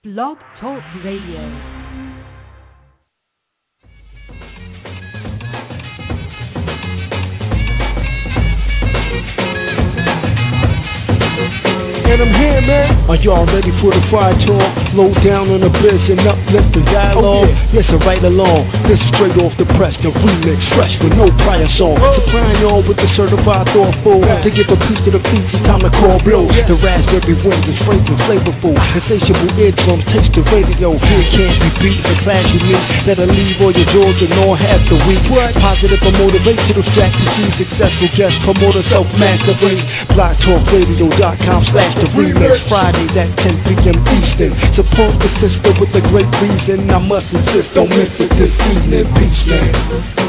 Blog Talk Radio. And I'm here, man. Are y'all ready for the fire talk? Slow down on the biz and uplift the dialogue. Listen right along. This is straight off the press, the remix, fresh with no prior song. Supplying y'all with the certified thoughtful. To get the piece to the feet, it's time to call blows. The raspberry wind is fragrant, flavorful. Insatiable eardrums, taste the radio. Here can't be beat. The class you meet, better leave all your doors and all half the week. Positive or motivational strategy. Successful guest promoter, self-mastery. BlogTalkRadio.com/the remix. Fridays at 10 p.m. Eastern. Support the sister with a great reason. I must insist, don't miss it this evening. Peace, man.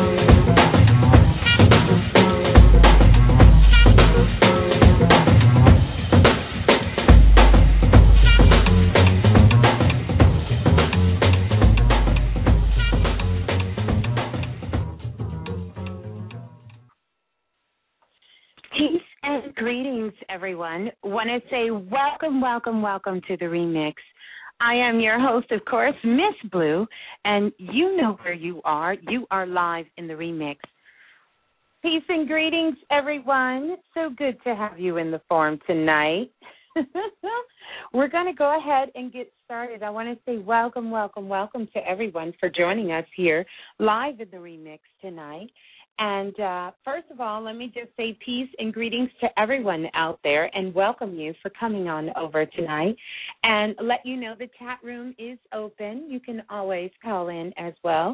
Greetings, everyone. Want to say welcome to the remix. I am your host, of course, Miss Blue, and you know where you are. You are live in the remix. Peace and greetings, everyone. So good to have you in the forum tonight. We're going to go ahead and get started. I want to say welcome to everyone for joining us here live in the remix tonight. And first of all, let me just say peace and greetings to everyone out there and welcome you for coming on over tonight and let you know the chat room is open. You can always call in as well.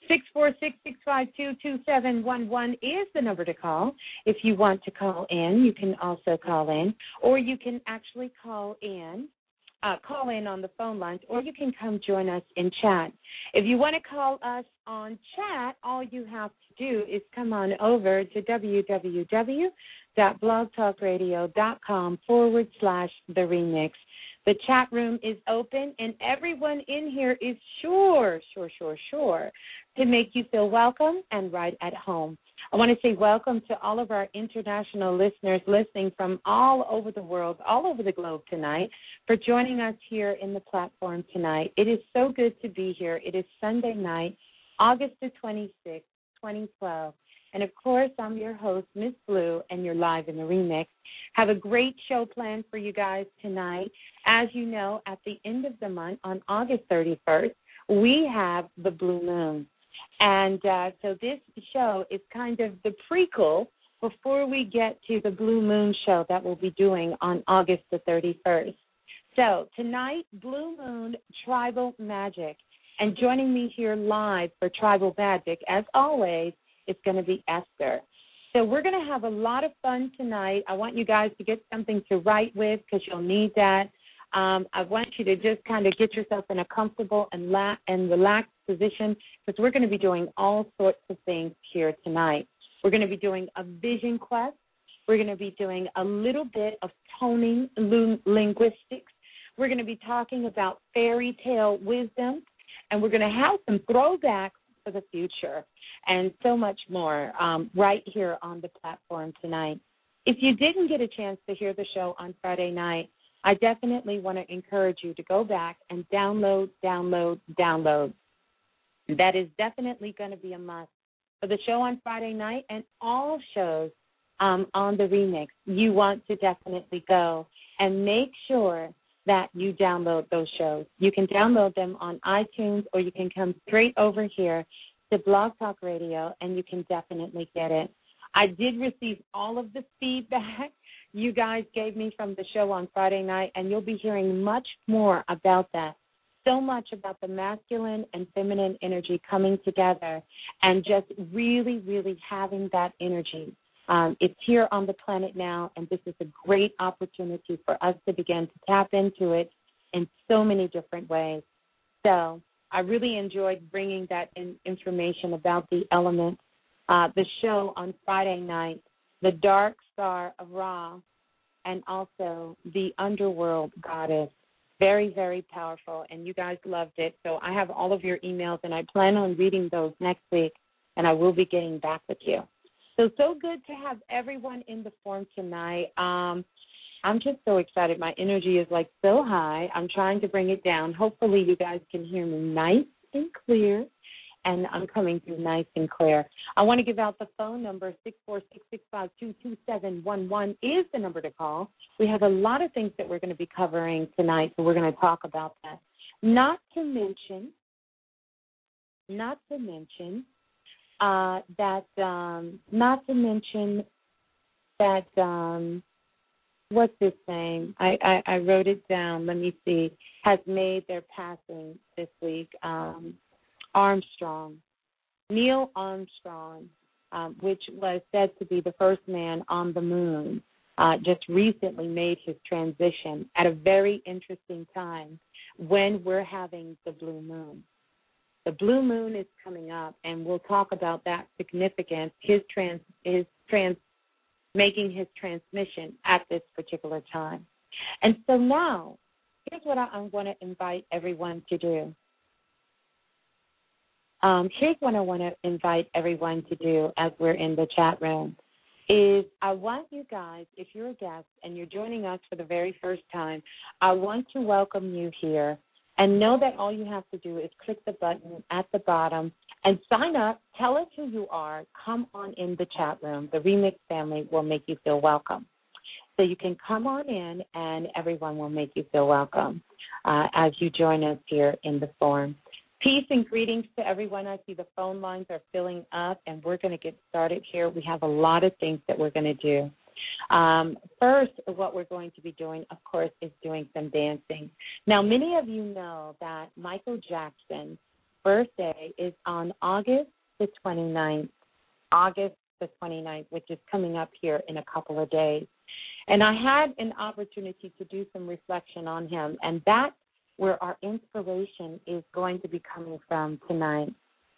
646-652-2711 is the number to call. If you want to call in, you can also call in, or you can actually call in on the phone lines, or you can come join us in chat. If you want to call us on chat, all you have to do is come on over to www.blogtalkradio.com/the remix. The chat room is open, and everyone in here is sure to make you feel welcome and right at home. I want to say welcome to all of our international listeners listening from all over the world, all over the globe tonight, for joining us here in the platform tonight. It is so good to be here. It is Sunday night, August the 26th, 2012. And, of course, I'm your host, Miss Blue, and you're live in the remix. Have a great show planned for you guys tonight. As you know, at the end of the month, on August 31st, we have the Blue Moon. And so this show is kind of the prequel before we get to the Blue Moon show that we'll be doing on August the 31st. So tonight, Blue Moon Tribal Magic. And joining me here live for Tribal Magic, as always, is going to be Esther. So we're going to have a lot of fun tonight. I want you guys to get something to write with because you'll need that. I want you to just kind of get yourself in a comfortable and relaxed position because we're going to be doing all sorts of things here tonight. We're going to be doing a vision quest. We're going to be doing a little bit of toning linguistics. We're going to be talking about fairy tale wisdom, and we're going to have some throwbacks for the future and so much more right here on the platform tonight. If you didn't get a chance to hear the show on Friday night, I definitely want to encourage you to go back and download. That is definitely going to be a must for the show on Friday night and all shows on the remix. You want to definitely go and make sure that you download those shows. You can download them on iTunes, or you can come straight over here to Blog Talk Radio, and you can definitely get it. I did receive all of the feedback you guys gave me from the show on Friday night, and you'll be hearing much more about that. So much about the masculine and feminine energy coming together and just really, really having that energy. It's here on the planet now, and this is a great opportunity for us to begin to tap into it in so many different ways. So I really enjoyed bringing that information about the elements. The show on Friday night, the Dark Star of Ra, and also the Underworld Goddess. Very, very powerful, and you guys loved it. So I have all of your emails, and I plan on reading those next week, and I will be getting back with you. So good to have everyone in the forum tonight. I'm just so excited. My energy is like so high. I'm trying to bring it down. Hopefully you guys can hear me nice and clear, and I'm coming through nice and clear. I want to give out the phone number. 646-652-2711 is the number to call. We have a lot of things that we're going to be covering tonight, so we're going to talk about that. Not to mention that what's his name? I wrote it down. Let me see. Has made their passing this week. Armstrong, Neil Armstrong, which was said to be the first man on the moon, just recently made his transition at a very interesting time when we're having the blue moon. The blue moon is coming up, and we'll talk about that significance, making his transmission at this particular time. And so now, here's what I want to invite everyone to do. Here's what I want to invite everyone to do as we're in the chat room is I want you guys, if you're a guest and you're joining us for the very first time, I want to welcome you here. And know that all you have to do is click the button at the bottom and sign up. Tell us who you are. Come on in the chat room. The Remix family will make you feel welcome. So you can come on in, and everyone will make you feel welcome as you join us here in the forum. Peace and greetings to everyone. I see the phone lines are filling up, and we're going to get started here. We have a lot of things that we're going to do. First, what we're going to be doing, of course, is doing some dancing. Now, many of you know that Michael Jackson's birthday is on August the 29th, which is coming up here in a couple of days. And I had an opportunity to do some reflection on him, and that's where our inspiration is going to be coming from tonight.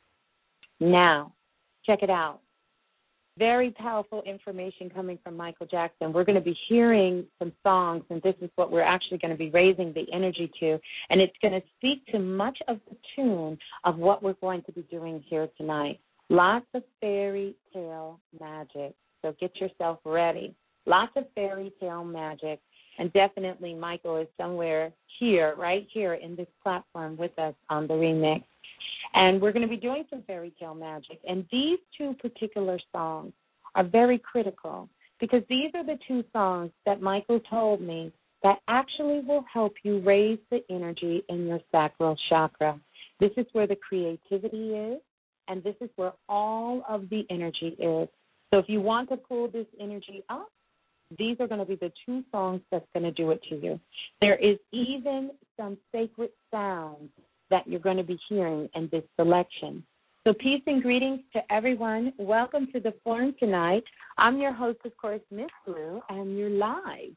Now, check it out. Very powerful information coming from Michael Jackson. We're going to be hearing some songs, and this is what we're actually going to be raising the energy to, and it's going to speak to much of the tune of what we're going to be doing here tonight. Lots of fairy tale magic, so get yourself ready. Lots of fairy tale magic, and definitely Michael is somewhere here, right here in this platform with us on the remix. And we're going to be doing some fairy tale magic. And these two particular songs are very critical because these are the two songs that Michael told me that actually will help you raise the energy in your sacral chakra. This is where the creativity is, and this is where all of the energy is. So if you want to pull this energy up, these are going to be the two songs that's going to do it to you. There is even some sacred sounds that you're going to be hearing in this selection. So peace and greetings to everyone. Welcome to the forum tonight. I'm your host, of course, Miss Blue, and you're live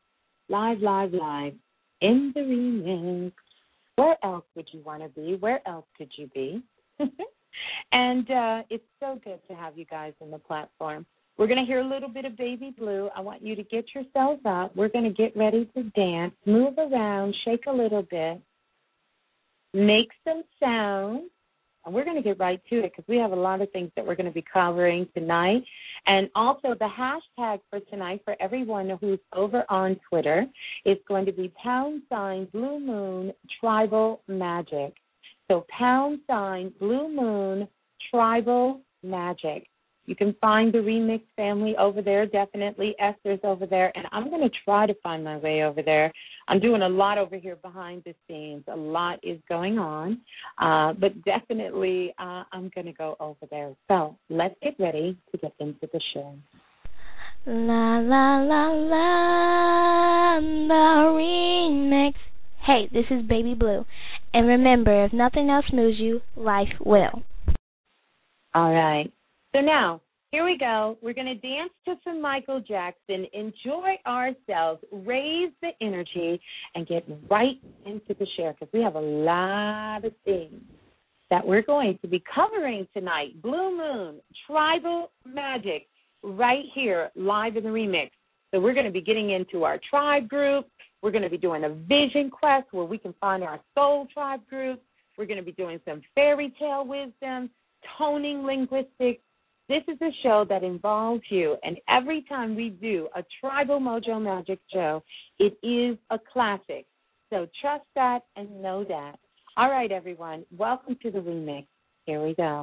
in the remix. Where else would you want to be? Where else could you be? And it's so good to have you guys on the platform. We're going to hear a little bit of Baby Blue. I want you to get yourselves up. We're going to get ready to dance, move around, shake a little bit, make some sounds, and we're going to get right to it because we have a lot of things that we're going to be covering tonight. And also the hashtag for tonight for everyone who's over on Twitter is going to be # Blue Moon Tribal Magic. So # Blue Moon Tribal Magic. You can find the Remix family over there, definitely. Esther's over there, and I'm going to try to find my way over there. I'm doing a lot over here behind the scenes. A lot is going on, but definitely I'm going to go over there. So let's get ready to get into the show. La, la, la, la, the Remix. Hey, this is Baby Blue. And remember, if nothing else moves you, life will. All right. So now, here we go. We're going to dance to some Michael Jackson, enjoy ourselves, raise the energy, and get right into the share because we have a lot of things that we're going to be covering tonight. Blue Moon, Tribal Magic, right here, live in the remix. So we're going to be getting into our tribe group. We're going to be doing a vision quest where we can find our soul tribe group. We're going to be doing some fairy tale wisdom, toning linguistics, This is a show that involves you, and every time we do a Tribal Mojo Magic show, it is a classic. So trust that and know that. All right, everyone, welcome to the remix. Here we go.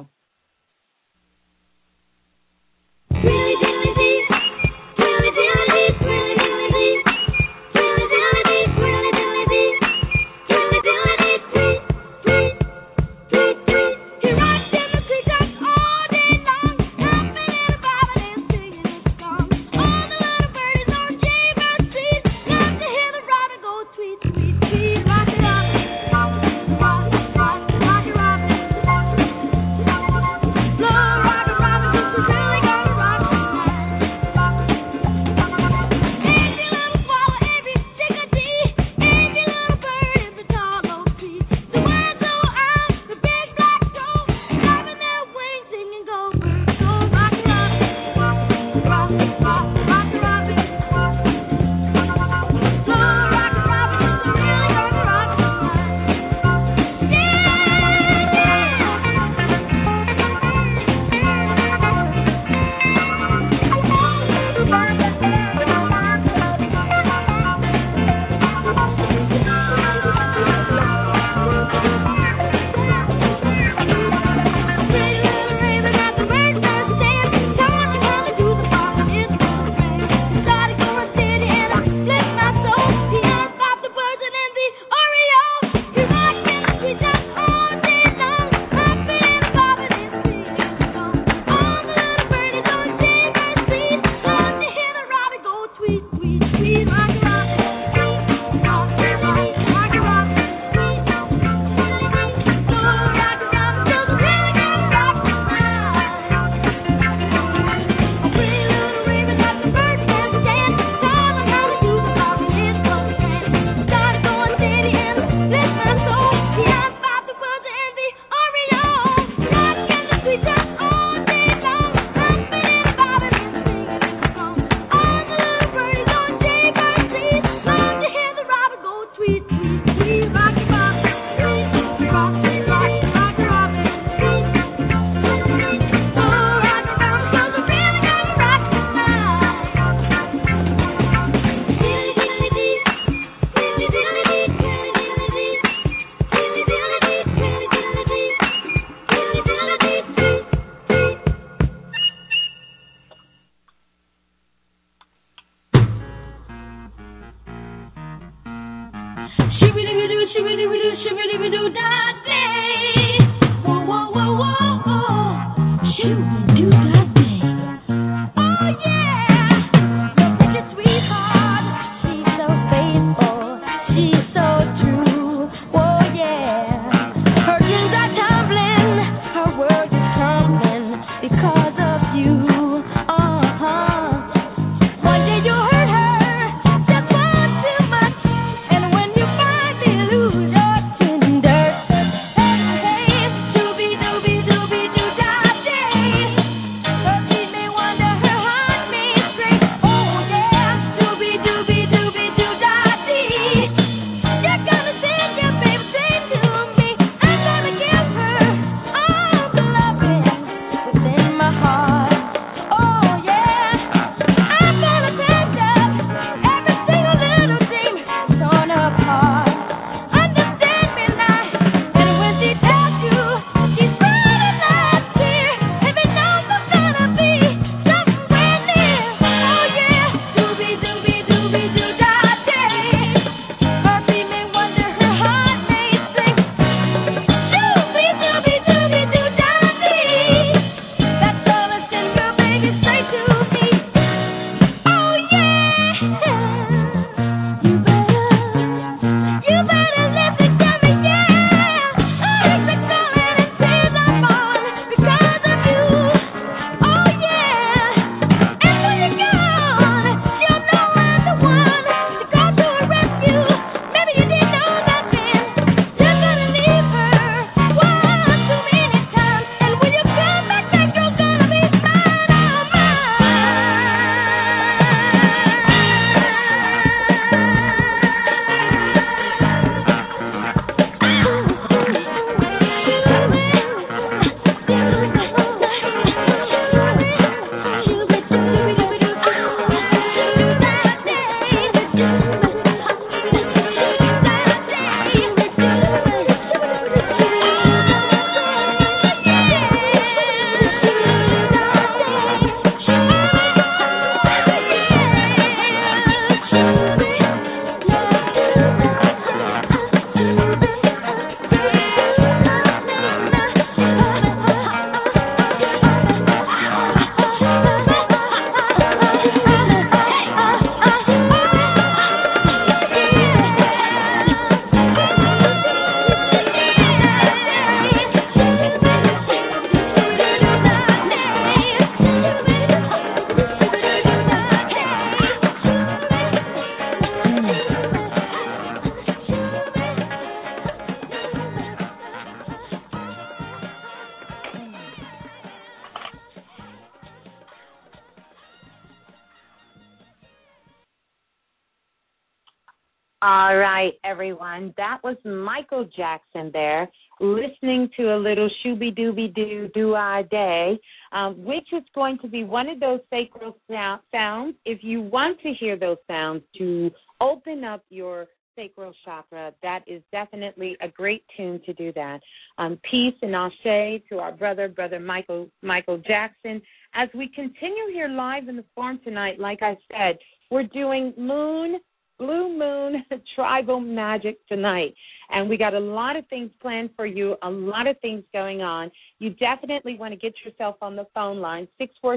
All right, everyone. That was Michael Jackson there, listening to a little shooby-dooby-doo, do-I-day, which is going to be one of those sacral sounds. If you want to hear those sounds to open up your sacral chakra, that is definitely a great tune to do that. Peace and ashe to our brother Michael Jackson. As we continue here live in the forum tonight, like I said, we're doing Blue Moon Tribal Magic tonight. And we got a lot of things planned for you, a lot of things going on. You definitely want to get yourself on the phone line.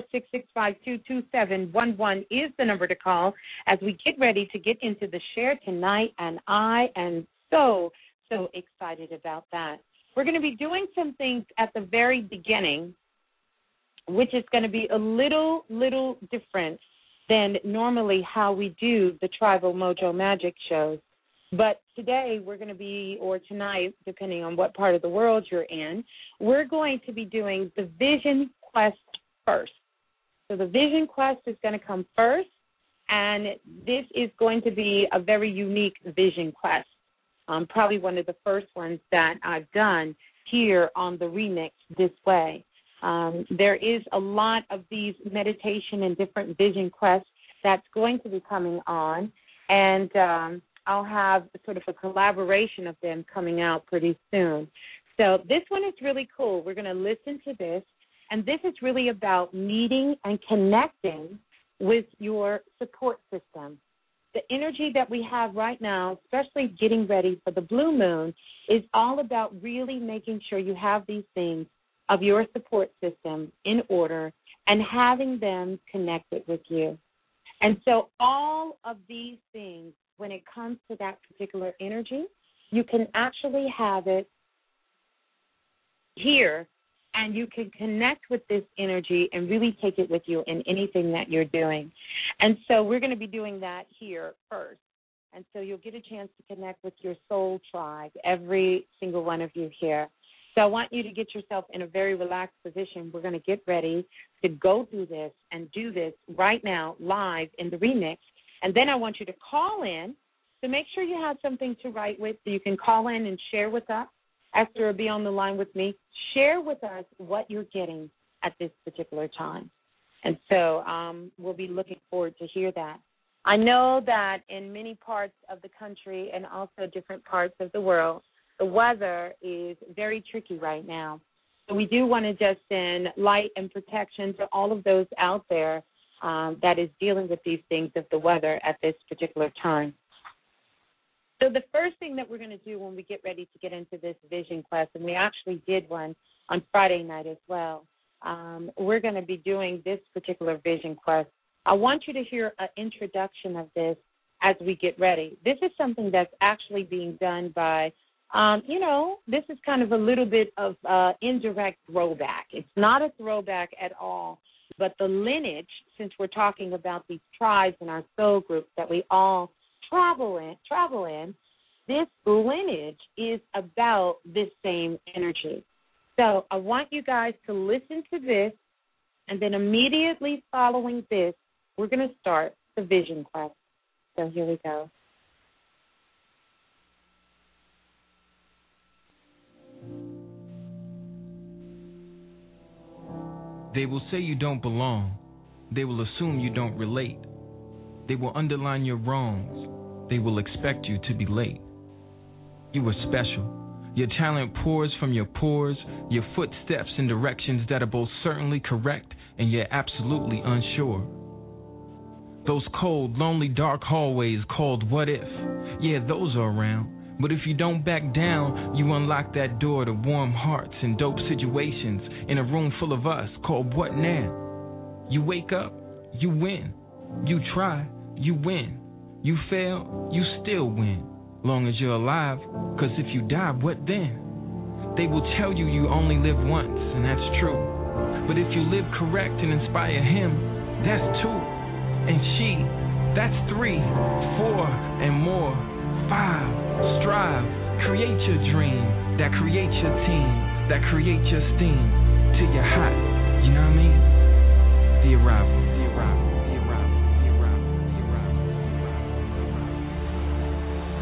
646-652-2711 is the number to call as we get ready to get into the share tonight. And I am so excited about that. We're going to be doing some things at the very beginning, which is going to be a little different than normally how we do the Tribal Mojo Magic shows. But today we're going to be, or tonight, depending on what part of the world you're in, we're going to be doing the Vision Quest first. So the Vision Quest is going to come first, and this is going to be a very unique Vision Quest, probably one of the first ones that I've done here on the remix this way. There is a lot of these meditation and different vision quests that's going to be coming on, and I'll have sort of a collaboration of them coming out pretty soon. So this one is really cool. We're going to listen to this, and this is really about meeting and connecting with your support system. The energy that we have right now, especially getting ready for the blue moon, is all about really making sure you have these things of your support system in order and having them connected with you. And so all of these things, when it comes to that particular energy, you can actually have it here, and you can connect with this energy and really take it with you in anything that you're doing. And so we're going to be doing that here first. And so you'll get a chance to connect with your soul tribe, every single one of you here. So I want you to get yourself in a very relaxed position. We're going to get ready to go through this and do this right now live in the remix. And then I want you to call in to make sure you have something to write with, so you can call in and share with us. Esther will be on the line with me. Share with us what you're getting at this particular time. And so we'll be looking forward to hear that. I know that in many parts of the country and also different parts of the world, the weather is very tricky right now. So we do want to just send light and protection to all of those out there that is dealing with these things of the weather at this particular time. So the first thing that we're going to do when we get ready to get into this vision quest, and we actually did one on Friday night as well, we're going to be doing this particular vision quest. I want you to hear an introduction of this as we get ready. This is something that's actually being done by this is kind of a little bit of indirect throwback. It's not a throwback at all, but the lineage, since we're talking about these tribes and our soul groups that we all travel in, this lineage is about this same energy. So I want you guys to listen to this, and then immediately following this, we're going to start the vision quest. So here we go. They will say you don't belong. They will assume you don't relate. They will underline your wrongs. They will expect you to be late. You are special. Your talent pours from your pores, your footsteps in directions that are both certainly correct and yet absolutely unsure. Those cold, lonely, dark hallways called what if? Yeah, those are around. But if you don't back down, you unlock that door to warm hearts and dope situations in a room full of us called what now? You wake up, you win. You try, you win. You fail, you still win. Long as you're alive, cause if you die, what then? They will tell you you only live once, and that's true. But if you live correct and inspire him, that's 2. And she, that's 3, 4, and more. 5, strive, create your dream, that creates your team, that creates your steam, till you're hot, you know what I mean? The arrival, the arrival, the arrival, the arrival, the arrival, the arrival.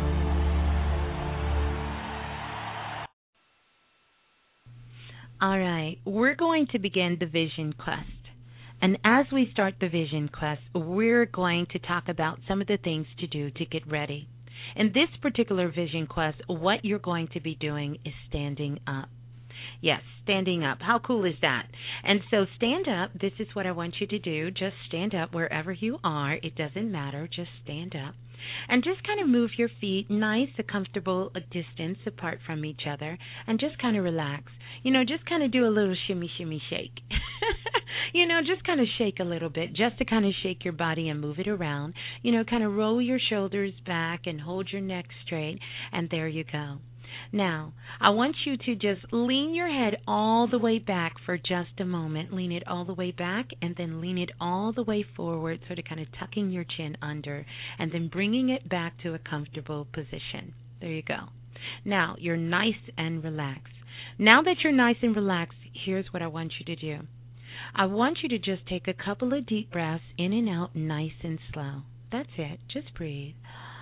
All right, we're going to begin the Vision Quest. And as we start the Vision Quest, we're going to talk about some of the things to do to get ready. In this particular Vision Quest, what you're going to be doing is standing up. Yes, standing up. How cool is that? And so stand up. This is what I want you to do. Just stand up wherever you are. It doesn't matter. Just stand up. And just kind of move your feet nice, a comfortable distance apart from each other, and just kind of relax. Just kind of do a little shimmy, shimmy, shake. Just kind of shake a little bit, just to kind of shake your body and move it around. Kind of roll your shoulders back and hold your neck straight, and there you go. Now, I want you to just lean your head all the way back for just a moment. Lean it all the way back and then lean it all the way forward, sort of kind of tucking your chin under and then bringing it back to a comfortable position. There you go. Now, you're nice and relaxed. Now that you're nice and relaxed, here's what I want you to do. I want you to just take a couple of deep breaths in and out, nice and slow. That's it. Just breathe.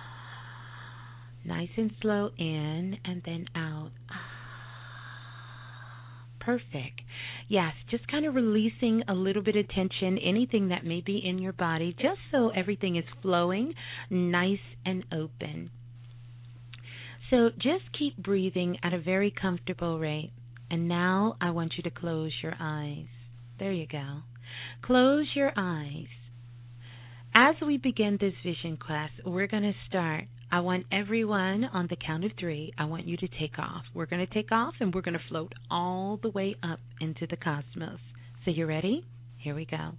Nice and slow in and then out. Perfect. Yes, just kind of releasing a little bit of tension, anything that may be in your body, just so everything is flowing nice and open. So just keep breathing at a very comfortable rate. And now I want you to close your eyes. There you go. Close your eyes. As we begin this Vision Quest, we're going to start. I want everyone on the count of 3, I want you to take off. We're going to take off and we're going to float all the way up into the cosmos. So you ready? Here we go.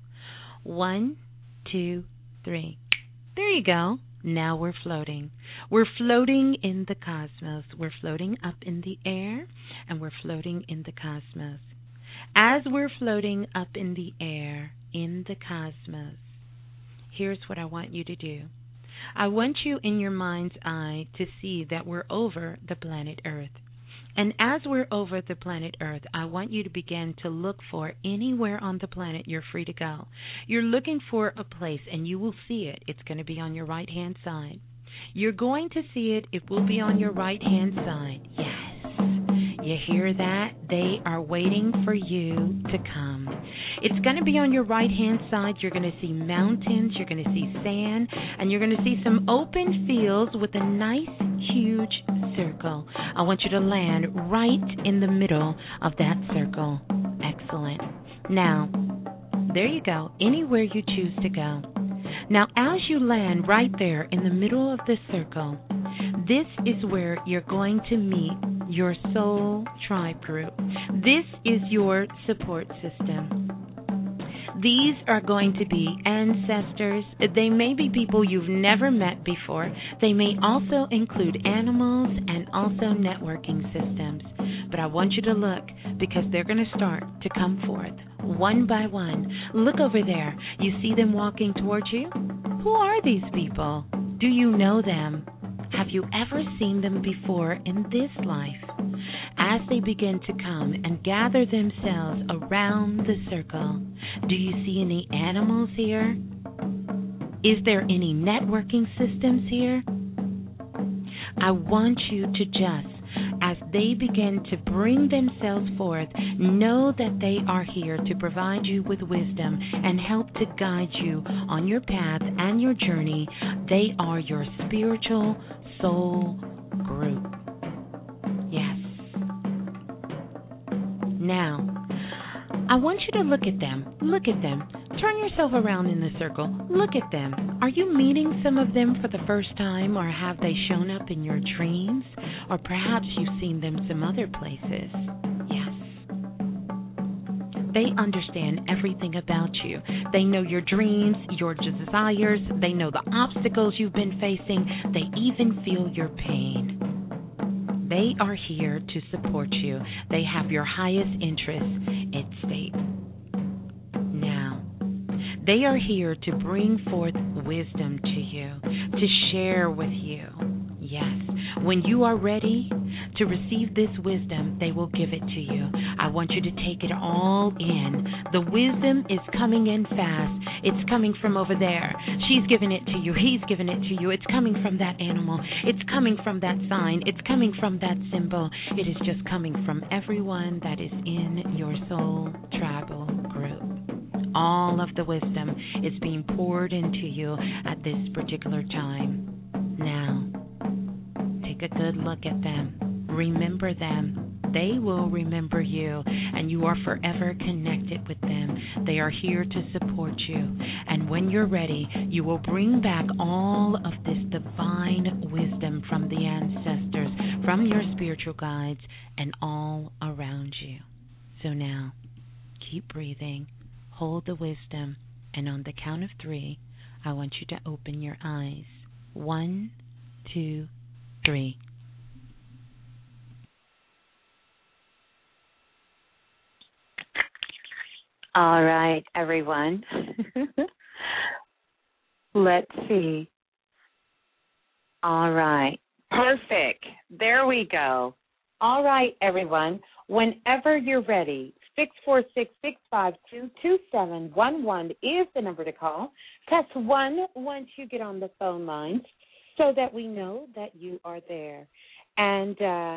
1, 2, 3. There you go. Now we're floating. We're floating in the cosmos. We're floating up in the air and we're floating in the cosmos. As we're floating up in the air, in the cosmos, here's what I want you to do. I want you in your mind's eye to see that we're over the planet Earth. And as we're over the planet Earth, I want you to begin to look for anywhere on the planet you're free to go. You're looking for a place and you will see it. It's going to be on your right-hand side. You're going to see it. It will be on your right-hand side. Yes. You hear that? They are waiting for you to come. It's going to be on your right-hand side. You're going to see mountains, you're going to see sand, and you're going to see some open fields with a nice, huge circle. I want you to land right in the middle of that circle. Excellent. Now, there you go, anywhere you choose to go. Now, as you land right there in the middle of the circle, this is where you're going to meet your soul tribe group. This is your support system. These are going to be ancestors. They may be people you've never met before. They may also include animals and also networking systems. But I want you to look because they're going to start to come forth one by one. Look over there. You see them walking towards you? Who are these people? Do you know them? Have you ever seen them before in this life? As they begin to come and gather themselves around the circle, do you see any animals here? Is there any networking systems here? I want you to just, as they begin to bring themselves forth, know that they are here to provide you with wisdom and help to guide you on your path and your journey. They are your spiritual soul group. Yes. Now, I want you to look at them. Look at them. Turn yourself around in the circle. Look at them. Are you meeting some of them for the first time, or have they shown up in your dreams? Or perhaps you've seen them some other places. Yes. They understand everything about you. They know your dreams, your desires. They know the obstacles you've been facing. They even feel your pain. They are here to support you. They have your highest interests at stake. Now, they are here to bring forth wisdom to you, to share with you. Yes, when you are ready to receive this wisdom, they will give it to you. I want you to take it all in. The wisdom is coming in fast. It's coming from over there. She's giving it to you. He's giving it to you. It's coming from that animal. It's coming from that sign. It's coming from that symbol. It is just coming from everyone that is in your soul tribal group. All of the wisdom is being poured into you at this particular time. Now, take a good look at them. Remember them. They will remember you, and you are forever connected with them. They are here to support you. And when you're ready, you will bring back all of this divine wisdom from the ancestors, from your spiritual guides, and all around you. So now, keep breathing. Hold the wisdom, and on the count of 3, I want you to open your eyes. 1, 2, 3. All right, everyone. Let's see. All right. Perfect. There we go. All right, everyone. Whenever you're ready, 646-652-2711 is the number to call. Press 1 once you get on the phone lines so that we know that you are there. And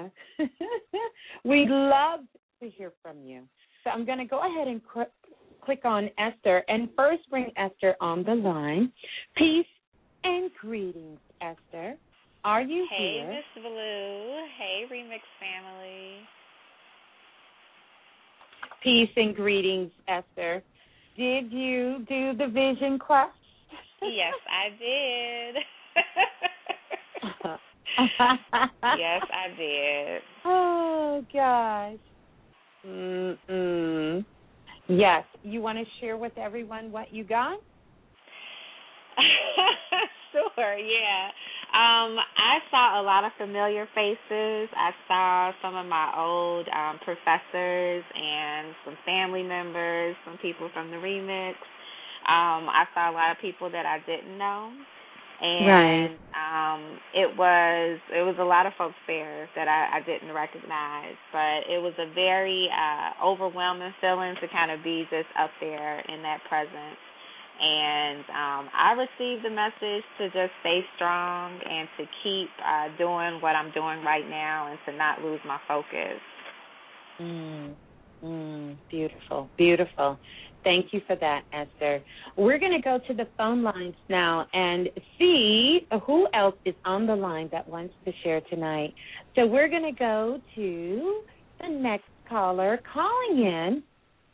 we'd love to hear from you. So I'm going to go ahead and click on Esther and first bring Esther on the line. Peace and greetings, Esther. Are you here? Hey, Miss Blue. Hey, Remix family. Peace and greetings, Esther. Did you do the vision quest? Yes, I did. Yes, I did. Oh, gosh. Yes. You want to share with everyone what you got? Sure, yeah. I saw a lot of familiar faces. I saw some of my old professors and some family members, some people from the remix. I saw a lot of people that I didn't know. And it was a lot of folks there that I didn't recognize, but it was a very overwhelming feeling to kind of be just up there in that presence. And I received the message to just stay strong and to keep doing what I'm doing right now and to not lose my focus. Beautiful, beautiful. Thank you for that, Esther. We're going to go to the phone lines now and see who else is on the line that wants to share tonight. So we're going to go to the next caller calling in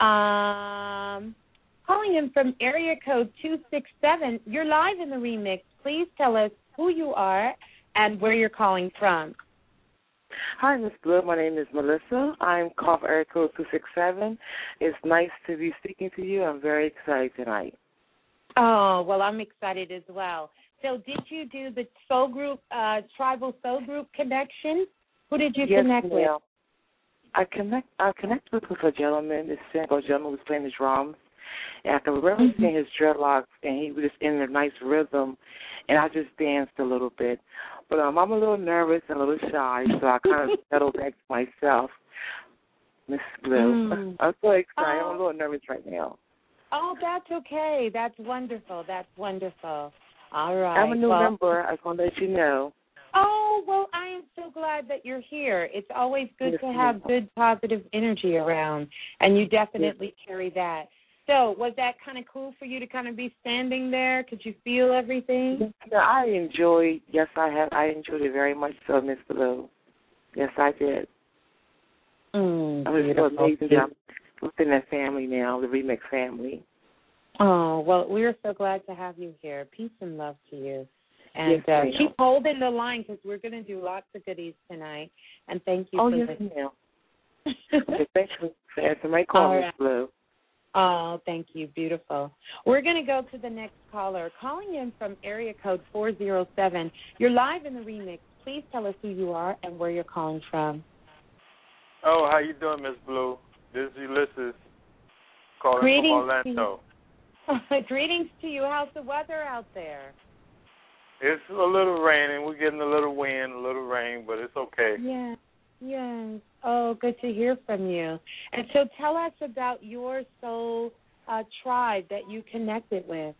from area code 267. You're live in the remix. Please tell us who you are and where you're calling from. Hi, Ms. Blue. My name is Melissa. I'm calling from area code 267. It's nice to be speaking to you. I'm very excited tonight. Oh, well, I'm excited as well. So did you do the soul group, tribal soul group connection? Who did you connect with? I connected with a gentleman, this single gentleman who was playing the drums. And I could remember seeing his dreadlocks, and he was just in a nice rhythm, and I just danced a little bit. But I'm a little nervous and a little shy, so I kind of settled back to myself, Miss Blue. I'm so excited. I'm a little nervous right now. Oh, that's okay. That's wonderful. That's wonderful. All right. I'm a new member. I just want to let you know. Oh, well, I am so glad that you're here. It's always good to have good, positive energy around, and you definitely carry that. So was that kind of cool for you to kind of be standing there? Could you feel everything? Yeah, I enjoyed it very much so, Miss Blue. Yes, I did. I was so amazing. I'm within that family now, the Remix family. Oh, well, we're so glad to have you here. Peace and love to you. And keep holding the line because we're going to do lots of goodies tonight. And thank you for listening. Ma'am. Okay, thanks for answering my call, Miss Blue. Oh, thank you. Beautiful. We're going to go to the next caller. Calling in from area code 407. You're live in the remix. Please tell us who you are and where you're calling from. Oh, how you doing, Miss Blue? This is Ulysses calling from Orlando. Greetings to you. How's the weather out there? It's a little raining. We're getting a little wind, a little rain, but it's okay. Yeah. Yes. Oh, good to hear from you. And so tell us about your soul tribe that you connected with.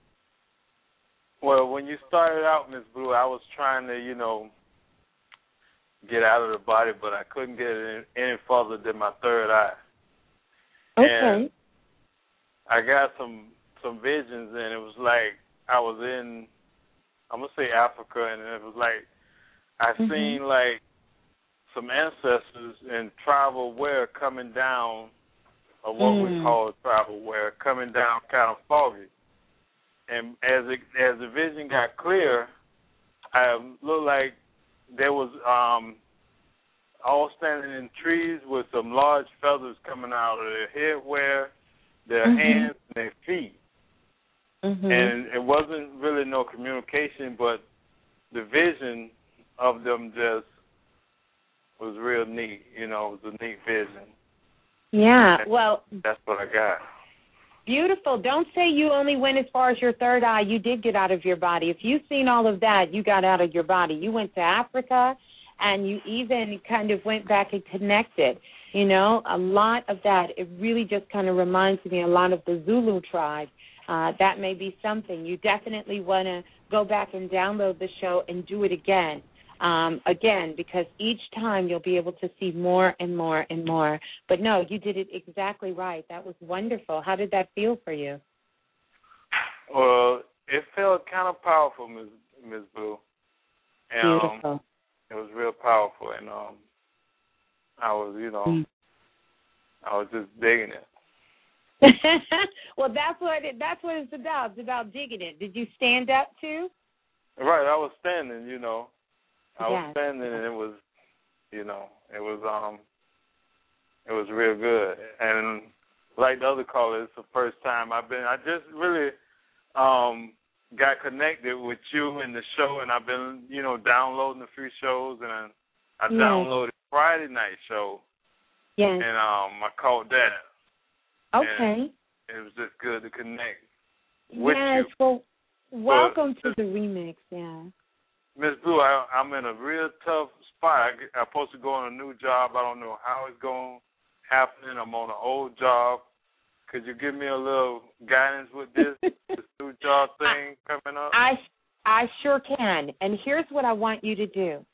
Well, when you started out, Miss Blue, I was trying to, get out of the body, but I couldn't get it any further than my third eye. Okay. And I got some visions, and it was like I was in, I'm going to say Africa, and it was like I seen like some ancestors in tribal wear coming down, or what we call tribal wear, coming down kind of foggy. And as the vision got clear, I looked like there was all standing in trees with some large feathers coming out of their headwear, their hands, and their feet. And it wasn't really no communication, but the vision of them just was real neat. It was a neat vision. Yeah, well, that's what I got. Beautiful. Don't say you only went as far as your third eye. You did get out of your body. If you've seen all of that, you got out of your body. You went to Africa, and you even kind of went back and connected. A lot of that, it really just kind of reminds me a lot of the Zulu tribe. That may be something. You definitely want to go back and download the show and do it again. Because each time you'll be able to see more and more and more. But no, you did it exactly right. That was wonderful. How did that feel for you? Well, it felt kind of powerful, Ms. Blue. And, beautiful. It was real powerful, and I was, I was just digging it. Well, that's what it's about. It's about digging it. Did you stand up too? Right, I was standing. I was yes. standing, and it was, it was real good. And like the other callers, it's the first time I just really got connected with you and the show, and I've been, downloading a few shows, and I downloaded Friday night show. Yes. And I caught that. Okay. And it was just good to connect with you. Yes. Well, welcome to the remix. Yeah. Miss Blue, I'm in a real tough spot. I'm supposed to go on a new job. I don't know how it's going to happen. I'm on an old job. Could you give me a little guidance with this new job thing coming up? I sure can. And here's what I want you to do.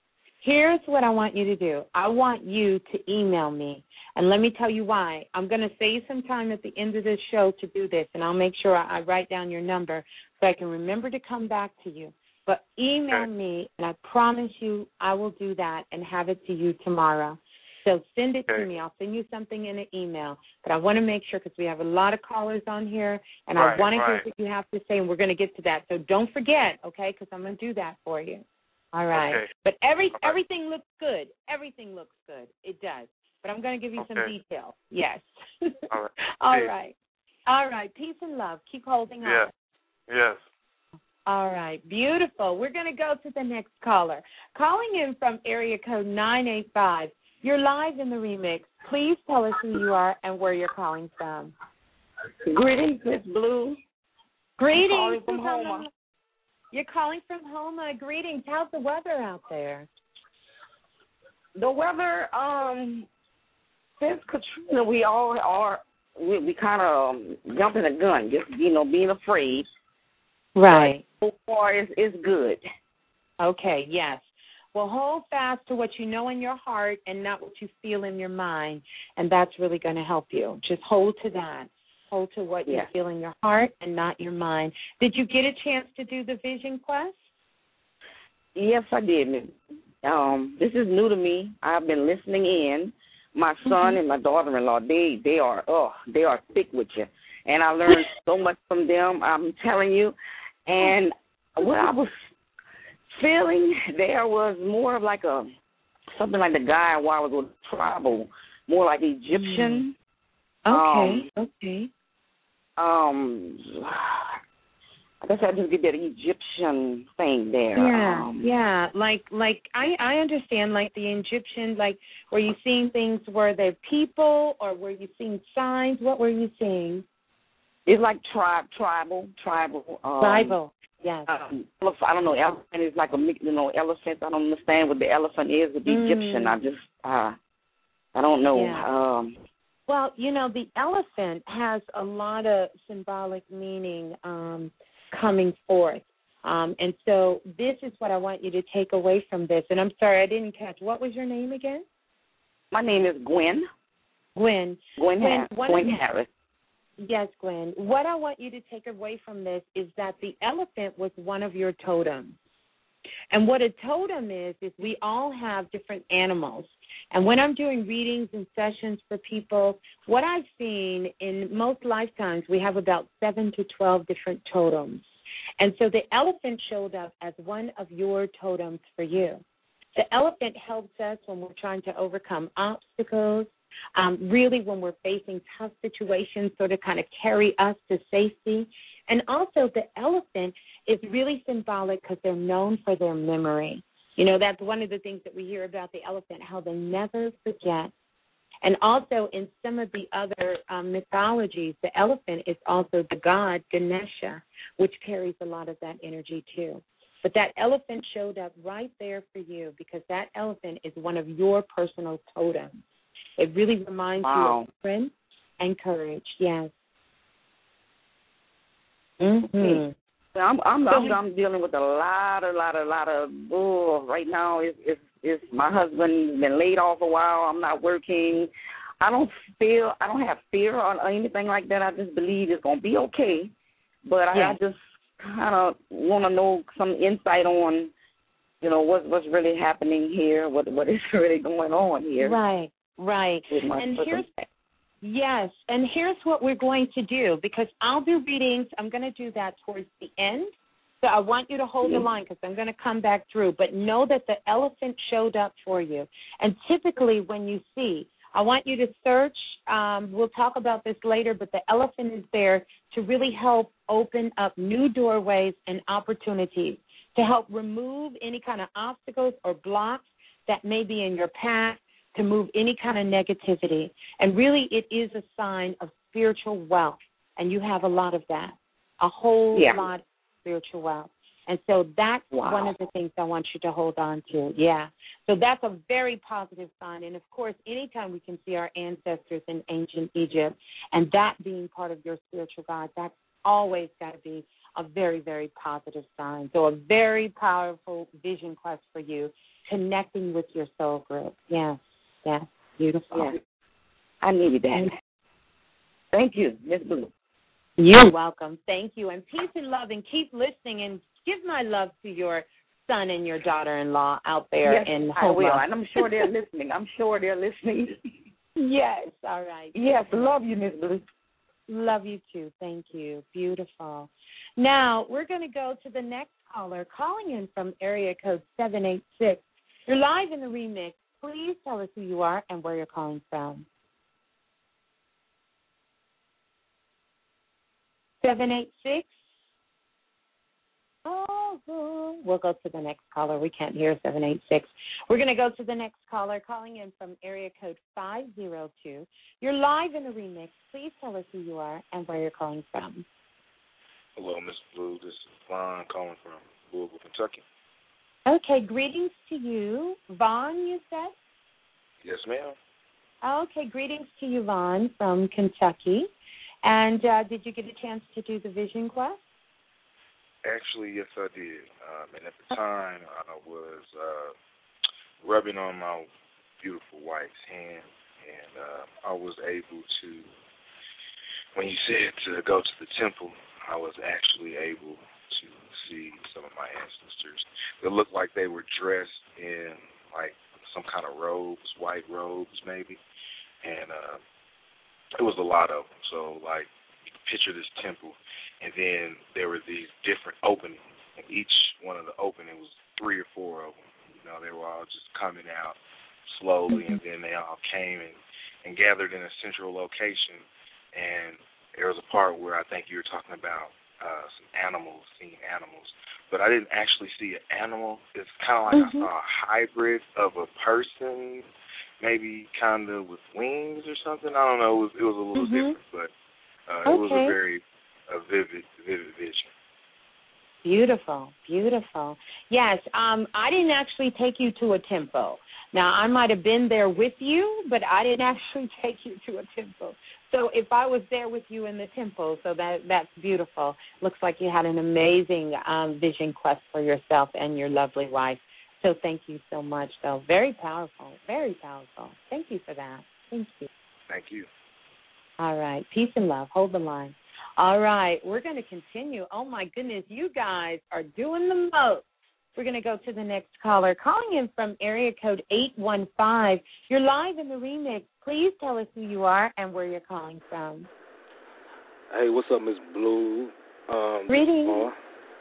I want you to email me. And let me tell you why. I'm going to save some time at the end of this show to do this, and I'll make sure I write down your number so I can remember to come back to you. But email me, and I promise you I will do that and have it to you tomorrow. So send it to me. I'll send you something in an email. But I want to make sure, because we have a lot of callers on here, and I want to hear what you have to say, and we're going to get to that. So don't forget, okay, because I'm going to do that for you. All right. Okay. But everything looks good. Everything looks good. It does. But I'm going to give you some details. Yes. All right. All right. All right. Peace and love. Keep holding on. Yes. All right. Beautiful. We're going to go to the next caller. Calling in from area code 985. You're live in the remix. Please tell us who you are and where you're calling from. Greetings, Miss Blue. Greetings. I'm calling from Houma. You're calling from Houma. Greetings. How's the weather out there? The weather, since Katrina, we all are, we kind of jumping the gun, just, being afraid. Right. But so far, it's good. Okay, yes. Well, hold fast to what you know in your heart and not what you feel in your mind, and that's really going to help you. Just hold to that. Hold to what you feel in your heart and not your mind. Did you get a chance to do the Vision Quest? Yes, I did. This is new to me. I've been listening in. My son and my daughter-in-law, they are thick with you, and I learned so much from them. I'm telling you, and what I was feeling there was more of like something like the guy while I was with tribal, more like Egyptian. Okay. I guess I just get that Egyptian thing there. Yeah. Like I understand, like the Egyptian, like were you seeing things, were there people or were you seeing signs? What were you seeing? It's like tribal. Tribal. Yes. I don't know. Elephant is like a mix, elephant. I don't understand what the elephant is with the Egyptian. I don't know. Yeah. Well, the elephant has a lot of symbolic meaning coming forth. And so this is what I want you to take away from this. And I'm sorry, I didn't catch. What was your name again? My name is Gwen. Gwen Harris. Yes, Gwen. What I want you to take away from this is that the elephant was one of your totems. And what a totem is we all have different animals. And when I'm doing readings and sessions for people, what I've seen in most lifetimes, we have about 7 to 12 different totems. And so the elephant showed up as one of your totems for you. The elephant helps us when we're trying to overcome obstacles, really when we're facing tough situations, sort of kind of carry us to safety. And also the elephant is really symbolic because they're known for their memory. That's one of the things that we hear about the elephant, how they never forget. And also in some of the other mythologies, the elephant is also the god Ganesha, which carries a lot of that energy too. But that elephant showed up right there for you because that elephant is one of your personal totems. It really reminds you of strength and courage. Yes. Mm-hmm. I'm dealing with a lot of right now. Is my husband's been laid off a while. I'm not working. I don't have fear or anything like that. I just believe it's gonna be okay. But I just kind of want to know some insight on, what's really happening here, what is really going on here. Right. And here's what we're going to do, because I'll do readings. I'm going to do that towards the end. So I want you to hold the line because I'm going to come back through. But know that the elephant showed up for you. And typically when you see, I want you to search. We'll talk about this later, but the elephant is there to really help open up new doorways and opportunities, to help remove any kind of obstacles or blocks that may be in your path, to move any kind of negativity. And really it is a sign of spiritual wealth, and you have a lot of that, a whole lot of spiritual wealth. And so that's one of the things I want you to hold on to. Yeah. So that's a very positive sign. And, of course, anytime we can see our ancestors in ancient Egypt and that being part of your spiritual God, that's always got to be a very, very positive sign. So a very powerful vision quest for you, connecting with your soul group. Yes. Beautiful. Yeah. I needed that. Thank you, Ms. Blue. You're welcome. Thank you. And peace and love, and keep listening, and give my love to your son and your daughter-in-law out there in Houma. I will, and I'm sure they're listening. Yes. All right. Yes. Love you, Ms. Blue. Love you, too. Thank you. Beautiful. Now, we're going to go to the next caller, calling in from area code 786. You're live in the remix. Please tell us who you are and where you're calling from. 786. We'll go to the next caller. We can't hear 786. We're going to go to the next caller, calling in from area code 502. You're live in the remix. Please tell us who you are and where you're calling from. Hello, Ms. Blue. This is Vaughn calling from Louisville, Kentucky. Okay, greetings to you. Vaughn, you said? Yes, ma'am. Okay, greetings to you, Vaughn, from Kentucky. And did you get a chance to do the Vision Quest? Actually, yes, I did. And at the time, I was rubbing on my beautiful wife's hand, and I was able to, when you said to go to the temple, I was actually able to see some of my ancestors. They looked like they were dressed in, like, some kind of robes, white robes maybe, and it was a lot of them. So, like, you can picture this temple, and then there were these different openings, and each one of the openings was 3 or 4 of them. They were all just coming out slowly, and then they all came and gathered in a central location, and there was a part where I think you were talking about some animals, seeing animals, but I didn't actually see an animal. It's kind of like I saw a hybrid of a person, maybe kind of with wings or something. I don't know. It was a little different, but it was a very vivid vision. Beautiful, beautiful. Yes, I didn't actually take you to a temple. Now, I might have been there with you, but I didn't actually take you to a temple. So if I was there with you in the temple, so that's beautiful. Looks like you had an amazing vision quest for yourself and your lovely wife. So thank you so much, though. Very powerful, very powerful. Thank you for that. Thank you. Thank you. All right. Peace and love. Hold the line. All right. We're going to continue. Oh, my goodness. You guys are doing the most. We're going to go to the next caller. Calling in from area code 815. You're live in the remix. Please tell us who you are and where you're calling from. Hey, what's up, Miss Blue? Greetings. Hello?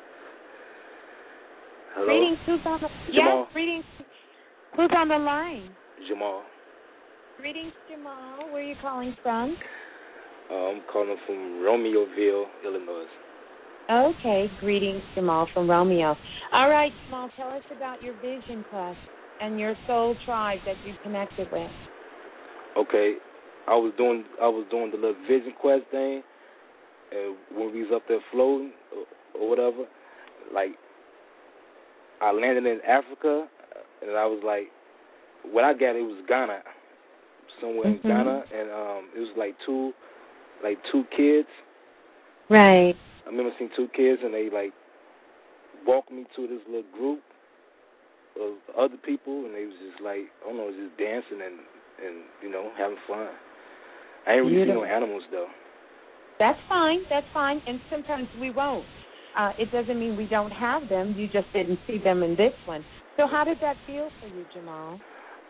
Greetings. Who's on the Jamal. Yes, greetings. Who's on the line? Jamal. Greetings, Jamal. Where are you calling from? I'm calling from Romeoville, Illinois. Okay. Greetings, Jamal from Romeo. All right, Jamal, tell us about your vision quest and your soul tribe that you connected with. Okay. I was doing the little vision quest thing, and when we was up there floating or whatever, like, I landed in Africa, and I was like, what I got, it was Ghana, somewhere in Ghana, and it was like two kids. Right. I remember seeing two kids, and they like walked me to this little group of other people, and they was just like, I don't know, just dancing and you know, having fun. I ain't really seen no animals though. That's fine. That's fine. And sometimes we won't. It doesn't mean we don't have them. You just didn't see them in this one. So how did that feel for you, Jamal?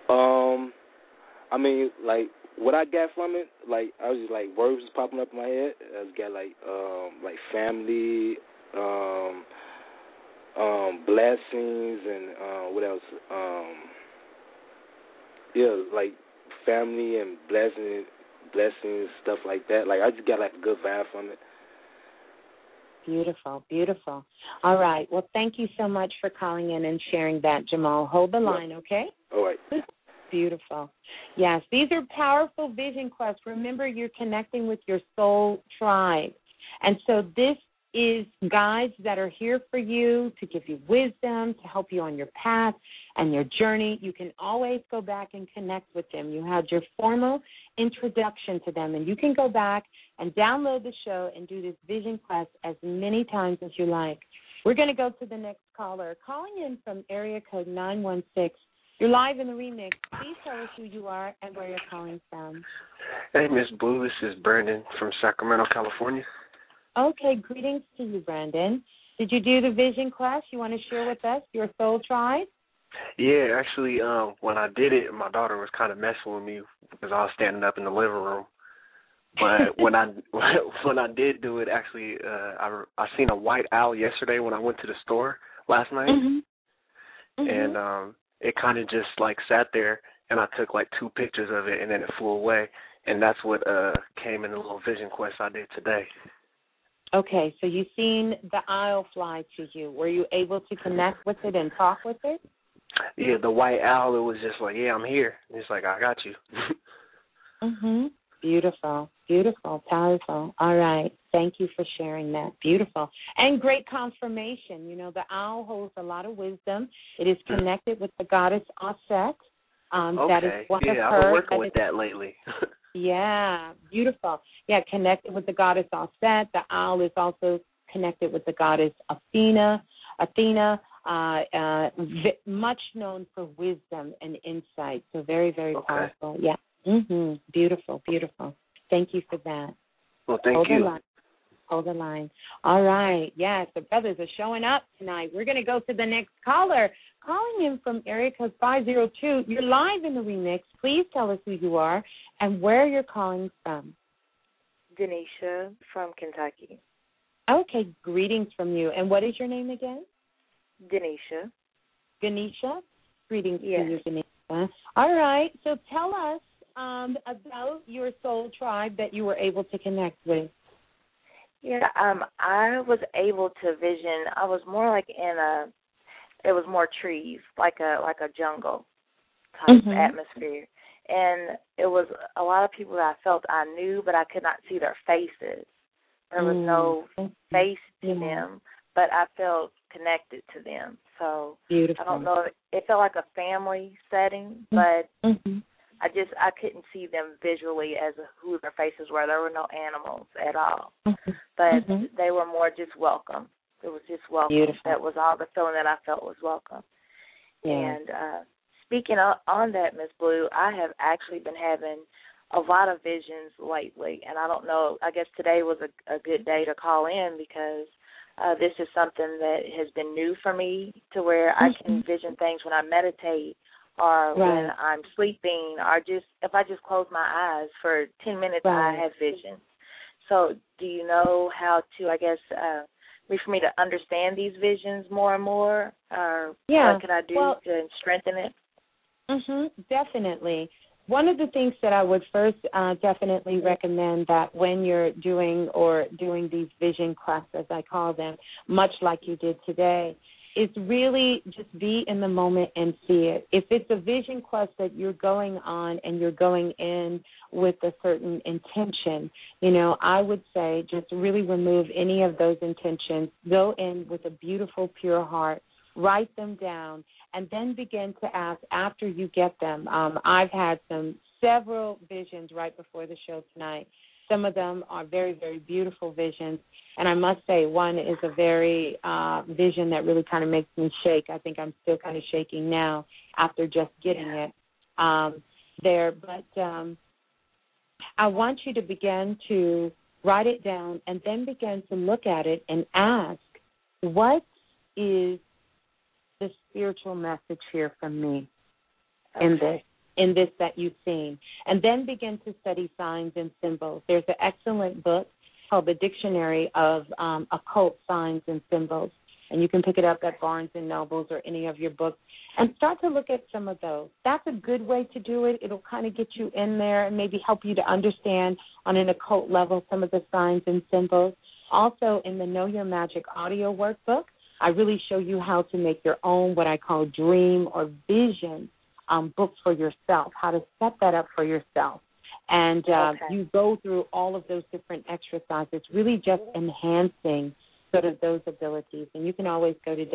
I mean, like, what I got from it, like, I was just, like, words was popping up in my head. I just got, like family, blessings, and what else? Yeah, like, family and blessings, stuff like that. Like, I just got, like, a good vibe from it. Beautiful, beautiful. All right. Well, thank you so much for calling in and sharing that, Jamal. Hold the line, okay? All right. Beautiful. Yes, these are powerful vision quests. Remember, you're connecting with your soul tribe. And so this is guides that are here for you to give you wisdom, to help you on your path and your journey. You can always go back and connect with them. You had your formal introduction to them, and you can go back and download the show and do this vision quest as many times as you like. We're going to go to the next caller. Calling in from area code 916. You're live in the remix. Please tell us who you are and where you're calling from. Hey, Miss Blue. This is Brandon from Sacramento, California. Okay, greetings to you, Brandon. Did you do the vision quest? You want to share with us your soul tribe? Yeah, actually, when I did it, my daughter was kind of messing with me because I was standing up in the living room. But when I did do it, actually, I seen a white owl yesterday when I went to the store last night, and it kind of just like sat there, and I took like 2 pictures of it, and then it flew away, and that's what came in the little vision quest I did today. Okay, so you seen the owl fly to you. Were you able to connect with it and talk with it? Yeah, the white owl, it was just like, yeah, I'm here. And it's like, I got you. Beautiful, beautiful, powerful. All right. Thank you for sharing that. Beautiful. And great confirmation. You know, the owl holds a lot of wisdom. It is connected with the goddess Aset. That is one of her. I've been working with that lately. Yeah, beautiful. Yeah, connected with the goddess Aset. The owl is also connected with the goddess Athena, much known for wisdom and insight. So very, very powerful. Yeah. Beautiful, beautiful. Thank you for that. Well, thank you. Hold the line. All right. Yes, the brothers are showing up tonight. We're going to go to the next caller. Calling in from area code 502. You're live in the remix. Please tell us who you are and where you're calling from. Denisha from Kentucky. Okay, greetings from you. And what is your name again? Denisha. Ganesha? Greetings to you, Ganesha. All right. So tell us about your soul tribe that you were able to connect with. Yeah, I was able to vision. I was more like it was more trees, like a jungle type atmosphere. And it was a lot of people that I felt I knew, but I could not see their faces. There was no face to them, but I felt connected to them. So beautiful. I don't know. It felt like a family setting, but I couldn't see them visually as who their faces were. There were no animals at all, but they were more just welcome. It was just welcome. Beautiful. That was all the feeling that I felt was welcome. Yeah. And speaking on that, Miss Blue, I have actually been having a lot of visions lately, and I don't know. I guess today was a good day to call in because this is something that has been new for me, to where I can vision things when I meditate or when I'm sleeping, or just if I just close my eyes for 10 minutes, I have visions. So do you know how to, I guess, for me to understand these visions more and more? Or what can I do to strengthen it? Definitely. One of the things that I would first definitely recommend, that when you're doing these vision quests, as I call them, much like you did today, is really just be in the moment and see it. If it's a vision quest that you're going on and you're going in with a certain intention, I would say just really remove any of those intentions. Go in with a beautiful, pure heart. Write them down, and then begin to ask after you get them. I've had several visions right before the show tonight. Some of them are very, very beautiful visions, and I must say one is a very vision that really kind of makes me shake. I think I'm still kind of shaking now after just getting it there. But I want you to begin to write it down and then begin to look at it and ask, what is the spiritual message here from me in this that you've seen? And then begin to study signs and symbols. There's an excellent book called The Dictionary of Occult Signs and Symbols, and you can pick it up at Barnes & Nobles or any of your books, and start to look at some of those. That's a good way to do it. It'll kind of get you in there and maybe help you to understand on an occult level some of the signs and symbols. Also, in the Know Your Magic audio workbook, I really show you how to make your own, what I call dream or vision book for yourself, how to set that up for yourself. And you go through all of those different exercises, really just enhancing sort of those abilities. And you can always go to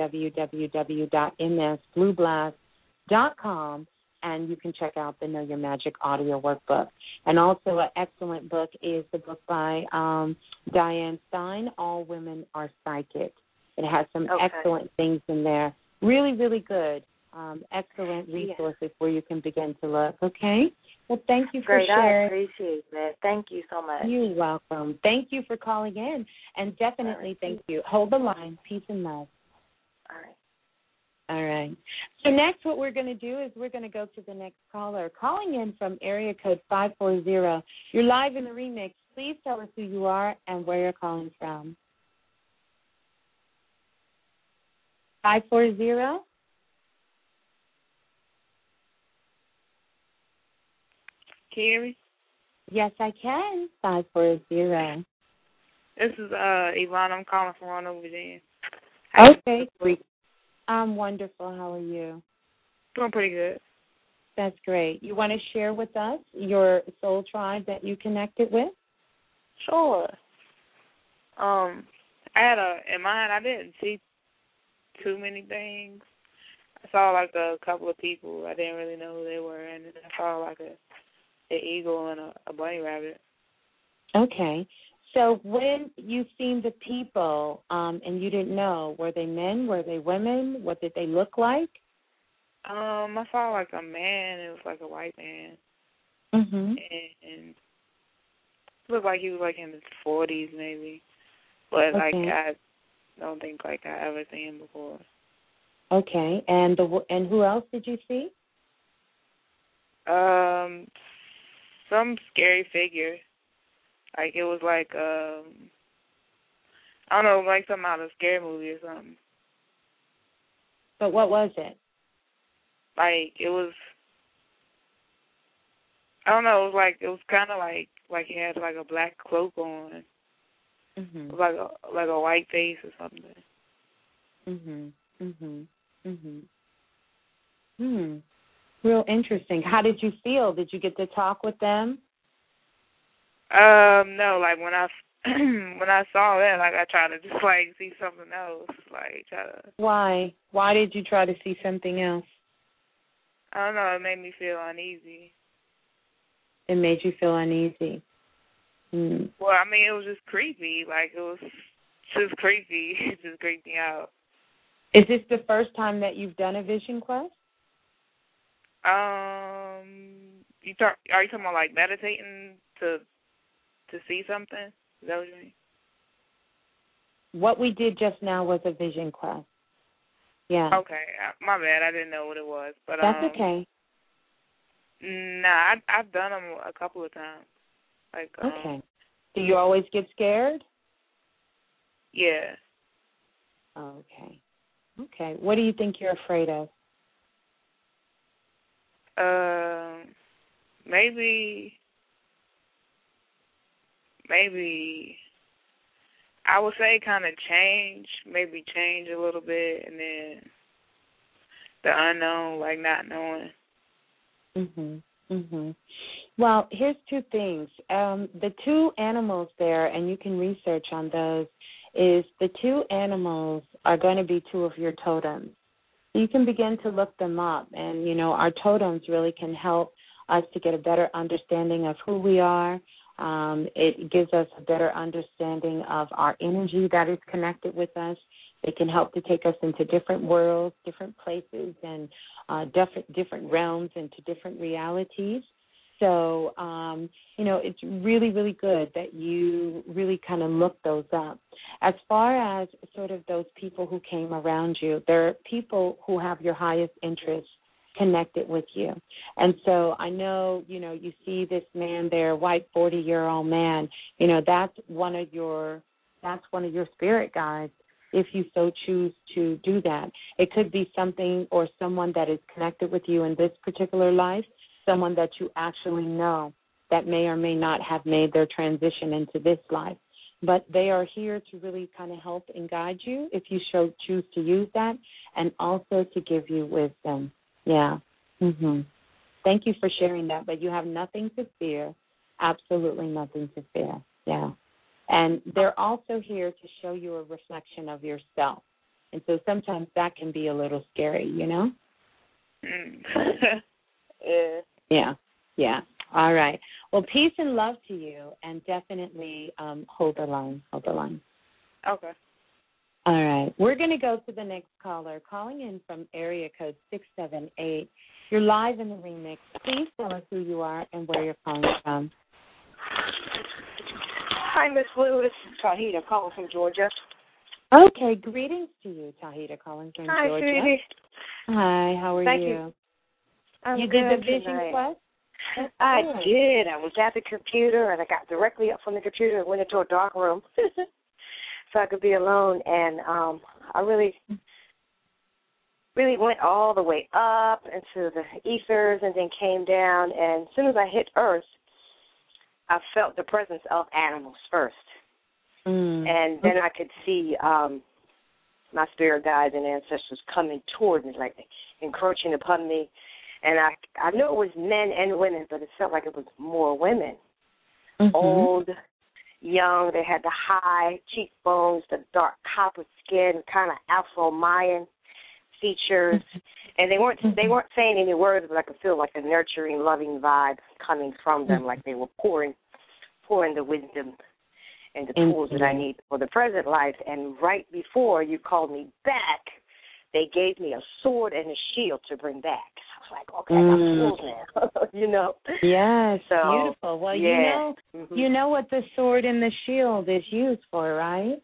www.msblueblast.com, and you can check out the Know Your Magic audio workbook. And also an excellent book is the book by Diane Stein, All Women Are Psychic. It has some excellent things in there. Really, really good. Excellent resources where you can begin to look. Okay? Well, thank you for sharing. I appreciate that. Thank you so much. You're welcome. Thank you for calling in. And definitely thank you. Hold the line. Peace and love. All right. All right. So next what we're going to do is we're going to go to the next caller. Calling in from area code 540. You're live in the remix. Please tell us who you are and where you're calling from. 540? Can you hear me? Yes, I can. 540. This is Yvonne. I'm calling from Roanoke, Virginia. Okay. I'm wonderful. How are you? Doing pretty good. That's great. You want to share with us your soul tribe that you connected with? Sure. I had in mind, I didn't see too many things. I saw like a couple of people. I didn't really know who they were, and then I saw like an eagle and a bunny rabbit. Okay. So when you seen the people and you didn't know, were they men? Were they women? What did they look like? I saw like a man. It was like a white man. Mm-hmm. And looked like he was like in his 40s maybe. But like I don't think like I ever seen him before. Okay. And who else did you see? Some scary figure. Like it was like I don't know, like something out of a scary movie or something. But what was it? Like it was, I don't know. It was kind of like he had like a black cloak on, like a white face or something. Real interesting. How did you feel? Did you get to talk with them? No. Like when I when I saw that, like, I tried to just, like, see something else, like, try to. Why? Why did you try to see something else? I don't know. It made me feel uneasy. It made you feel uneasy. Mm. Well, I mean, it was just creepy. Like, it was just creepy. It just creeped me out. Is this the first time that you've done a vision quest? Are you talking about, like, meditating to see something? Is that what you mean? What we did just now was a vision quest. Yeah. Okay, my bad. I didn't know what it was, but that's okay. Nah, I've done them a couple of times. Like, okay. Do you always get scared? Yeah. Okay. Okay. What do you think you're afraid of? Maybe I would say kind of change, maybe change a little bit, and then the unknown, like not knowing. Well, here's two things. The two animals there, and you can research on those, is the two animals are going to be two of your totems. You can begin to look them up, and, you know, our totems really can help us to get a better understanding of who we are. It gives us a better understanding of our energy that is connected with us. It can help to take us into different worlds, different places, and different realms, into different realities. So, you know, it's really, really good that you really kind of look those up. As far as sort of those people who came around you, they're people who have your highest interests connected with you. And so I know, you know, you see this man there, white 40-year-old man, you know, that's one of your spirit guides, if you so choose to do that. It could be something or someone that is connected with you in this particular life, someone that you actually know that may or may not have made their transition into this life. But they are here to really kind of help and guide you if you choose to use that, and also to give you wisdom. Yeah. Thank you for sharing that, but you have nothing to fear, absolutely nothing to fear. Yeah. And they're also here to show you a reflection of yourself. And so sometimes that can be a little scary, you know? Yeah. All right. Well, peace and love to you, and definitely hold the line. Okay. All right. We're going to go to the next caller, calling in from area code 678. You're live in the remix. Please tell us who you are and where you're calling from. Hi, Miss Blue. This is Tahita calling from Georgia. Okay. Greetings to you, Tahita, calling from Georgia. Hi, sweetie. Hi. How are Thank you? I'm you good did the vision tonight. quest? I did. I was at the computer, and I got directly up from the computer and went into a dark room so I could be alone. And I really went all the way up into the ethers and then came down. And as soon as I hit Earth, I felt the presence of animals first. And then I could see my spirit guides and ancestors coming toward me, like encroaching upon me. And I knew it was men and women, but it felt like it was more women. Old, young, they had the high cheekbones, the dark copper skin, kind of Afro-Mayan features. And they weren't saying any words, but I could feel like a nurturing, loving vibe coming from them, like they were pouring the wisdom and the tools that I need for the present life. And right before you called me back, they gave me a sword and a shield to bring back. I was like, okay, I got tools now, you know. Yes, so, beautiful. Well, you know what the sword and the shield is used for, right?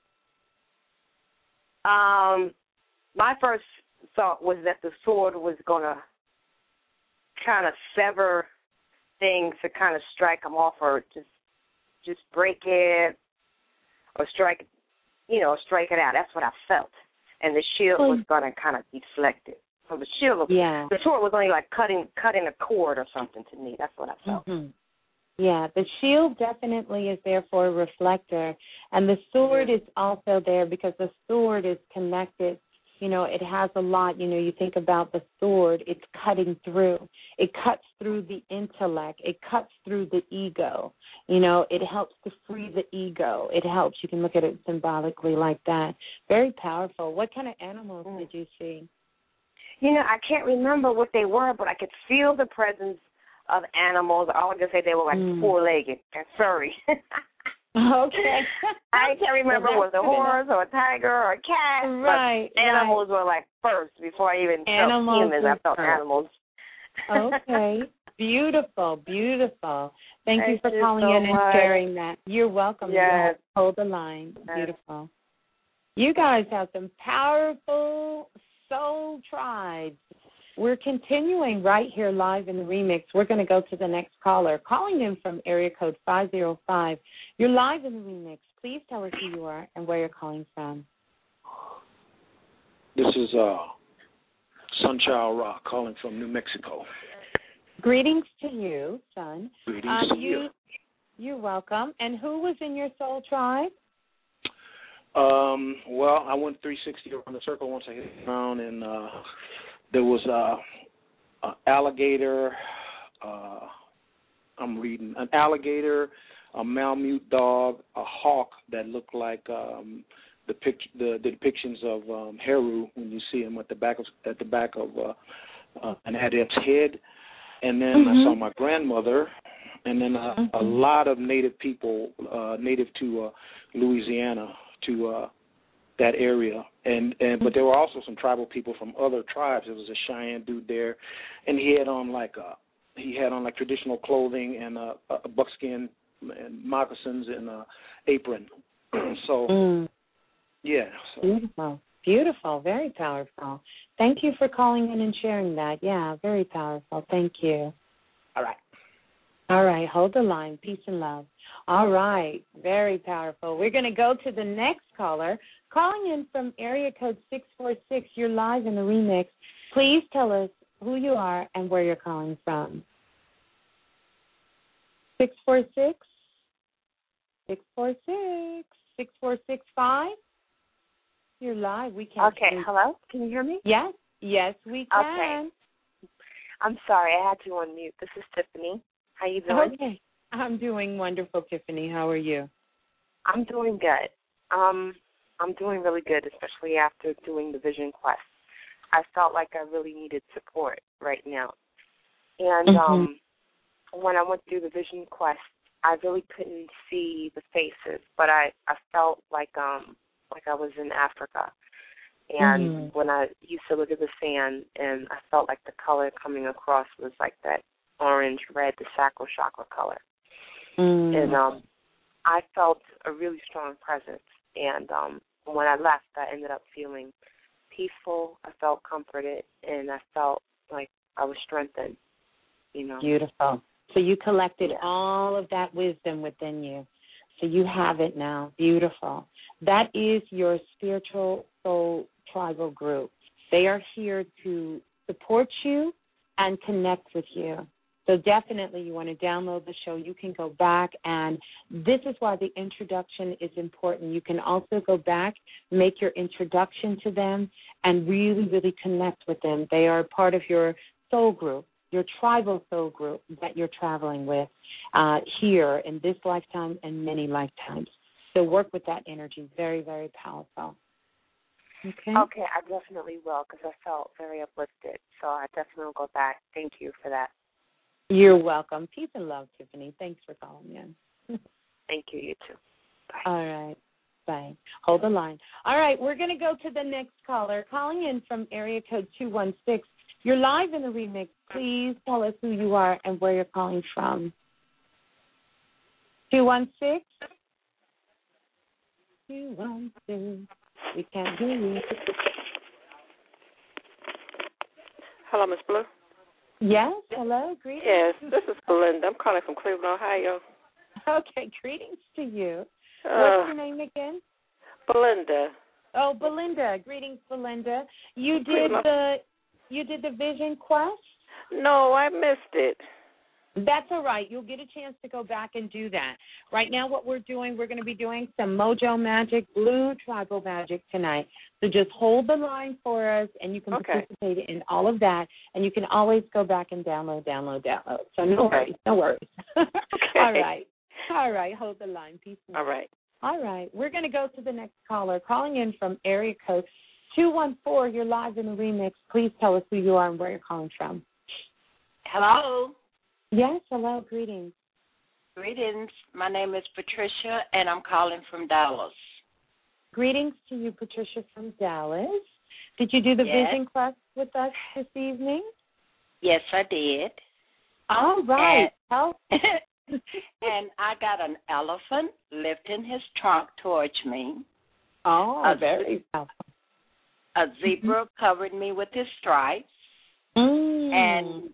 My first thought was that the sword was going to kind of sever things to kind of strike them off, or just break it, or strike it out. That's what I felt. And the shield was going to kind of deflect it. So the sword was only like cutting a cord or something to me. That's what I felt. Yeah, the shield definitely is there for a reflector, and the sword is also there because the sword is connected it has a lot. You think about the sword, it's cutting through. It cuts through the intellect. It cuts through the ego. It helps to free the ego. It helps. You can look at it symbolically like that. Very powerful. What kind of animals did you see? I can't remember what they were, but I could feel the presence of animals. I would just say they were like four-legged and furry. Okay. I can't remember was it a horse or a tiger or a cat. Right. But animals were like first before I even felt humans. I felt animals. Okay. Beautiful, beautiful. Thank you for calling in and sharing that. You're welcome. Yes. Hold the line. Yes. Beautiful. You guys have some powerful soul tribes. We're continuing right here live in the remix. We're going to go to the next caller. Calling in from area code 505. You're live in the remix. Please tell us who you are and where you're calling from. This is Sunchild Rock calling from New Mexico. Greetings to you, son. Greetings to you. You're welcome. And who was in your soul tribe? Well, I went 360 around the circle once I hit the ground, and there was an alligator. I'm reading an alligator, a Malamute dog, a hawk that looked like the depictions of Heru when you see him at the back of an adept's head, and then I saw my grandmother, and then a lot of native people, native to Louisiana, to that area, but there were also some tribal people from other tribes. There was a Cheyenne dude there, and he had on like traditional clothing and a buckskin and moccasins and a apron. So yeah. So. Beautiful, very powerful. Thank you for calling in and sharing that. Yeah, very powerful. Thank you. All right, hold the line. Peace and love. All right, very powerful. We're going to go to the next caller. Calling in from area code 646, you're live in the remix. Please tell us who you are and where you're calling from. 646? 646? 6465? You're live. We can't. Okay, hello? Can you hear me? Yes, we can. Okay. I'm sorry, I had you on mute. This is Tiffany. How you doing? Okay. I'm doing wonderful, Tiffany. How are you? I'm doing good. I'm doing really good, especially after doing the Vision Quest. I felt like I really needed support right now. And when I went through the Vision Quest, I really couldn't see the faces, but I felt like I was in Africa. And when I used to look at the sand, and I felt like the color coming across was like that orange, red, the sacral chakra color. And I felt a really strong presence. And when I left, I ended up feeling peaceful. I felt comforted, and I felt like I was strengthened. Beautiful. So you collected all of that wisdom within you. So you have it now. Beautiful. That is your spiritual soul tribal group. They are here to support you and connect with you. So definitely you want to download the show. You can go back, and this is why the introduction is important. You can also go back, make your introduction to them, and really, really connect with them. They are part of your soul group, your tribal soul group that you're traveling with here in this lifetime and many lifetimes. So work with that energy. Very, very powerful. Okay, I definitely will, because I felt very uplifted. So I definitely will go back. Thank you for that. You're welcome. Peace and love, Tiffany. Thanks for calling in. Thank you. You too. Bye. All right. Bye. Hold the line. All right, we're going to go to the next caller. Calling in from area code 216. You're live in the remix. Please tell us who you are and where you're calling from. 216? 216. We can't hear you. Hello, Miss Blue. Yes, hello, greetings. Yes, this is Belinda. I'm calling from Cleveland, Ohio. Okay, greetings to you. What's your name again? Belinda. Oh, Belinda. Greetings, Belinda. You did the Vision Quest? No, I missed it. That's all right. You'll get a chance to go back and do that. Right now what we're doing, we're going to be doing some Mojo Magic, Blue Tribal Magic tonight. So just hold the line for us, and you can participate in all of that. And you can always go back and download. So no worries. All right. Hold the line. Peace. All right. All right. We're going to go to the next caller. Calling in from area code 214. You're live in the remix. Please tell us who you are and where you're calling from. Hello. Yes, hello. Greetings. Greetings. My name is Patricia, and I'm calling from Dallas. Greetings to you, Patricia, from Dallas. Did you do the vision quest with us this evening? Yes, I did. All right. And I got an elephant lifting his trunk towards me. Oh, very powerful. A zebra covered me with his stripes. And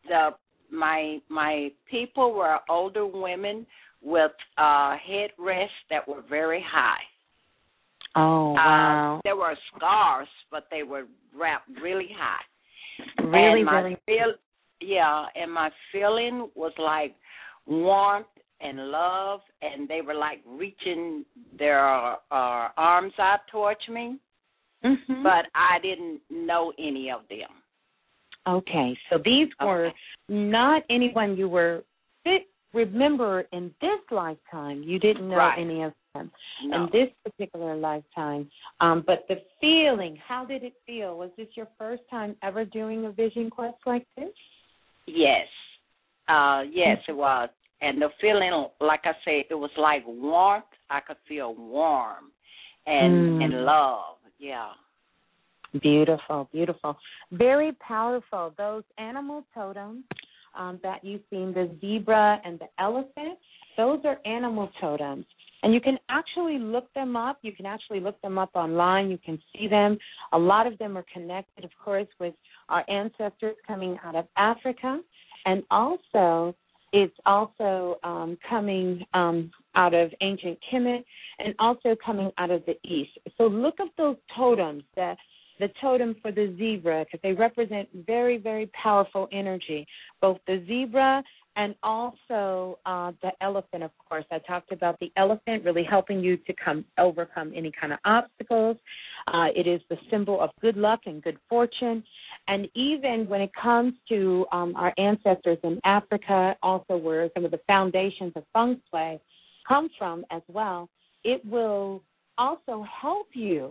my people were older women with headrests that were very high. Oh, wow. There were scarves, but they were wrapped really high. Really, and my feeling was like warmth and love, and they were like reaching their arms out towards me, but I didn't know any of them. Okay, so these were not anyone you were remember in this lifetime. You didn't know any of them in this particular lifetime. But the feeling, how did it feel? Was this your first time ever doing a vision quest like this? Yes. Yes, it was. And the feeling, like I said, it was like warmth. I could feel warm and love. Yeah. Beautiful, beautiful. Very powerful. Those animal totems that you've seen, the zebra and the elephant, those are animal totems. And you can actually look them up. You can actually look them up online. You can see them. A lot of them are connected, of course, with our ancestors coming out of Africa. And also, it's also coming out of ancient Kemet and also coming out of the East. So look up those totems, the totem for the zebra, because they represent very, very powerful energy, both the zebra and also the elephant, of course. I talked about the elephant really helping you to overcome any kind of obstacles. It is the symbol of good luck and good fortune. And even when it comes to our ancestors in Africa, also where some of the foundations of feng shui come from as well, it will also help you.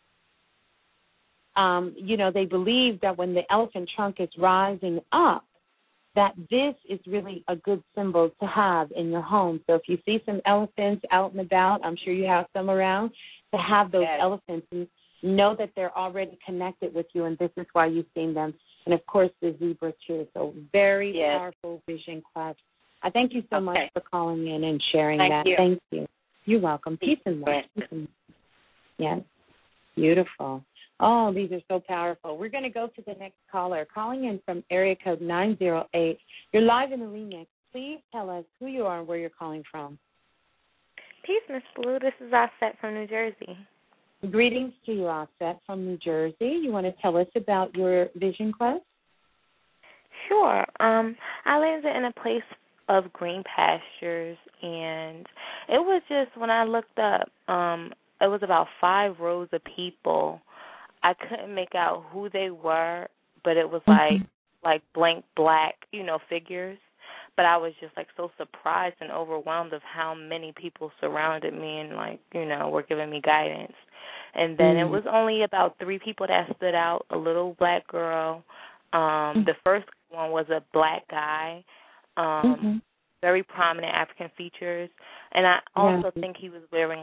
They believe that when the elephant trunk is rising up, that this is really a good symbol to have in your home. So if you see some elephants out and about, I'm sure you have some around, to have those elephants and know that they're already connected with you, and this is why you've seen them. And, of course, the zebra, too. So very powerful vision quest. I thank you so much for calling in and sharing that. Thank you. You're welcome. Peace and love. Yes. Beautiful. Oh, these are so powerful. We're going to go to the next caller. Calling in from area code 908. You're live in the remix. Please tell us who you are and where you're calling from. Peace, Miss Blue. This is Offset from New Jersey. Greetings to you, Offset from New Jersey. You want to tell us about your vision quest? Sure. I landed in a place of green pastures, and it was just, when I looked up, it was about 5 rows of people. I couldn't make out who they were, but it was like blank black, figures. But I was just so surprised and overwhelmed of how many people surrounded me and were giving me guidance. And then it was only about 3 people that stood out, a little black girl. The first one was a black guy, very prominent African features. And I also think he was wearing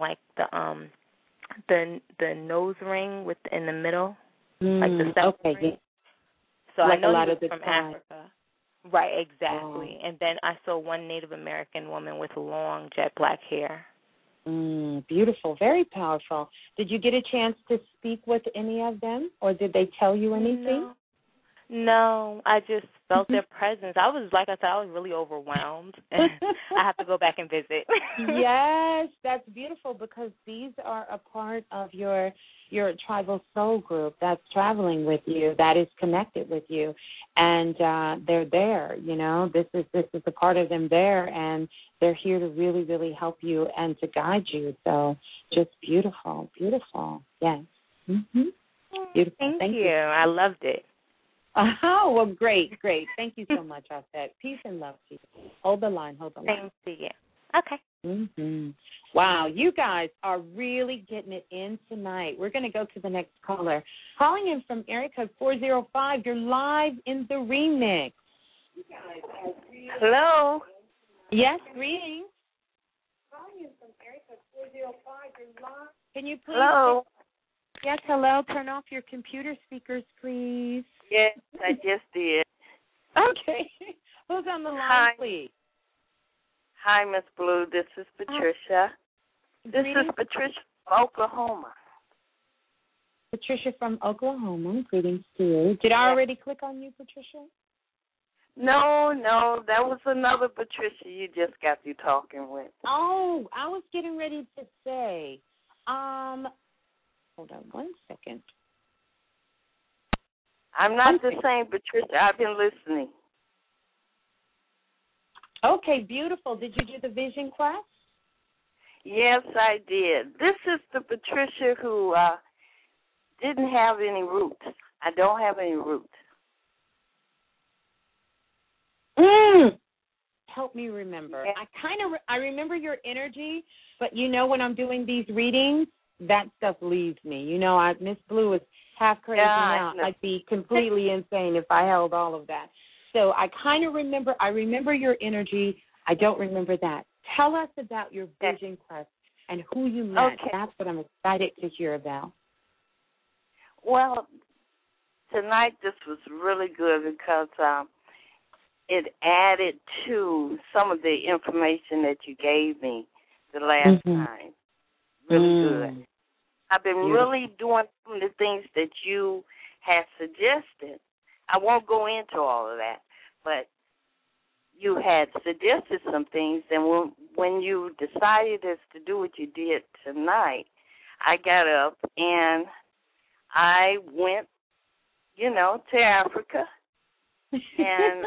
the nose ring in the middle, the septum ring. So I know he was from Africa. Right, exactly. And then I saw one Native American woman with long jet black hair. Beautiful, very powerful. Did you get a chance to speak with any of them, or did they tell you anything? No, I just felt their presence. I was really overwhelmed. I have to go back and visit. Yes, that's beautiful, because these are a part of your you're a tribal soul group that's traveling with you, that is connected with you, and they're there. You know, this is a part of them there, and they're here to really, really help you and to guide you. So just beautiful, beautiful. Yes. Mm-hmm. Beautiful. Thank you. I loved it. Oh, well, great. Thank you so much, Offset. Peace and love to you. Hold the line. Thank you. Okay. Mm-hmm. Wow, you guys are really getting it in tonight. We're going to go to the next caller. Calling in from area code 405, you're live in the remix. Hello. Yes, greetings. Calling in from area code 405, you're live. Can you please? Hello. Yes, hello. Turn off your computer speakers, please. Yes, I just did. Okay. Who's on the line, Hi. please? Hi, Miss Blue. This is Patricia. This is Patricia from Oklahoma. Patricia from Oklahoma. Greetings to you. Did I already click on you, Patricia? No, that was another Patricia you just got through talking with. Oh, I was getting ready to say, hold on one second. I'm not the same Patricia. I've been listening. Okay, beautiful. Did you do the vision quest? Yes, I did. This is the Patricia who didn't have any roots. I don't have any roots. Help me remember. I remember your energy, but you know when I'm doing these readings, that stuff leaves me. You know, Miss Blue is half crazy now. I'd be completely insane if I held all of that. So I kind of remember. I remember your energy. I don't remember that. Tell us about your vision quest and who you met. Okay. That's what I'm excited to hear about. Well, tonight this was really good because it added to some of the information that you gave me the last time. Really good. I've been really doing some of the things that you had suggested. I won't go into all of that, but you had suggested some things, and when you decided as to do what you did tonight, I got up and I went, to Africa, and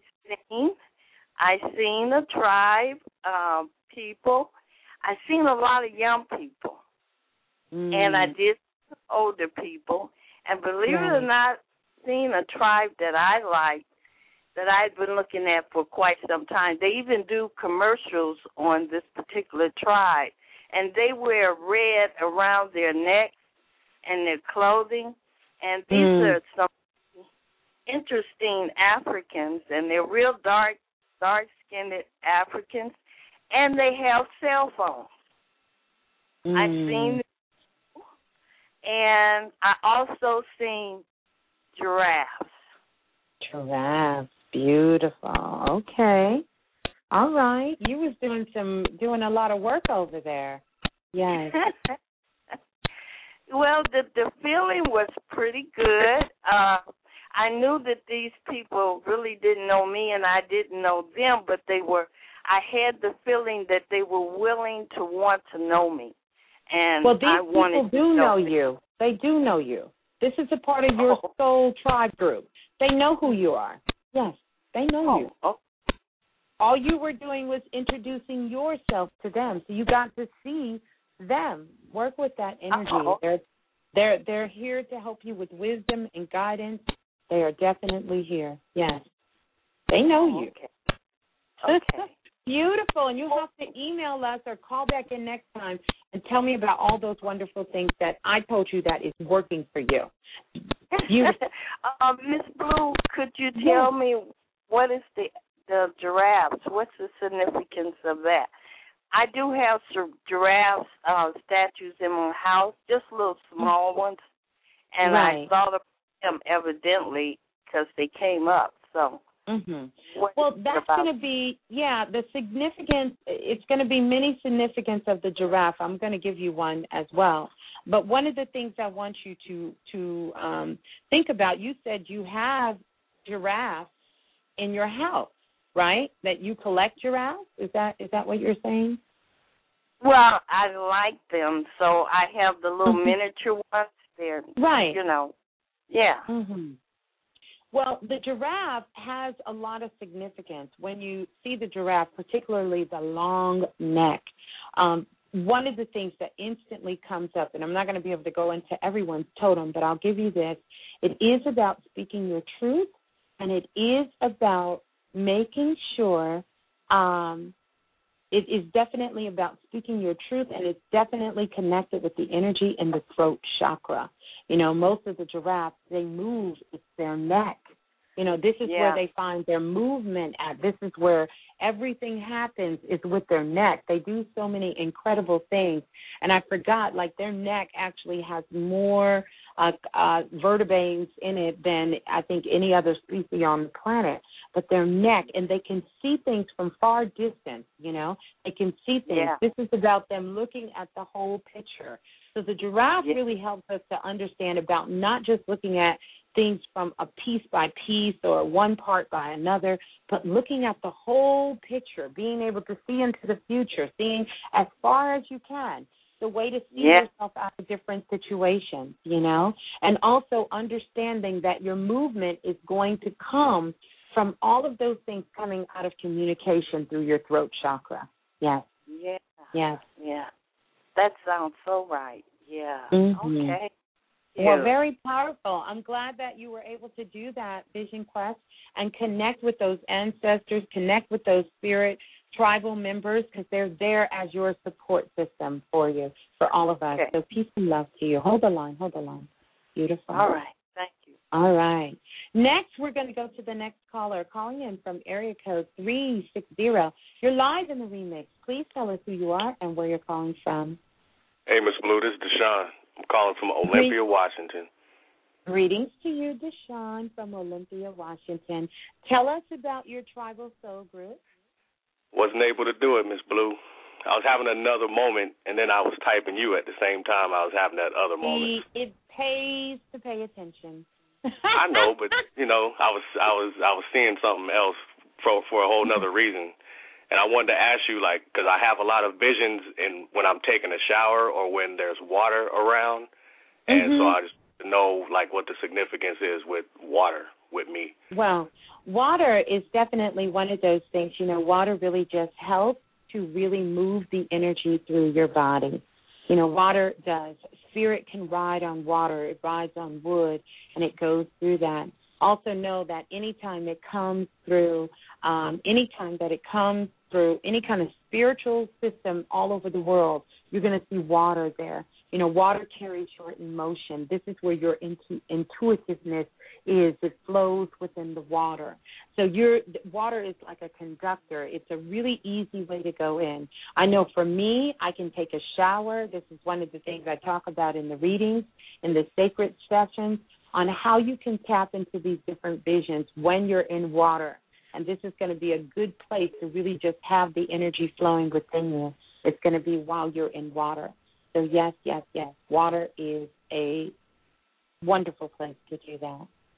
I seen a tribe, people. I seen a lot of young people, and I did older people, and believe it or not, seen a tribe that I liked, that I'd been looking at for quite some time. They even do commercials on this particular tribe, and they wear red around their necks and their clothing, and these are some interesting Africans, and they're real dark-skinned Africans, and they have cell phones. I've seen them, and I also seen giraffes. Giraffes, beautiful. Okay, all right. You was doing a lot of work over there. Yes. Well, the feeling was pretty good. I knew that these people really didn't know me, and I didn't know them, but I had the feeling that they were willing to want to know me. And well, these people do know you. They do know you. This is a part of your soul tribe group. They know who you are. Yes, they know you. All you were doing was introducing yourself to them, so you got to see them. Work with that energy. They're here to help you with wisdom and guidance. They are definitely here. Yes, they know you. Okay. Beautiful. And you have to email us or call back in next time and tell me about all those wonderful things that I told you that is working for you. Miss Blue, could you tell me what is the giraffes? What's the significance of that? I do have giraffe statues in my house, just little small ones, and I thought of them evidently because they came up. So, well, that's going to be the significance. It's going to be many significance of the giraffe. I'm going to give you one as well. But one of the things I want you to think about, you said you have giraffes in your house, right? That you collect giraffes? Is that what you're saying? Well, I like them, so I have the little miniature ones there. Right. You know, yeah. Mm-hmm. Well, the giraffe has a lot of significance. When you see the giraffe, particularly the long neck, one of the things that instantly comes up, and I'm not going to be able to go into everyone's totem, but I'll give you this. It is about speaking your truth, and it is about making sure it is definitely about speaking your truth, and it's definitely connected with the energy in the throat chakra. You know, most of the giraffes, they move, it's their neck. You know, this is where they find their movement at. This is where everything happens is with their neck. They do so many incredible things. And I forgot, like, their neck actually has more vertebrae in it than I think any other species on the planet. But their neck, and they can see things from far distance, you know. They can see things. Yeah. This is about them looking at the whole picture. So the giraffe really helps us to understand about not just looking at things from a piece by piece or one part by another, but looking at the whole picture, being able to see into the future, seeing as far as you can, the way to see yourself out of different situations, you know, and also understanding that your movement is going to come from all of those things coming out of communication through your throat chakra. Yes. Yeah. Yes. Yeah. That sounds so right. Yeah. Mm-hmm. Okay. Well, very powerful. I'm glad that you were able to do that, Vision Quest, and connect with those ancestors, connect with those spirit tribal members, because they're there as your support system for you, for all of us. Okay. So peace and love to you. Hold the line. Beautiful. All right. Thank you. All right. Next, we're going to go to the next caller calling in from area code 360. You're live in the remix. Please tell us who you are and where you're calling from. Hey, Miss Blue, this is Deshaun. I'm calling from Olympia, Washington. Greetings to you, Deshaun, from Olympia, Washington. Tell us about your tribal soul group. Wasn't able to do it, Miss Blue. I was having another moment, and then I was typing you at the same time I was having that other moment. It pays to pay attention. I know, but you know, I was seeing something else for a whole nother reason. And I wanted to ask you, like, because I have a lot of visions in when I'm taking a shower or when there's water around, and so I just know, like, what the significance is with water with me. Well, water is definitely one of those things. You know, water really just helps to really move the energy through your body. You know, water does. Spirit can ride on water. It rides on wood, and it goes through that. Also know that anytime it comes through, any kind of spiritual system all over the world, you're going to see water there. You know, water carries your emotion. This is where your intuitiveness is. It flows within the water. So water is like a conductor. It's a really easy way to go in. I know for me, I can take a shower. This is one of the things I talk about in the readings, in the sacred sessions, on how you can tap into these different visions when you're in water. And this is going to be a good place to really just have the energy flowing within you. It's going to be while you're in water. So, yes. Water is a wonderful place to do that.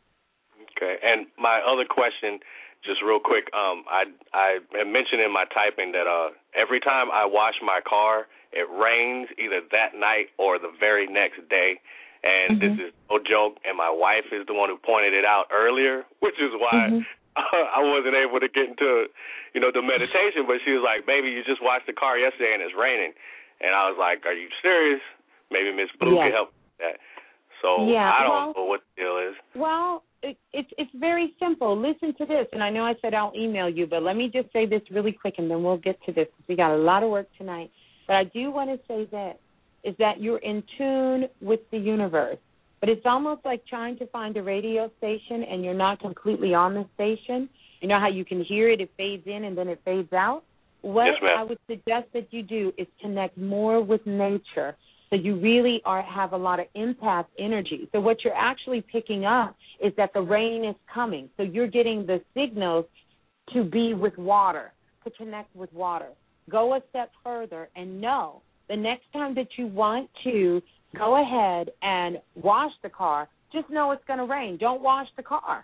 Okay. And my other question, just real quick, I mentioned in my typing that every time I wash my car, it rains either that night or the very next day. And this is no joke, and my wife is the one who pointed it out earlier, which is why I wasn't able to get into, you know, the meditation. But she was like, baby, you just washed the car yesterday and it's raining. And I was like, are you serious? Maybe Miss Blue can help with that. So I don't know what the deal is. Well, it's very simple. Listen to this. And I know I said I'll email you, but let me just say this really quick, and then we'll get to this. We got a lot of work tonight. But I do want to say this. Is that you're in tune with the universe. But it's almost like trying to find a radio station and you're not completely on the station. You know how you can hear it, it fades in and then it fades out? What I would suggest that you do is connect more with nature. So you really have a lot of empath energy. So what you're actually picking up is that the rain is coming. So you're getting the signals to be with water, to connect with water. Go a step further and know the next time that you want to go ahead and wash the car, just know it's going to rain. Don't wash the car.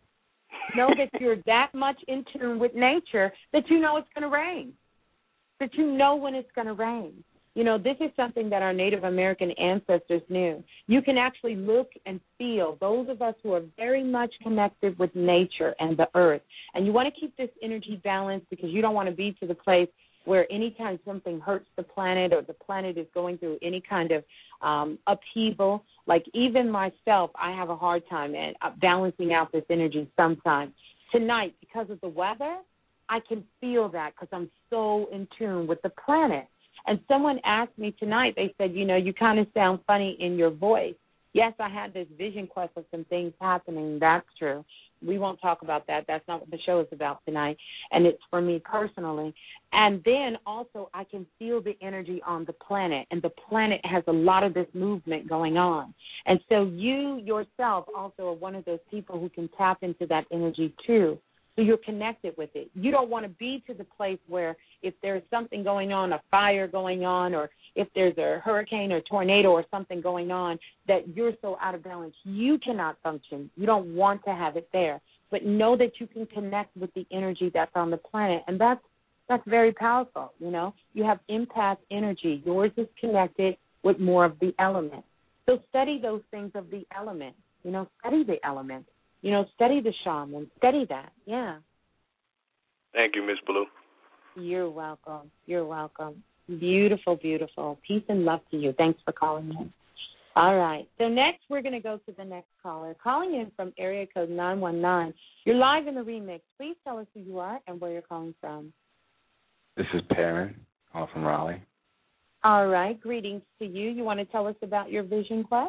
Know that you're that much in tune with nature that you know it's going to rain, that you know when it's going to rain. This is something that our Native American ancestors knew. You can actually look and feel, those of us who are very much connected with nature and the earth, and you want to keep this energy balanced because you don't want to be to the place where anytime something hurts the planet or the planet is going through any kind of upheaval, like even myself, I have a hard time balancing out this energy sometimes. Tonight, because of the weather, I can feel that because I'm so in tune with the planet. And someone asked me tonight, they said, you kind of sound funny in your voice. Yes, I had this vision quest of some things happening. That's true. We won't talk about that. That's not what the show is about tonight. And it's for me personally. And then also I can feel the energy on the planet. And the planet has a lot of this movement going on. And so you yourself also are one of those people who can tap into that energy too. So you're connected with it. You don't want to be to the place where if there's something going on, a fire going on, or if there's a hurricane or tornado or something going on, that you're so out of balance. You cannot function. You don't want to have it there. But know that you can connect with the energy that's on the planet. And that's very powerful, You have empath energy. Yours is connected with more of the element. So study those things of the element. Study the element. Study the shaman. Study that. Yeah. Thank you, Miss Blue. You're welcome. You're welcome. Beautiful, beautiful. Peace and love to you. Thanks for calling in. All right. So next we're going to go to the next caller. Calling in from area code 919. You're live in the remix. Please tell us who you are and where you're calling from. This is Perrin, all from Raleigh. All right. Greetings to you. You want to tell us about your vision quest?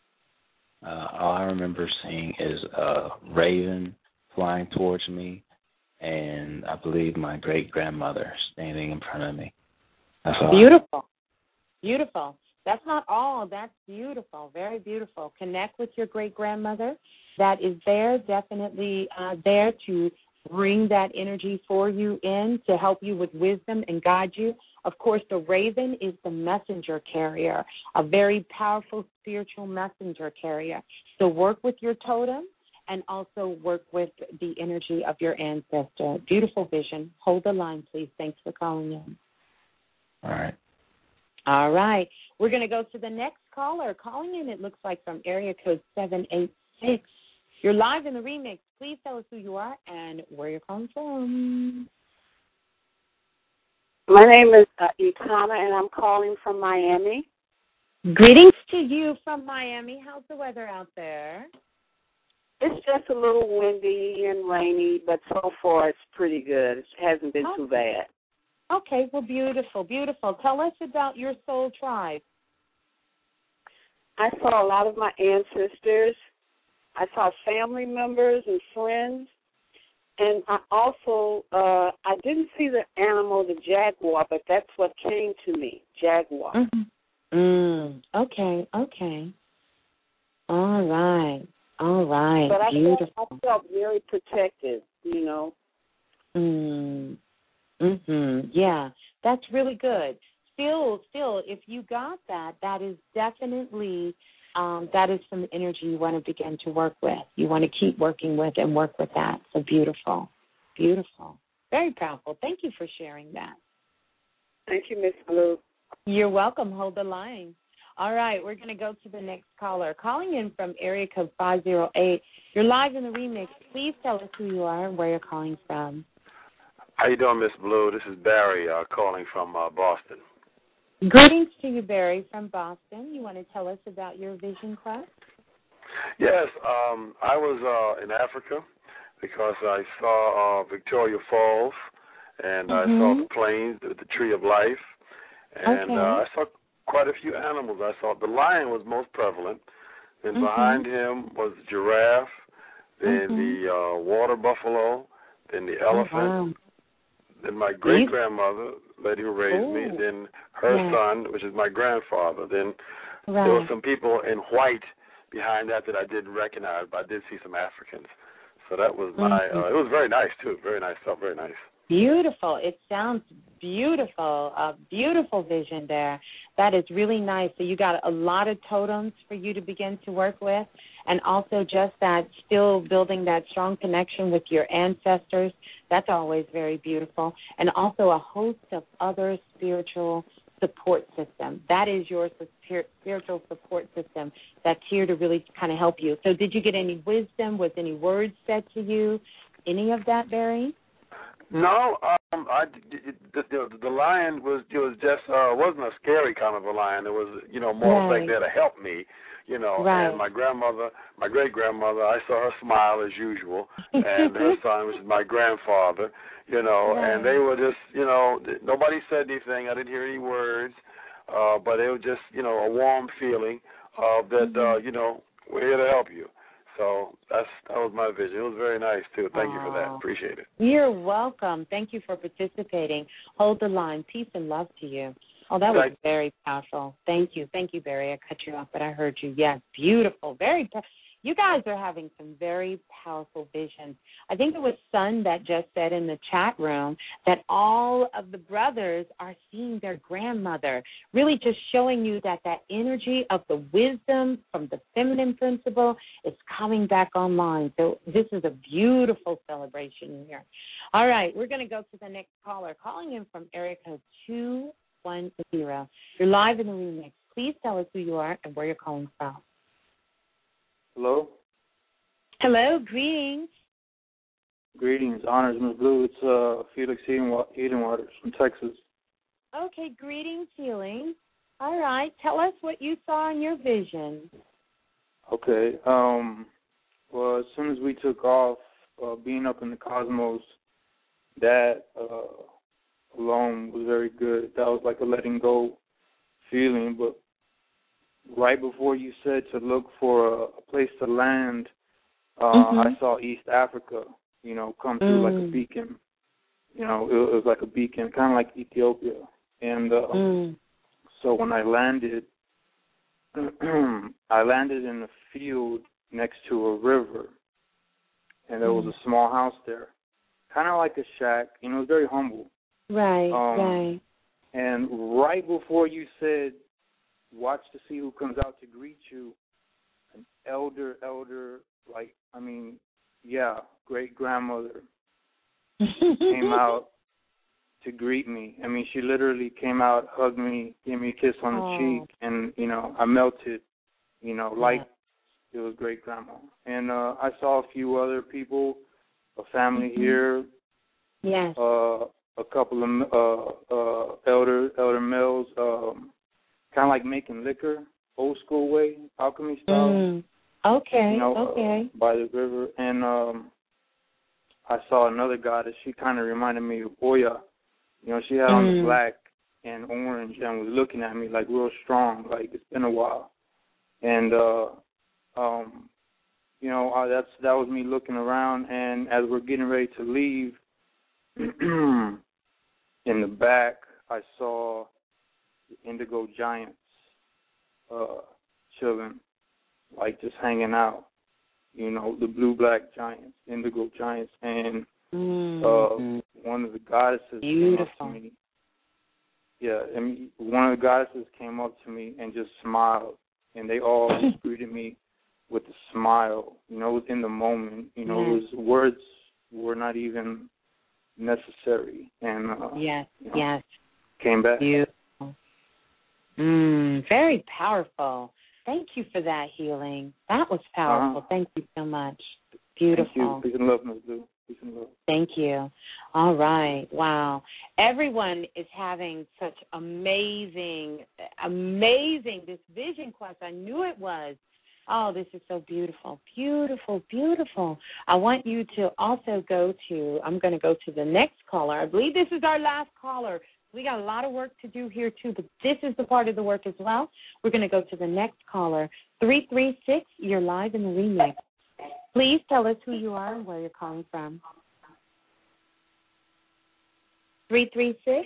All I remember seeing is a raven flying towards me, and I believe my great-grandmother standing in front of me. That's all. Beautiful. Beautiful. That's not all. That's beautiful. Very beautiful. Connect with your great-grandmother. That is there, definitely there to bring that energy for you in, to help you with wisdom and guide you. Of course, the raven is the messenger carrier, a very powerful spiritual messenger carrier. So work with your totem and also work with the energy of your ancestor. Beautiful vision. Hold the line, please. Thanks for calling in. All right. All right. We're going to go to the next caller. Calling in, it looks like, from area code 786. You're live in the remix. Please tell us who you are and where you're calling from. My name is Itana, and I'm calling from Miami. Greetings to you from Miami. How's the weather out there? It's just a little windy and rainy, but so far it's pretty good. It hasn't been too bad. Okay, well, beautiful, beautiful. Tell us about your soul tribe. I saw a lot of my ancestors. I saw family members and friends. And I also, I didn't see the animal, the jaguar, but that's what came to me, jaguar. Okay. All right. But Beautiful. I felt very protected, Yeah, that's really good. Still, if you got that, that is definitely, that is some energy you want to begin to work with. You want to keep working with and work with that. So beautiful. Very powerful. Thank you for sharing that. Thank you, Miss Blue. You're welcome. Hold the line. All right, we're going to go to the next caller. Calling in from area code 508. You're live in the remix. Please tell us who you are and where you're calling from. How you doing, Miss Blue? This is Barry calling from Boston. Greetings to you, Barry, from Boston. You want to tell us about your vision quest? Yes, I was in Africa because I saw Victoria Falls, and I saw the plains, the Tree of Life, and I saw quite a few animals. I saw the lion was most prevalent, then behind him was the giraffe, then the water buffalo, then the elephant, then my great-grandmother, lady who raised me, and then her son, which is my grandfather. Then there were some people in white behind that I didn't recognize, but I did see some Africans. So that was my, it was very nice, too. Very nice stuff, very nice. Beautiful. It sounds beautiful. A beautiful vision there. That is really nice. So you got a lot of totems for you to begin to work with, and also just that still building that strong connection with your ancestors. That's always very beautiful. And also a host of other spiritual support system. That is your spiritual support system that's here to really kind of help you. So did you get any wisdom? Was any words said to you? Any of that, Barry? No, the lion was just wasn't a scary kind of a lion. It was more like there to help me, And my grandmother, my great grandmother, I saw her smile as usual, and her son, which is my grandfather, and they were just nobody said anything. I didn't hear any words, but it was just a warm feeling of that we're here to help you. So that was my vision. It was very nice, too. Thank you for that. Appreciate it. You're welcome. Thank you for participating. Hold the line. Peace and love to you. Oh, that was very powerful. Thank you. Thank you, Barry. I cut you off, but I heard you. Yes, beautiful. Very You guys are having some very powerful visions. I think it was Sun that just said in the chat room that all of the brothers are seeing their grandmother, really just showing you that energy of the wisdom from the feminine principle is coming back online. So this is a beautiful celebration here. All right, we're going to go to the next caller, calling in from area code 210. You're live in the remix. Please tell us who you are and where you're calling from. Hello? Hello, greetings. Greetings, honors, Ms. Blue. It's Felix Edenwaters from Texas. Okay, greetings, Healing. All right, tell us what you saw in your vision. Okay, well, as soon as we took off, being up in the cosmos, that alone was very good. That was like a letting go feeling, but right before you said to look for a place to land, I saw East Africa, come through like a beacon. It was like a beacon, kind of like Ethiopia. And so when I landed, I landed in a field next to a river, and there was a small house there, kind of like a shack. It was very humble. Right, right. And right before you said, watch to see who comes out to greet you, an elder, great-grandmother came out to greet me. I mean, she literally came out, hugged me, gave me a kiss on the cheek, and, I melted, like it was great-grandma. And I saw a few other people, a family here, a couple of elder males, kind of like making liquor, old school way, alchemy style. Okay, by the river. And I saw another goddess. She kind of reminded me of Oya. She had on the black and orange and was looking at me like real strong, like it's been a while. And, that was me looking around. And as we're getting ready to leave, in the back, I saw the Indigo Giants chilling, like just hanging out. The blue-black giants, Indigo Giants, and one of the goddesses came up to me. Yeah, and one of the goddesses came up to me and just smiled, and they all just greeted me with a smile. It was in the moment. It was, words were not even necessary, and came back. Beautiful. Very powerful. Thank you for that, Healing. That was powerful. Thank you so much. Beautiful. Thank you. Peace and love, Ms. Blue. Peace and love. Thank you. All right. Wow. Everyone is having such amazing this vision quest. I knew it was. Oh, this is so beautiful. Beautiful, beautiful. I want you to also I'm going to go to the next caller. I believe this is our last caller. We got a lot of work to do here, too, but this is the part of the work as well. We're going to go to the next caller. 336, you're live in the remix. Please tell us who you are and where you're calling from. 336?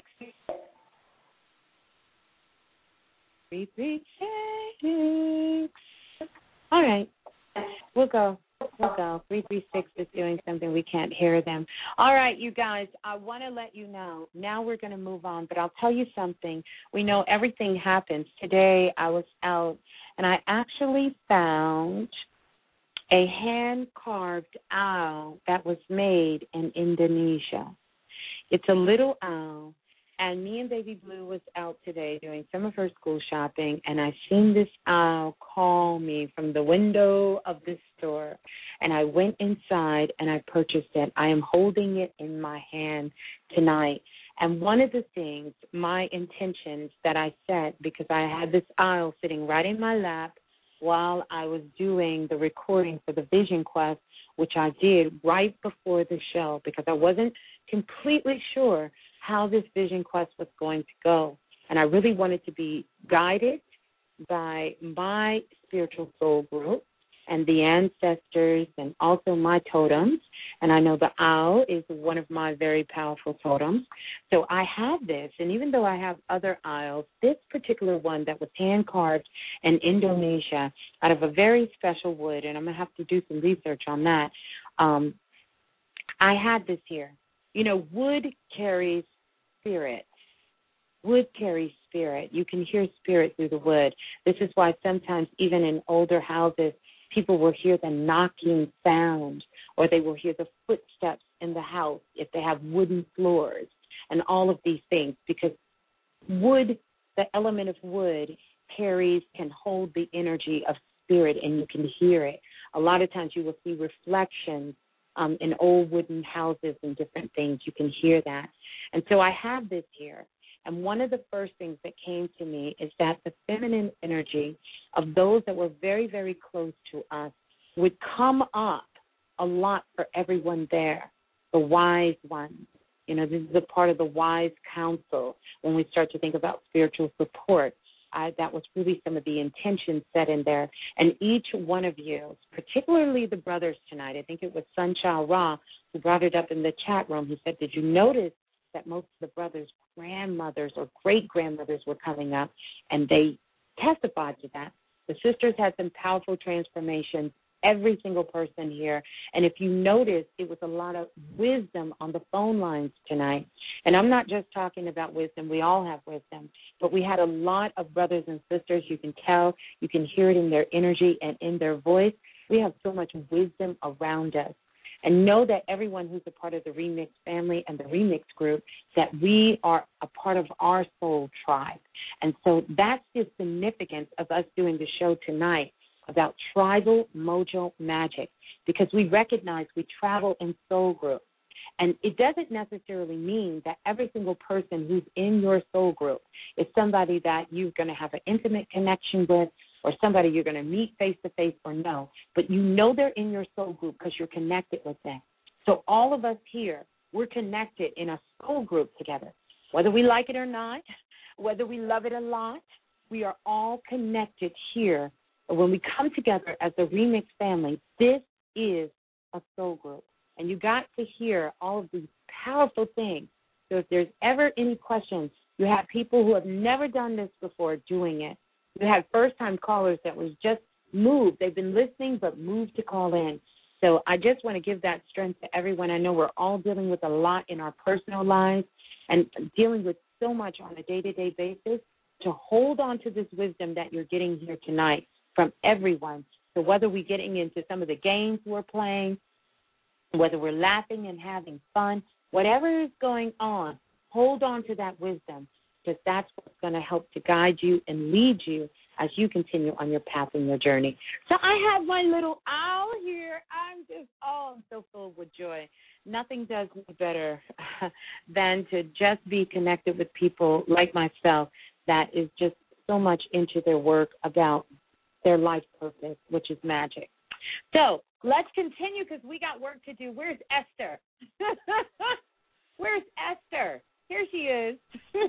336. All right. We'll go. 336 is doing something. We can't hear them. All right, you guys, I want to let you know. Now we're going to move on, but I'll tell you something. We know everything happens. Today I was out, and I actually found a hand-carved owl that was made in Indonesia. It's a little owl, And me and Baby Blue was out today doing some of her school shopping, and I seen this owl call me from the window of the store. And I went inside and I purchased it. I am holding it in my hand tonight. And one of the things, my intentions that I set, because I had this owl sitting right in my lap while I was doing the recording for the Vision Quest, which I did right before the show, because I wasn't completely sure how this Vision Quest was going to go. And I really wanted to be guided by my spiritual soul group and the ancestors and also my totems. And I know the owl is one of my very powerful totems. So I have this, and even though I have other owls, this particular one that was hand-carved in Indonesia out of a very special wood, and I'm going to have to do some research on that, I had this here. You know, wood carries spirit. Wood carries spirit. You can hear spirit through the wood. This is why sometimes even in older houses, people will hear the knocking sound, or they will hear the footsteps in the house if they have wooden floors and all of these things, because wood, the element of wood, can hold the energy of spirit, and you can hear it. A lot of times you will see reflections in old wooden houses and different things. You can hear that. And so I have this here. And one of the first things that came to me is that the feminine energy of those that were very, very close to us would come up a lot for everyone there, the wise ones. You know, this is a part of the wise counsel when we start to think about spiritual support. That was really some of the intentions set in there. And each one of you, particularly the brothers tonight, I think it was Sunchild Ra who brought it up in the chat room. He said, did you notice that most of the brothers' grandmothers or great-grandmothers were coming up, and they testified to that. The sisters had some powerful transformations, every single person here. And if you notice, it was a lot of wisdom on the phone lines tonight. And I'm not just talking about wisdom. We all have wisdom. But we had a lot of brothers and sisters. You can tell, you can hear it in their energy and in their voice. We have so much wisdom around us. And know that everyone who's a part of the Remix family and the Remix group, that we are a part of our soul tribe. And so that's the significance of us doing the show tonight about tribal mojo magic, because we recognize we travel in soul groups. And it doesn't necessarily mean that every single person who's in your soul group is somebody that you're going to have an intimate connection with, or somebody you're going to meet face-to-face or no, but you know they're in your soul group because you're connected with them. So all of us here, we're connected in a soul group together. Whether we like it or not, whether we love it a lot, we are all connected here. When we come together as the Remix family, this is a soul group. And you got to hear all of these powerful things. So if there's ever any questions, you have people who have never done this before doing it. You had first-time callers that was just moved. They've been listening but moved to call in. So I just want to give that strength to everyone. I know we're all dealing with a lot in our personal lives and dealing with so much on a day-to-day basis, to hold on to this wisdom that you're getting here tonight from everyone. So whether we're getting into some of the games we're playing, whether we're laughing and having fun, whatever is going on, hold on to that wisdom, because that's what's going to help to guide you and lead you as you continue on your path and your journey. So I have my little owl here. I'm so full with joy. Nothing does me better than to just be connected with people like myself that is just so much into their work about their life purpose, which is magic. So let's continue because we got work to do. Where's Esther? Where's Esther? Here she is.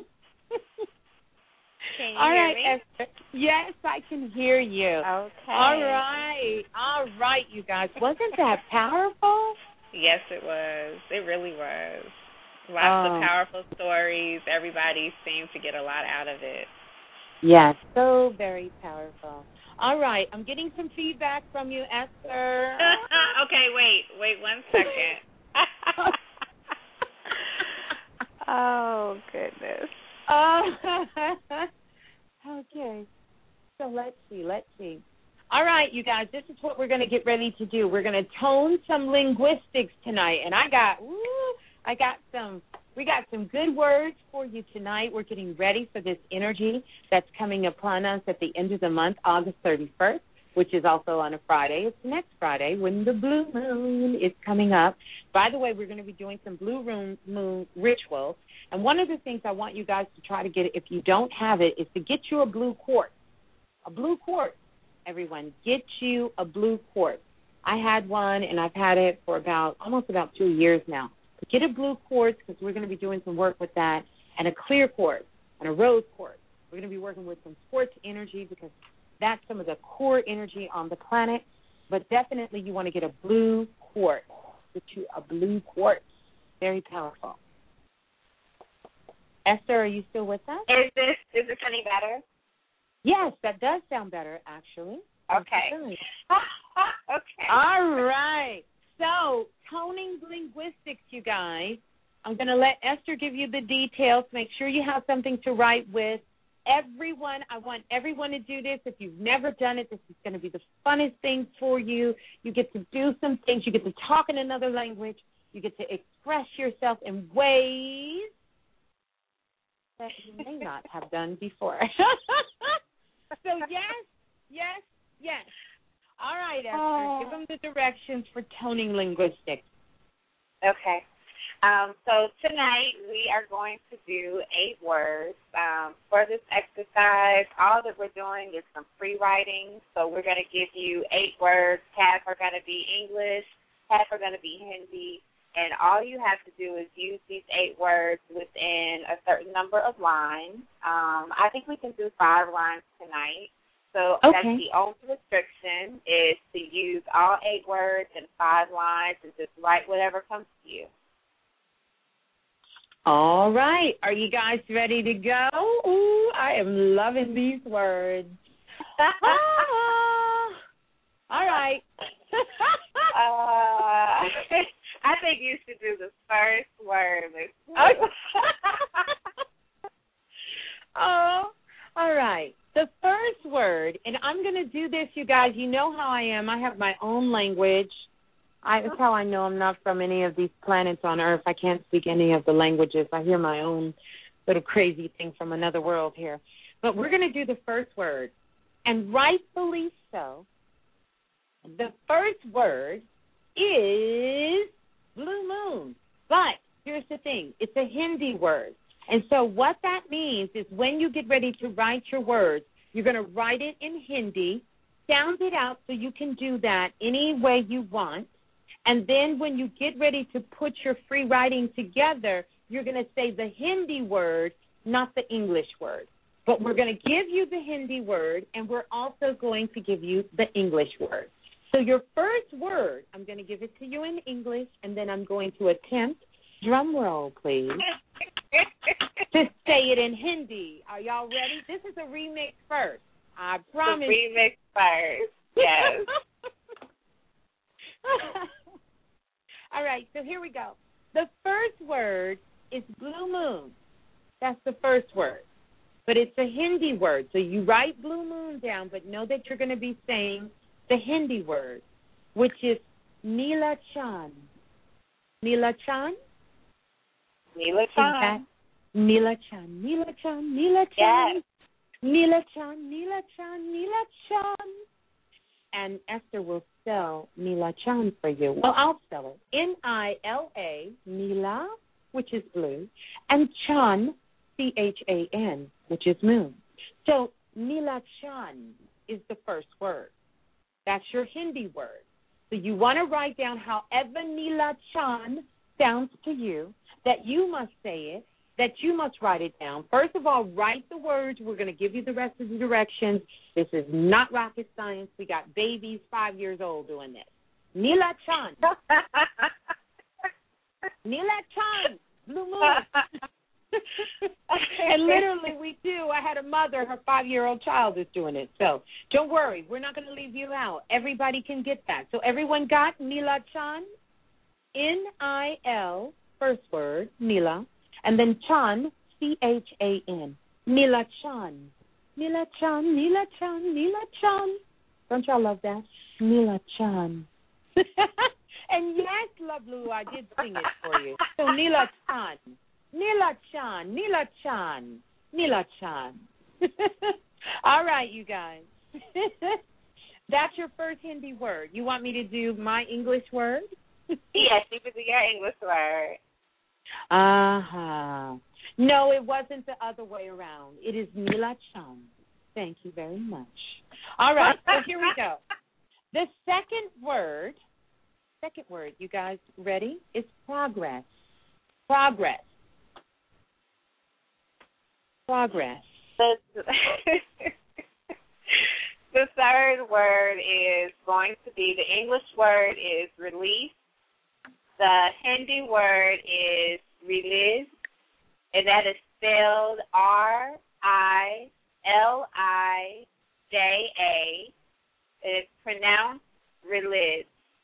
Can you All hear right, me? Esther. Yes, I can hear you. Okay. All right, you guys. Wasn't that powerful? Yes, it was. It really was. Lots of powerful stories. Everybody seemed to get a lot out of it. Yes, so very powerful. All right, I'm getting some feedback from you, Esther. Okay, wait 1 second. Oh, goodness. Okay, so let's see. All right, you guys, this is what we're going to get ready to do. We're going to tone some linguistics tonight, and I got some We got some good words for you tonight. We're getting ready for this energy that's coming upon us at the end of the month, August 31st, which is also on a Friday. It's next Friday when the blue moon is coming up. By the way, we're going to be doing some blue moon rituals. And one of the things I want you guys to try to get, if you don't have it, is to get you a blue quartz. A blue quartz, everyone. Get you a blue quartz. I had one, and I've had it for almost about 2 years now. But get a blue quartz because we're going to be doing some work with that, and a clear quartz and a rose quartz. We're going to be working with some quartz energy because that's some of the core energy on the planet. But definitely you want to get a blue quartz. Get you a blue quartz. Very powerful. Esther, are you still with us? Is this any better? Yes, that does sound better, actually. Okay. Okay. All right. So, toning linguistics, you guys. I'm going to let Esther give you the details. Make sure you have something to write with. Everyone, I want everyone to do this. If you've never done it, this is going to be the funnest thing for you. You get to do some things. You get to talk in another language. You get to express yourself in ways that you may not have done before. So, yes. All right, Esther, give them the directions for toning linguistics. Okay. So tonight we are going to do 8 words. For this exercise, all that we're doing is some free writing. So we're going to give you 8 words. Half are going to be English, half are going to be Hindi, and all you have to do is use these 8 words within a certain number of lines. I think we can do 5 lines tonight. So that's the only restriction is to use all 8 words in 5 lines and just write whatever comes to you. All right. Are you guys ready to go? Ooh, I am loving these words. All right. I think you should do the first word. Oh, all right. The first word, and I'm going to do this, you guys. You know how I am. I have my own language. That's how I know I'm not from any of these planets on Earth. I can't speak any of the languages. I hear my own little crazy thing from another world here. But we're going to do the first word, and rightfully so. The first word is blue moon. But here's the thing. It's a Hindi word. And so what that means is when you get ready to write your words, you're going to write it in Hindi, sound it out so you can do that any way you want. And then when you get ready to put your free writing together, you're going to say the Hindi word, not the English word. But we're going to give you the Hindi word, and we're also going to give you the English word. So your first word, I'm going to give it to you in English, and then I'm going to attempt, drum roll, please, to say it in Hindi. Are y'all ready? This is a remix first. I promise. The remix first, yes. All right, so here we go. The first word is blue moon. That's the first word. But it's a Hindi word. So you write blue moon down, but know that you're going to be saying the Hindi word, which is Neela Chan. Neela Chan? Neela Chan. Neela Chan. Neela Chan. Neela Chan. Yes. Neela Chan. Neela Chan. Neela Chan. And Esther will spell Neela Chan for you. Well, I'll spell it. Nila, Neela, which is blue, and Chan, Chan, which is moon. So Neela Chan is the first word. That's your Hindi word. So you want to write down however Neela Chan sounds to you, that you must say it, that you must write it down. First of all, write the words. We're going to give you the rest of the directions. This is not rocket science. We got babies 5 years old doing this. Neela Chan. Neela Chan. Blue moon. And literally we do. I had a mother, her 5-year-old child is doing it. So don't worry. We're not going to leave you out. Everybody can get that. So everyone got Neela Chan? Nil, first word, Neela. And then Chan, Chan. Neela Chan. Neela Chan, Neela Chan, Neela Chan. Don't y'all love that? Neela Chan. And yes, Love Lou, I did sing it for you. So Neela Chan. Nila-chan, Nila-chan, Nila-chan. All right, you guys. That's your first Hindi word. You want me to do my English word? Yes, you can do your English word. Uh-huh. No, it wasn't the other way around. It is Nila-chan. Thank you very much. All right, so here we go. The second word, you guys ready? Is progress. Progress. Progress. The third word is going to be, the English word is release. The Hindi word is release, and that is spelled R-I-L-I-J-A. It's pronounced release.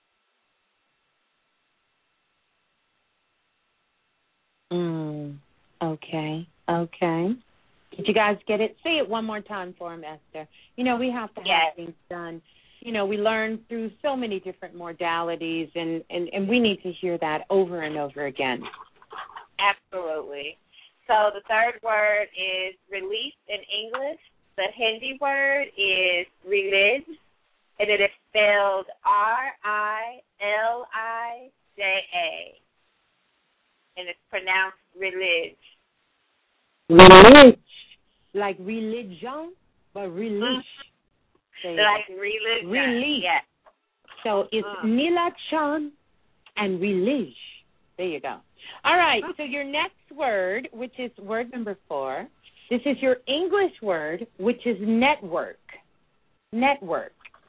Okay. Did you guys get it? Say it one more time for him, Esther. You know, we have to have things done. You know, we learn through so many different modalities, and we need to hear that over and over again. Absolutely. So the third word is release in English. The Hindi word is release, and it is spelled R-I-L-I-J-A. And it's pronounced release. Release. Like religion, but release. Like religion. Release. Yes. So it's Nila-chan and release. There you go. All right, so your next word, which is word number 4, this is your English word, which is network. Network.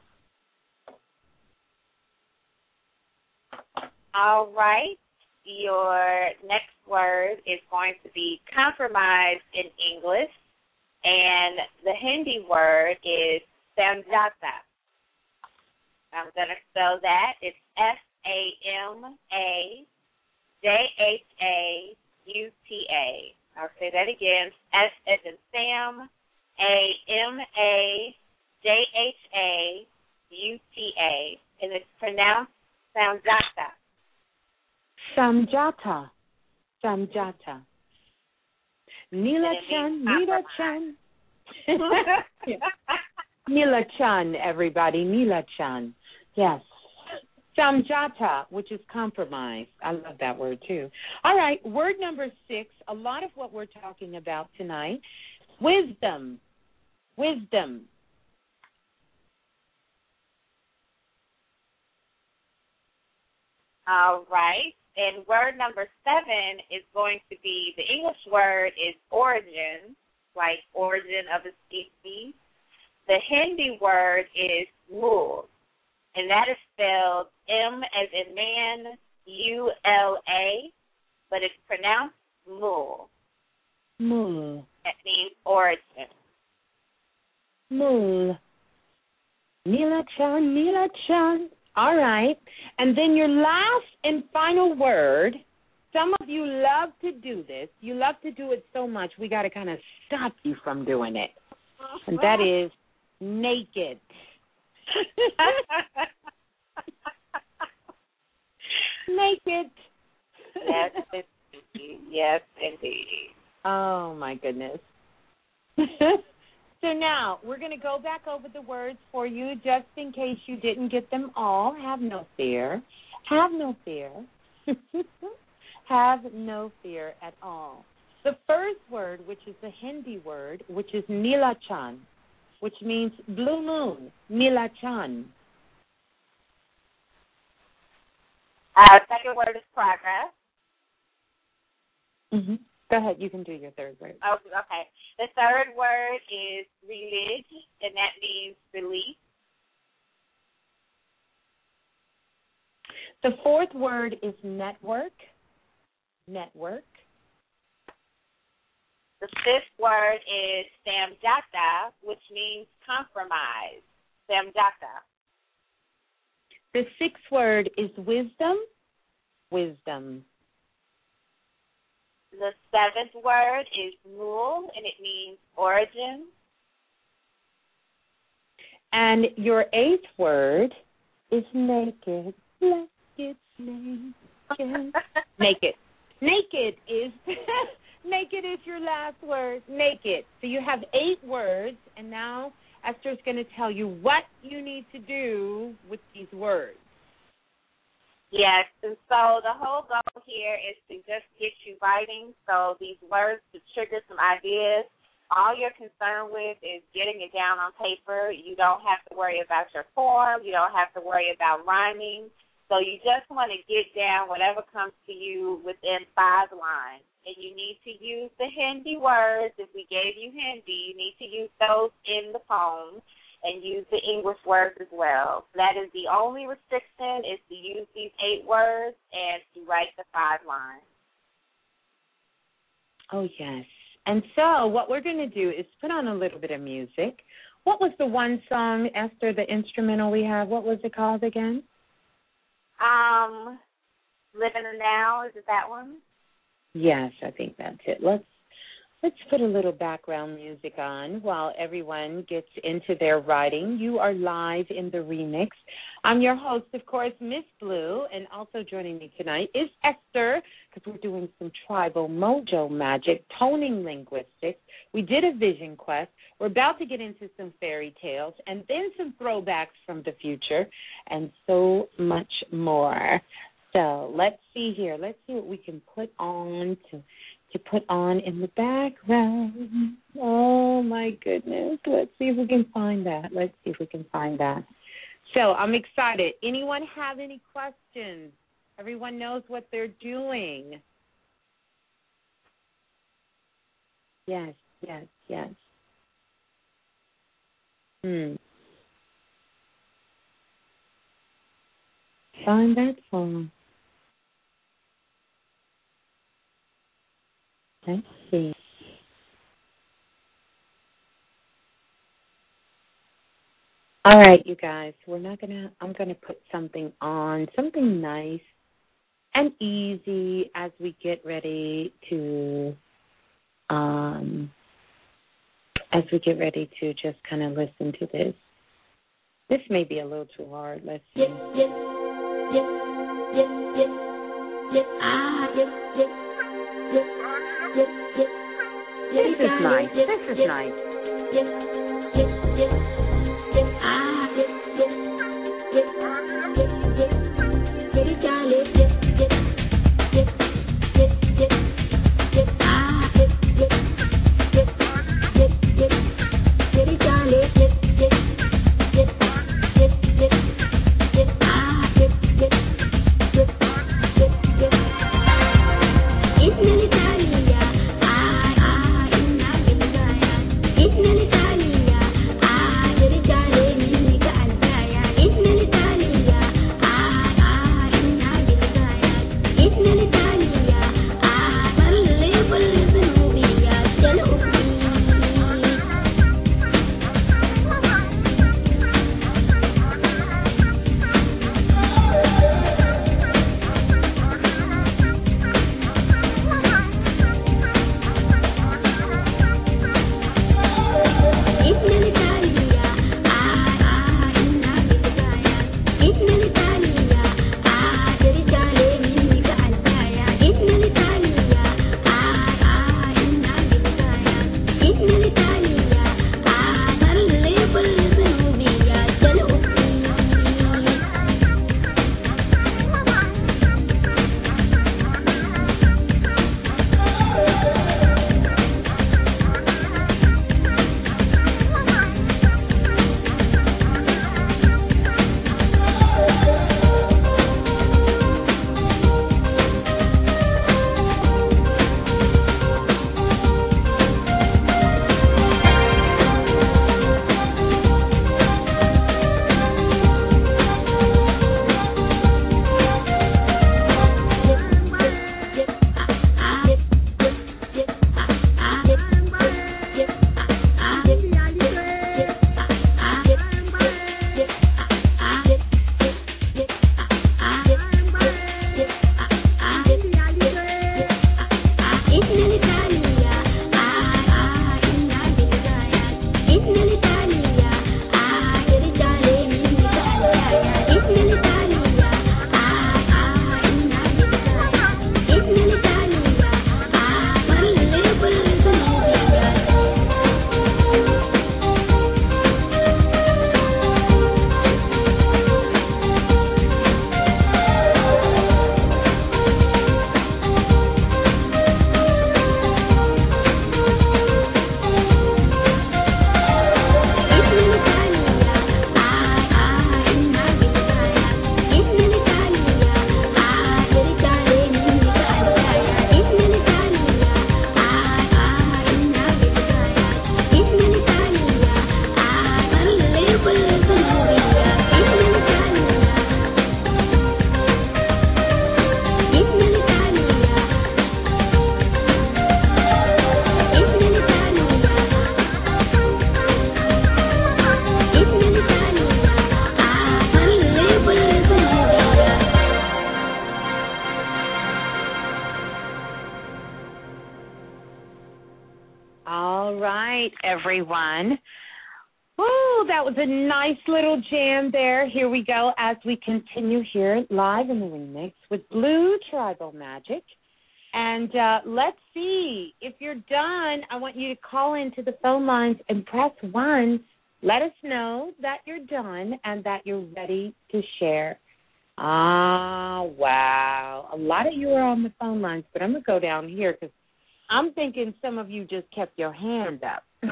All right. Your next word is going to be compromise in English, and the Hindi word is samjata. I'm going to spell that. It's S-A-M-A-J-H-A-U-T-A. I'll say that again. S as in Sam, A-M-A-J-H-A-U-T-A, and it's pronounced samjata. Samjata. Samjata. Nila-chan, Nila-chan. Nila-chan, everybody, Nila-chan. Yes. Samjata, which is compromise. I love that word, too. All right, word number 6, a lot of what we're talking about tonight, wisdom. Wisdom. All right. And word number 7 is going to be, the English word is origin, like origin of a species. The Hindi word is mool, and that is spelled M as in man, U-L-A, but it's pronounced mool. Mool. That means origin. Mool. Nila-chan, Nila-chan. All right. And then your last and final word, some of you love to do this. You love to do it so much, we got to kind of stop you from doing it. And that is naked. Naked. Yes, indeed. Yes, indeed. Oh, my goodness. So now, we're going to go back over the words for you just in case you didn't get them all. Have no fear. Have no fear. Have no fear at all. The first word, which is the Hindi word, which is Nila-chan, which means blue moon, Nila-chan. Second word is progress. Mm-hmm. Go ahead. You can do your third word. Oh, okay. The third word is relig, and that means release. The fourth word is network. Network. The fifth word is samjata, which means compromise. Samjata. The sixth word is wisdom. Wisdom. The seventh word is mool, and it means origin. And your eighth word is naked. Like it's naked. Naked. naked is naked is your last word. Naked. So you have 8 words, and now Esther's going to tell you what you need to do with these words. Yes, and so the whole goal here is to just get you writing. So these words to trigger some ideas. All you're concerned with is getting it down on paper. You don't have to worry about your form. You don't have to worry about rhyming. So you just want to get down whatever comes to you within 5 lines. And you need to use the Hindi words. If we gave you Hindi, you need to use those in the poem and use the English words as well. That is the only restriction, is to use these 8 words and to write the 5 lines. Oh, yes. And so what we're going to do is put on a little bit of music. What was the one song, Esther, the instrumental we have? What was it called again? Live in the Now. Is it that one? Yes, I think that's it. Let's put a little background music on while everyone gets into their writing. You are live in the remix. I'm your host, of course, Miss Blue, and also joining me tonight is Esther, because we're doing some tribal mojo magic, toning linguistics. We did a vision quest. We're about to get into some fairy tales, and then some throwbacks from the future, and so much more. So let's see here. Let's see what we can put on to put on in the background. Oh, my goodness. Let's see if we can find that. So I'm excited. Anyone have any questions? Everyone knows what they're doing. Yes. Find that song. Let's see. All right, you guys, I'm gonna put something on, something nice and easy as we get ready to just kind of listen to this. This may be a little too hard. Let's see. This is nice. It's everyone. Oh, that was a nice little jam there. Here we go as we continue here live in the remix with Blue Tribal Magic. And let's see. If you're done, I want you to call into the phone lines and press 1. Let us know that you're done and that you're ready to share. Ah, wow. A lot of you are on the phone lines, but I'm going to go down here because I'm thinking some of you just kept your hand up. So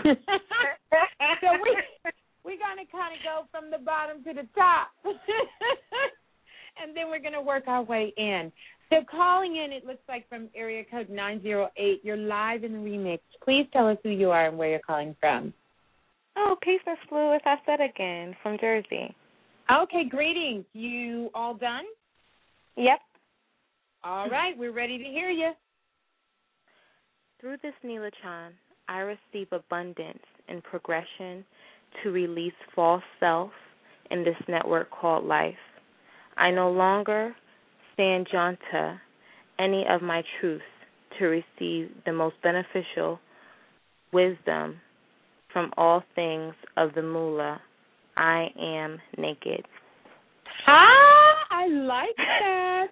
we're going to kind of go from the bottom to the top. And then we're going to work our way in. So calling in, it looks like from area code 908, you're live in the remix. Please tell us who you are and where you're calling from. Oh, peace, Miss Blue. It's I said again from Jersey. Okay, greetings. You all done? Yep. All right, we're ready to hear you. Through this Neela-chan, I receive abundance and progression to release false self in this network called life. I no longer stand janta any of my truths to receive the most beneficial wisdom from all things of the Moolah. I am naked. I like that.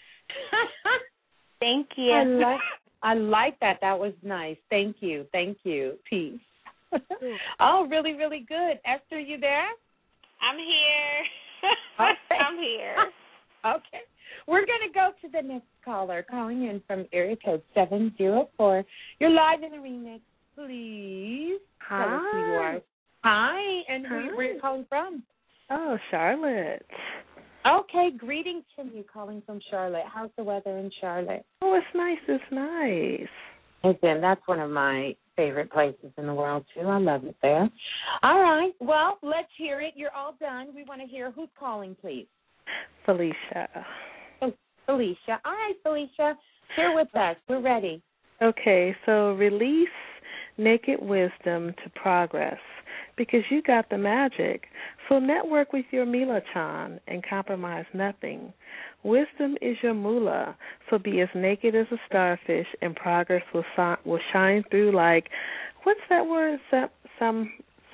Thank you. I like that. That was nice. Thank you. Thank you. Peace. Oh, really, really good. Esther, you there? I'm here. Okay. I'm here. Okay. We're going to go to the next caller calling in from area code 704. You're live in the remix. Please tell us who you are. Hi, and where you calling from? Oh, Charlotte. Okay, greetings from you calling from Charlotte. How's the weather in Charlotte? Oh, it's nice. It's nice. Listen, that's one of my favorite places in the world, too. I love it there. All right, well, let's hear it. You're all done. We want to hear who's calling, please. Felicia. Oh, Felicia. All right, Felicia, share with us. We're ready. Okay, so release naked wisdom to progress because you got the magic. So network with your Neela-chan and compromise nothing. Wisdom is your moolah, so be as naked as a starfish and progress will shine through like, what's that word, samjata?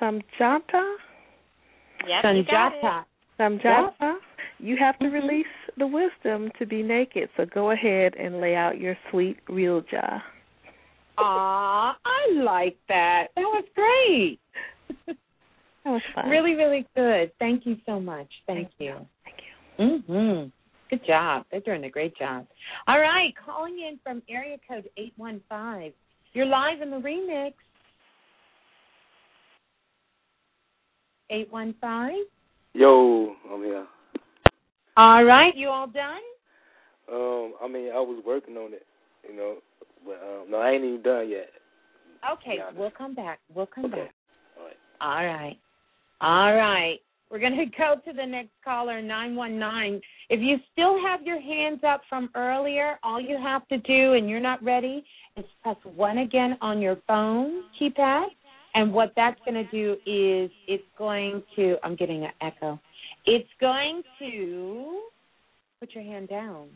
Yep, Samjata. Samjata. Yep. You have to release the wisdom to be naked, so go ahead and lay out your sweet real jaw. Aw, I like that. That was great. That was fun. Really, really good. Thank you so much. Thank you. Thank you. Mm-hmm. Good job. They're doing a great job. All right, calling in from area code 815. You're live in the remix. 815? Yo, I'm here. All right, you all done? I mean, I was working on it, you know, but no, I ain't even done yet. Okay, we'll come back. We'll come back. All right. All right. All right. We're going to go to the next caller, 919. If you still have your hands up from earlier, all you have to do, and you're not ready, is press 1 again on your phone keypad. And what that's going to do is it's going to, I'm getting an echo. It's going to put your hand down.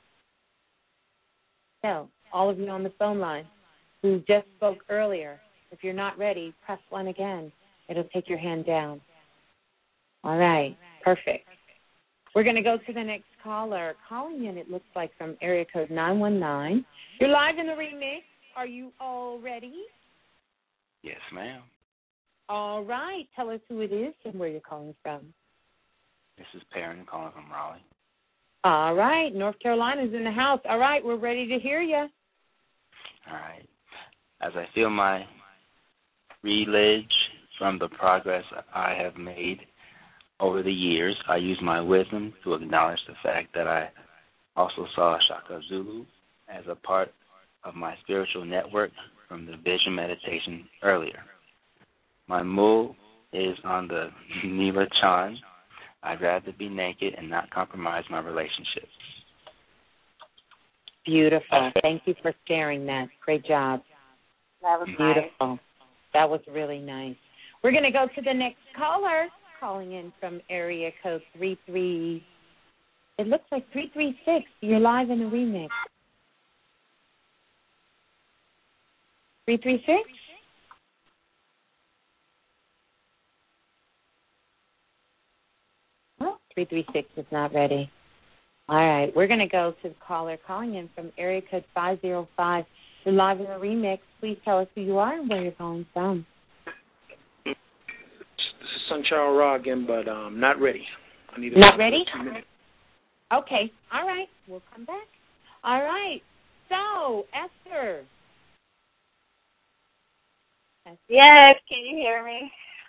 So, all of you on the phone line who just spoke earlier, if you're not ready, press 1 again. It'll take your hand down. All right, perfect. We're going to go to the next caller. Calling in, it looks like, from area code 919. You're live in the remix. Are you all ready? Yes, ma'am. All right. Tell us who it is and where you're calling from. This is Perrin calling from Raleigh. All right. North Carolina's in the house. All right. We're ready to hear you. All right. As I feel my reliege from the progress I have made over the years, I use my wisdom to acknowledge the fact that I also saw Shaka Zulu as a part of my spiritual network from the vision meditation earlier. My move is on the Neela-chan. I'd rather be naked and not compromise my relationships. Beautiful. Thank you for sharing that. Great job. That was beautiful. Nice. That was really nice. We're going to go to the next caller, calling in from area code 33. It looks like 336. You're live in the remix. 336? 336 is not ready. All right, we're going to go to the caller calling in from area code 505. You're live in the remix. Please tell us who you are and where you're calling from. This is Sunshine Raw again, but not ready. I need not ready? 2 minutes. Okay, all right. We'll come back. All right. So, Esther. Yes, can you hear me?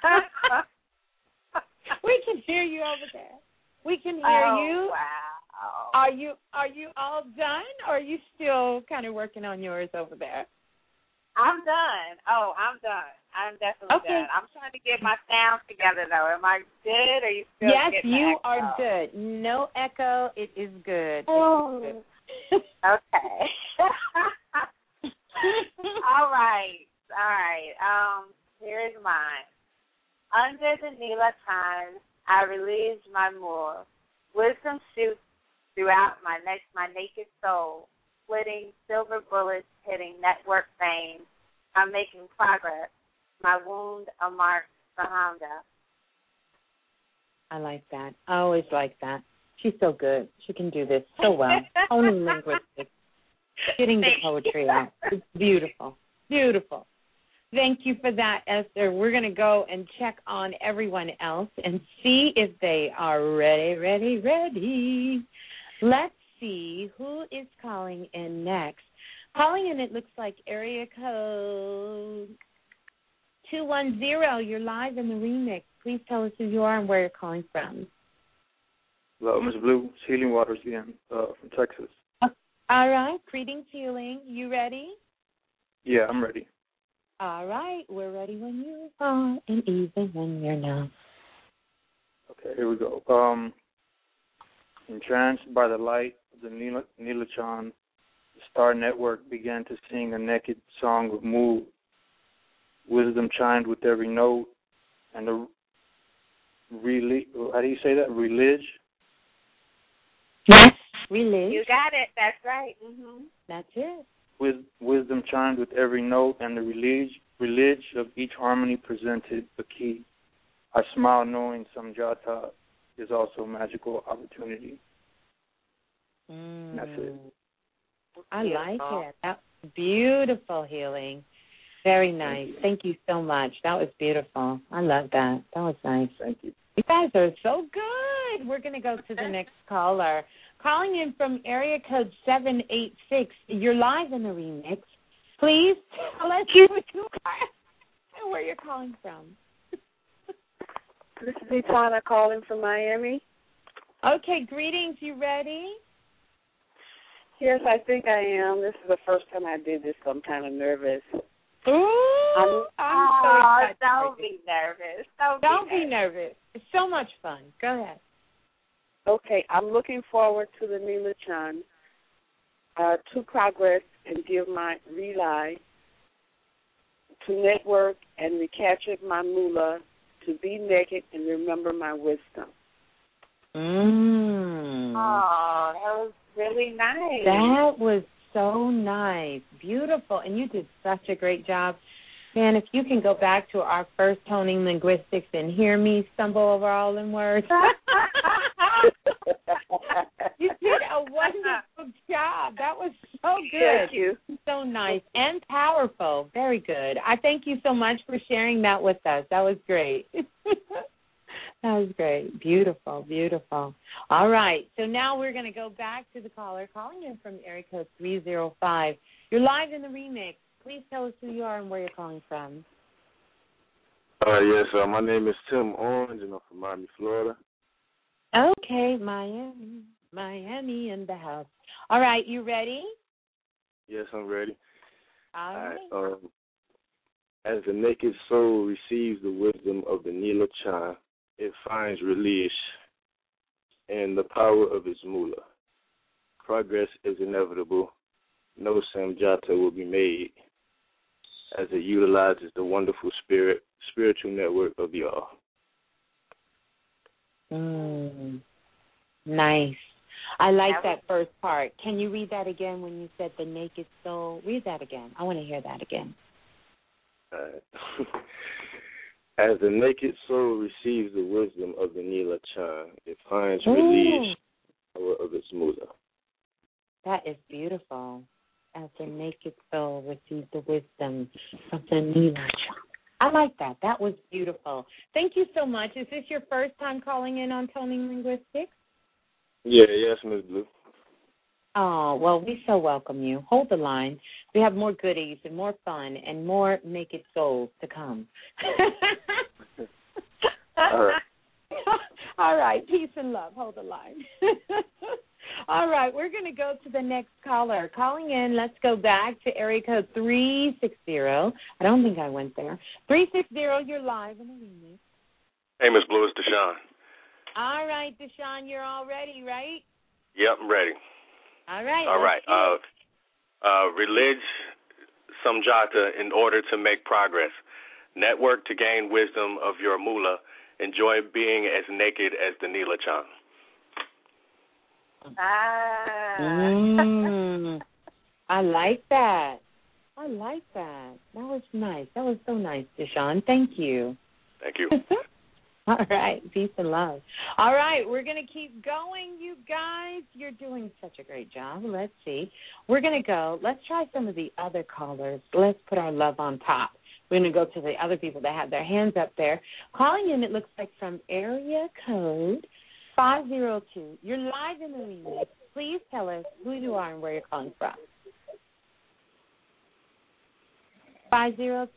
We can hear you over there. We can hear you. Wow. Are you all done, or are you still kind of working on yours over there? I'm done. I'm done. I'm definitely done. I'm trying to get my sound together, though. Am I good, or are you still Yes, getting you the echo? are good. No echo. It is good. Oh. It is good. Okay. All right. Here's mine. Under the Nila Times, I released my moor. Wisdom shoots throughout my naked soul, splitting silver bullets, hitting network veins. I'm making progress. My wound a mark Sahanda. I like that. I always like that. She's so good. She can do this so well. Only linguistics. Getting the poetry out. It's beautiful. Beautiful. Thank you for that, Esther. We're going to go and check on everyone else and see if they are ready. Let's see who is calling in next. Calling in, it looks like area code 210. You're live in the remix. Please tell us who you are and where you're calling from. Hello, Ms. Blue. It's Healing Waters again from Texas. All right. Greetings, Healing. You ready? Yeah, I'm ready. All right. We're ready when you are and even when you're not. Okay, here we go. Entranced by the light of the Nilachan, the Star Network began to sing a naked song of mood. Wisdom chimed with every note, and the how do you say that? Religion? Yes, religion. You got it. That's right. Mm-hmm. That's it. Wisdom chimed with every note, and the religion of each harmony presented a key. I smile knowing Samjata is also a magical opportunity. That's it. I like it. That's beautiful, Healing. Very nice. Thank you so much. That was beautiful. I love that. That was nice. Thank you. You guys are so good. We're going to go to the next caller. Calling in from area code 786. You're live in the remix. Please tell us who you are and where you're calling from. This is Itana calling from Miami. Okay, greetings. You ready? Yes, I think I am. This is the first time I did this, so I'm kind of nervous. Ooh, I'm so excited. Don't be nervous. Don't be nervous. It's so much fun. Go ahead. Okay, I'm looking forward to the Nilachan to progress and give my relay, to network and recapture my moolah, to be naked and remember my wisdom. Oh, that was really nice. That was so nice. Beautiful. And you did such a great job. Man, if you can go back to our first toning linguistics and hear me stumble over all them words. You did a wonderful job. That was so good. Thank you. So nice and powerful. Very good. I thank you so much for sharing that with us. That was great. That was great. Beautiful, beautiful. All right. So now we're going to go back to the caller calling in from area code 305. You're live in the remix. Please tell us who you are and where you're calling from. Yes, my name is Tim Orange, and I'm from Miami, Florida. Okay, Miami in the house. All right, you ready? Yes, I'm ready. All right. As the naked soul receives the wisdom of the Nilachan, it finds release in the power of its moolah. Progress is inevitable. No samjata will be made as it utilizes the wonderful spiritual network of the all. Nice. I like that first part. Can you read that again when you said the naked soul? Read that again. I want to hear that again. As the naked soul receives the wisdom of the Nila Chan, it finds release of its Mula. That is beautiful. As the naked soul receives the wisdom of the Nila Chan. I like that. That was beautiful. Thank you so much. Is this your first time calling in on Toning Linguistics? Yes, Ms. Blue. Oh, well, we so welcome you. Hold the line. We have more goodies and more fun and more naked souls to come. All right. All right. Peace and love. Hold the line. All right. We're going to go to the next caller. Calling in, let's go back to area code 360. I don't think I went there. 360, you're live in the remix. Hey, Miss Blue, it's Deshaun. All right, Deshaun, you're all ready, right? Yep, I'm ready. All right. All right. Relig Samjata in order to make progress. Network to gain wisdom of your Mula. Enjoy being as naked as the Nila Chan. I like that. I like that. That was nice. That was so nice, Deshaun. Thank you. Thank you. All right. Peace and love. All right. We're going to keep going, you guys. You're doing such a great job. Let's see. We're going to go. Let's try some of the other callers. Let's put our love on top. We're going to go to the other people that have their hands up there. Calling in, it looks like from area code 502. You're live in the remix. Please tell us who you are and where you're calling from. 502?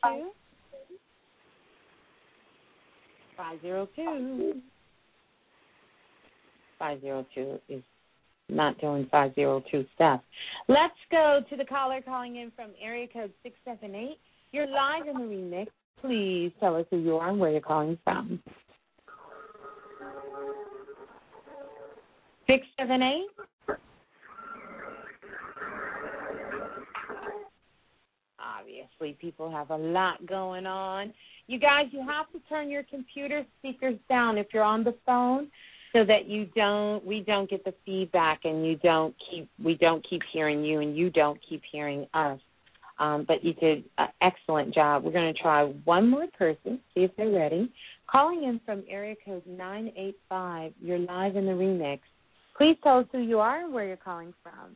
502. 502 is not doing 502 stuff. Let's go to the caller calling in from area code 678. You're live in the remix. Please tell us who you are and where you're calling from. 678? Obviously, people have a lot going on. You guys, you have to turn your computer speakers down if you're on the phone, so that we don't get the feedback, and we don't keep hearing you, and you don't keep hearing us. But you did an excellent job. We're going to try one more person, see if they're ready. Calling in from area code 985. You're live in the remix. Please tell us who you are and where you're calling from.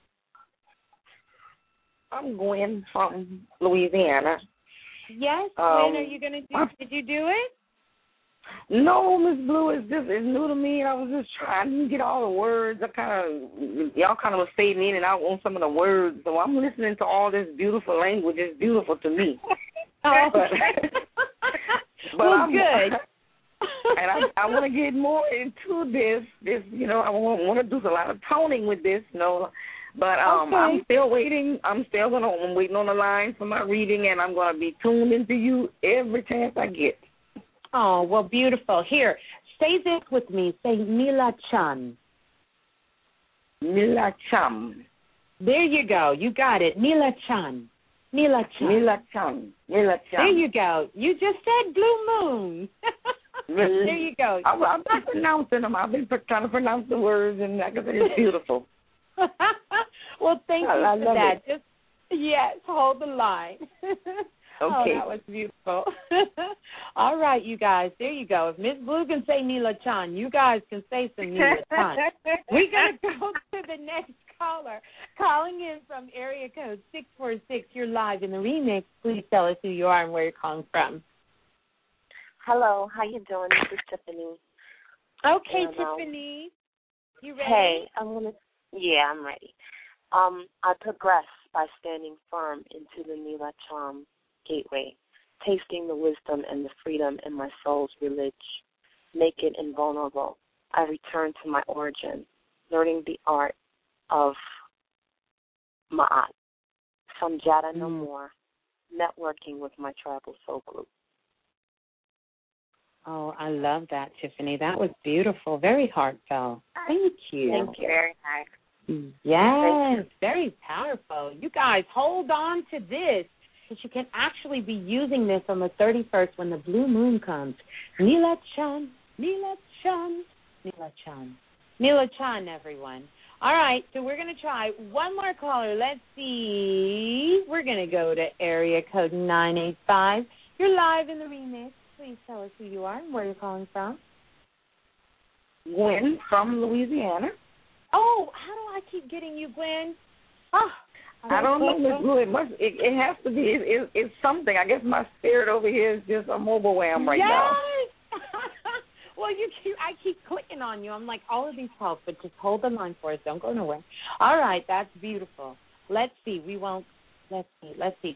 I'm Gwen from Louisiana. Yes, Gwen, are you going to did you do it? No, Miss Blue, it's new to me. I was just trying to get all the words. Y'all kind of was fading in and out on some of the words. So I'm listening to all this beautiful language. It's beautiful to me. Oh, but well, good. And I want to get more into this. I want to do a lot of toning with this, But okay. I'm still waiting. I'm waiting on the line for my reading, and I'm going to be tuned into you every chance I get. Oh, well, beautiful. Here, say this with me. Say Nila Chan. Nila Chan. There you go. You got it. Nila Chan. Nila Chan. Nila Chan. Nila Chan. There you go. You just said Blue Moon. Really? There you go. I've been pronouncing them. I've been trying to pronounce the words, and like I said, it's beautiful. Well, thank you for that. Just yes, hold the line. Okay. Oh, that was beautiful. All right, you guys, there you go. If Miss Blue can say Nila Chan, you guys can say some Nila Chan. We're going to go to the next caller. Calling in from area code 646. You're live in the remix. Please tell us who you are and where you're calling from. Hello, how you doing? This is Tiffany. Okay, and, Tiffany. You ready? Hey, I'm ready. I progress by standing firm into the Nila Chan gateway, tasting the wisdom and the freedom in my soul's religion. Naked and vulnerable, I return to my origin, learning the art of Ma'at. Samjata no more, networking with my tribal soul group. Oh, I love that, Tiffany. That was beautiful. Very heartfelt. Thank you. Thank you. Very nice. Yes, very powerful. You guys, hold on to this, because you can actually be using this on the 31st when the blue moon comes. Nila Chan, Nila Chan, Nila Chan. Nila Chan, everyone. All right, so we're going to try one more caller. Let's see. We're going to go to area code 985. You're live in the remix. please tell us who you are and where you're calling from. Gwen from Louisiana. Oh, how do I keep getting you, Gwen? Oh, I don't know, Miss Blue. It has to be. It's something. I guess my spirit over here is just a mobile wham right now. Well, I keep clicking on you. I'm like, all of these calls, but just hold the line for us. Don't go nowhere. All right, that's beautiful. Let's see. Let's see.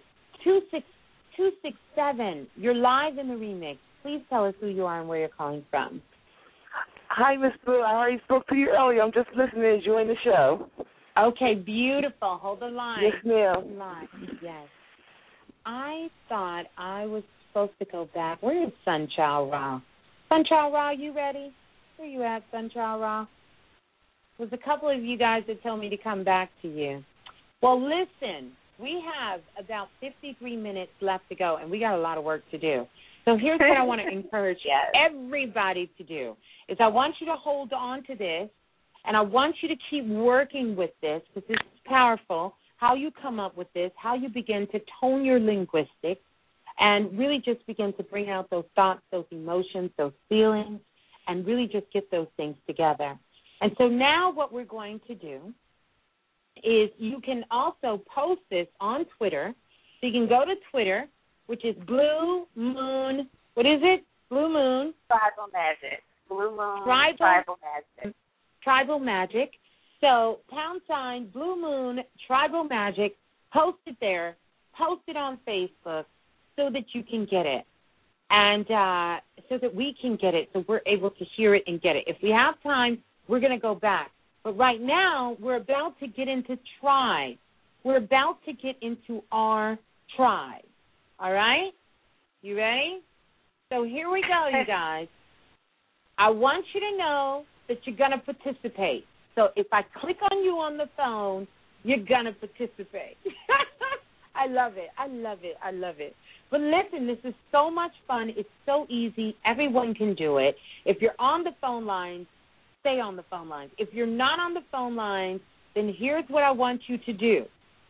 267. You're live in the remix. Please tell us who you are and where you're calling from. Hi, Miss Blue. I already spoke to you earlier. I'm just listening, enjoying the show. Okay, beautiful. Hold the line. Yes, ma'am. Yes. I thought I was supposed to go back. Where is Sunchild Ra? Sunchild Ra, you ready? Where you at, Sunchild Ra? There's a couple of you guys that told me to come back to you. Well, listen, we have about 53 minutes left to go, and we got a lot of work to do. So here's what I want to encourage everybody to do, is I want you to hold on to this, and I want you to keep working with this, because this is powerful, how you come up with this, how you begin to tone your linguistics, and really just begin to bring out those thoughts, those emotions, those feelings, and really just get those things together. And so now what we're going to do is you can also post this on Twitter. So you can go to Twitter, which is Blue Moon. What is it? Blue Moon. Tribal Magic. Blue Moon. Tribal Magic. Tribal Magic. So # Blue Moon Tribal Magic. Post it there. Post it on Facebook so that you can get it. And so that we can get it, so we're able to hear it and get it. If we have time, we're going to go back. But right now, we're about to get into tribe. We're about to get into our tribe. All right? You ready? So here we go, you guys. I want you to know that you're going to participate. So if I click on you on the phone, you're going to participate. I love it. I love it. I love it. But listen, this is so much fun. It's so easy. Everyone can do it. If you're on the phone lines, stay on the phone lines. If you're not on the phone lines, then here's what I want you to do.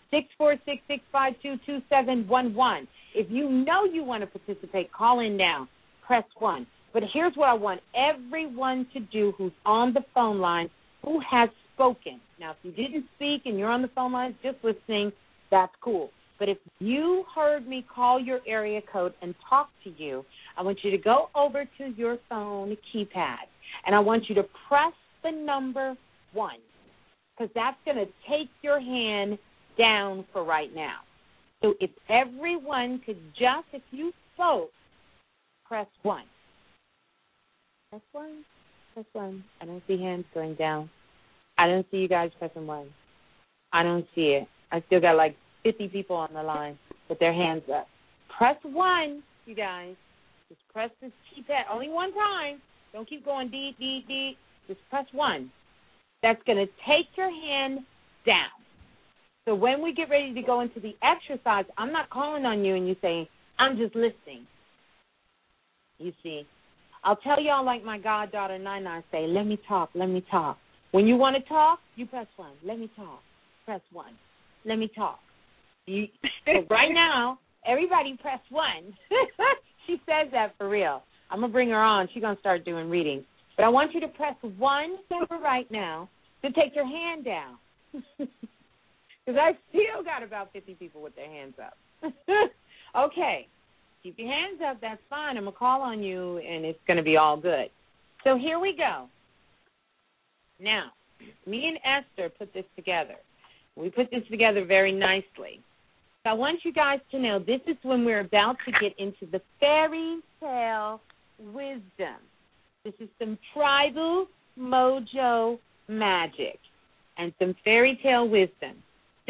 646-652-2711. If you know you want to participate, call in now. Press 1. But here's what I want everyone to do who's on the phone line, who has spoken. Now, if you didn't speak and you're on the phone lines just listening, that's cool. But if you heard me call your area code and talk to you, I want you to go over to your phone keypad, and I want you to press the number 1, because that's going to take your hand down for right now. So if everyone could just, if you spoke, press 1. Press 1. Press 1. I don't see hands going down. I don't see you guys pressing 1. I don't see it. I still got like 50 people on the line with their hands up. Press 1, you guys. Just press this keypad only one time. Don't keep going D. Just press 1. That's going to take your hand down. So when we get ready to go into the exercise, I'm not calling on you and you saying, I'm just listening. You see, I'll tell y'all like my goddaughter Nina say, let me talk. When you want to talk, you press 1. Let me talk. Press 1. Let me talk. So right now, everybody press 1. She says that for real. I'm going to bring her on. She's going to start doing readings. But I want you to press 1 for right now to take your hand down. Because I still got about 50 people with their hands up. Okay. Keep your hands up. That's fine. I'm going to call on you, and it's going to be all good. So here we go. Now, me and Esther put this together. We put this together very nicely. So I want you guys to know this is when we're about to get into the fairy tale wisdom. This is some tribal mojo magic and some fairy tale wisdom.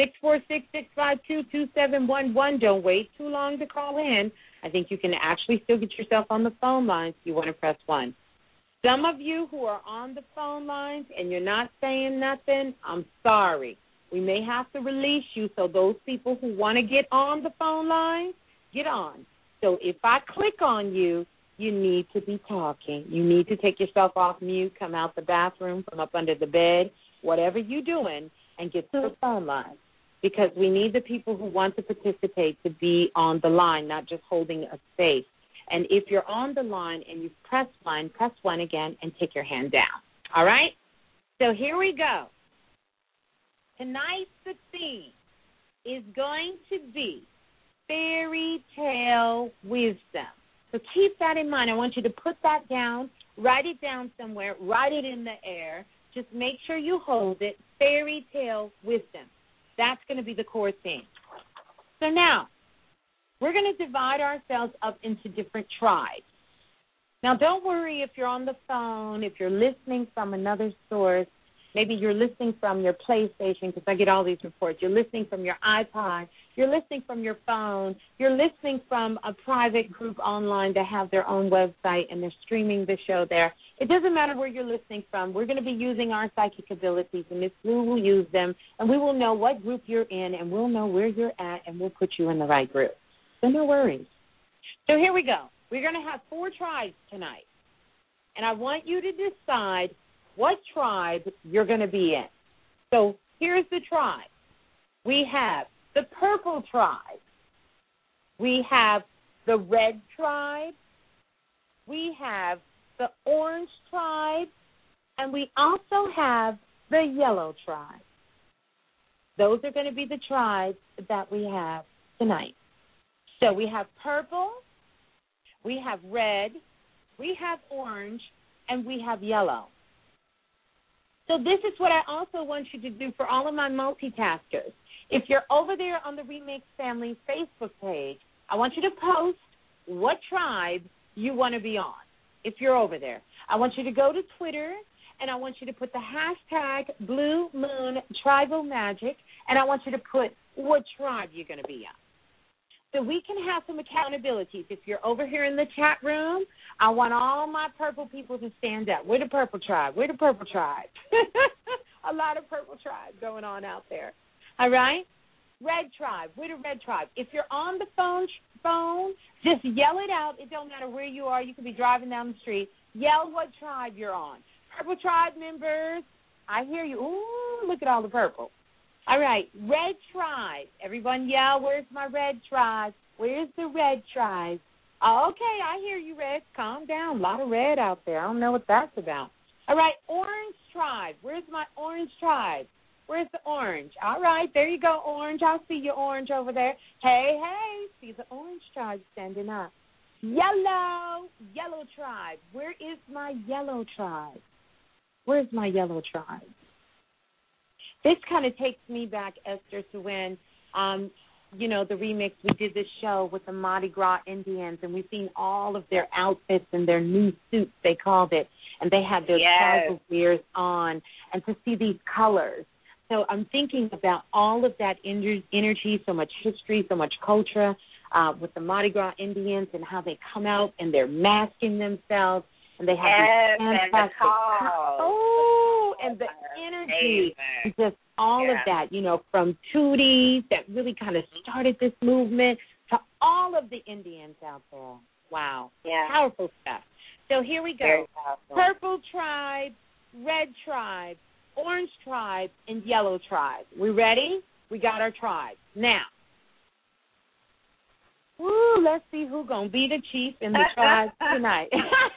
646-652-2711. Don't wait too long to call in. I think you can actually still get yourself on the phone lines if you want to press 1. Some of you who are on the phone lines and you're not saying nothing, I'm sorry. We may have to release you, so those people who want to get on the phone line, get on. So if I click on you, you need to be talking. You need to take yourself off mute, come out the bathroom, from up under the bed, whatever you're doing, and get to the phone line. Because we need the people who want to participate to be on the line, not just holding a space. And if you're on the line and you've press 1 again and take your hand down. All right? So here we go. Tonight's the theme is going to be fairy tale wisdom. So keep that in mind. I want you to put that down, write it down somewhere, write it in the air. Just make sure you hold it. Fairy tale wisdom. That's going to be the core theme. So now, we're going to divide ourselves up into different tribes. Now, don't worry if you're on the phone, if you're listening from another source. Maybe you're listening from your PlayStation, because I get all these reports. You're listening from your iPod. You're listening from your phone. You're listening from a private group online that have their own website, and they're streaming the show there. It doesn't matter where you're listening from. We're going to be using our psychic abilities, and Ms. Blue will use them, and we will know what group you're in, and we'll know where you're at, and we'll put you in the right group. So no worries. So here we go. We're going to have 4 tribes tonight, and I want you to decide what tribe you're going to be in. So here's the tribe. We have the purple tribe. We have the red tribe. We have the orange tribe. And we also have the yellow tribe. Those are going to be the tribes that we have tonight. So we have purple, we have red, we have orange, and we have yellow. So this is what I also want you to do for all of my multitaskers. If you're over there on the Remix Family Facebook page, I want you to post what tribe you want to be on if you're over there. I want you to go to Twitter, and I want you to put the hashtag Blue Moon Tribal Magic, and I want you to put what tribe you're going to be on. So we can have some accountabilities. If you're over here in the chat room, I want all my purple people to stand up. We're the purple tribe. We're the purple tribe. A lot of purple tribe going on out there. All right? Red tribe. We're the red tribe. If you're on the phone, just yell it out. It don't matter where you are. You could be driving down the street. Yell what tribe you're on. Purple tribe members, I hear you. Ooh, look at all the purple. All right, red tribe. Everyone yell, where's my red tribe? Where's the red tribe? Oh, okay, I hear you, red. Calm down. A lot of red out there. I don't know what that's about. All right, orange tribe. Where's my orange tribe? Where's the orange? All right, there you go, orange. I see your orange over there. Hey, see the orange tribe standing up. Yellow tribe. Where is my yellow tribe? Where's my yellow tribe? This kind of takes me back, Esther, to when, the remix, we did this show with the Mardi Gras Indians, and we've seen all of their outfits and their new suits, they called it, and they had their tribal gears on, and to see these colors. So I'm thinking about all of that energy, so much history, so much culture with the Mardi Gras Indians and how they come out and they're masking themselves, and they have these fantastic and the energy, just all of that, from Tootie that really kind of started this movement to all of the Indians out there. Wow. Yeah. Powerful stuff. So here we go. Purple tribe, red tribe, orange tribe, and yellow tribe. We ready? We got our tribes. Now, let's see who's going to be the chief in the tribe tonight.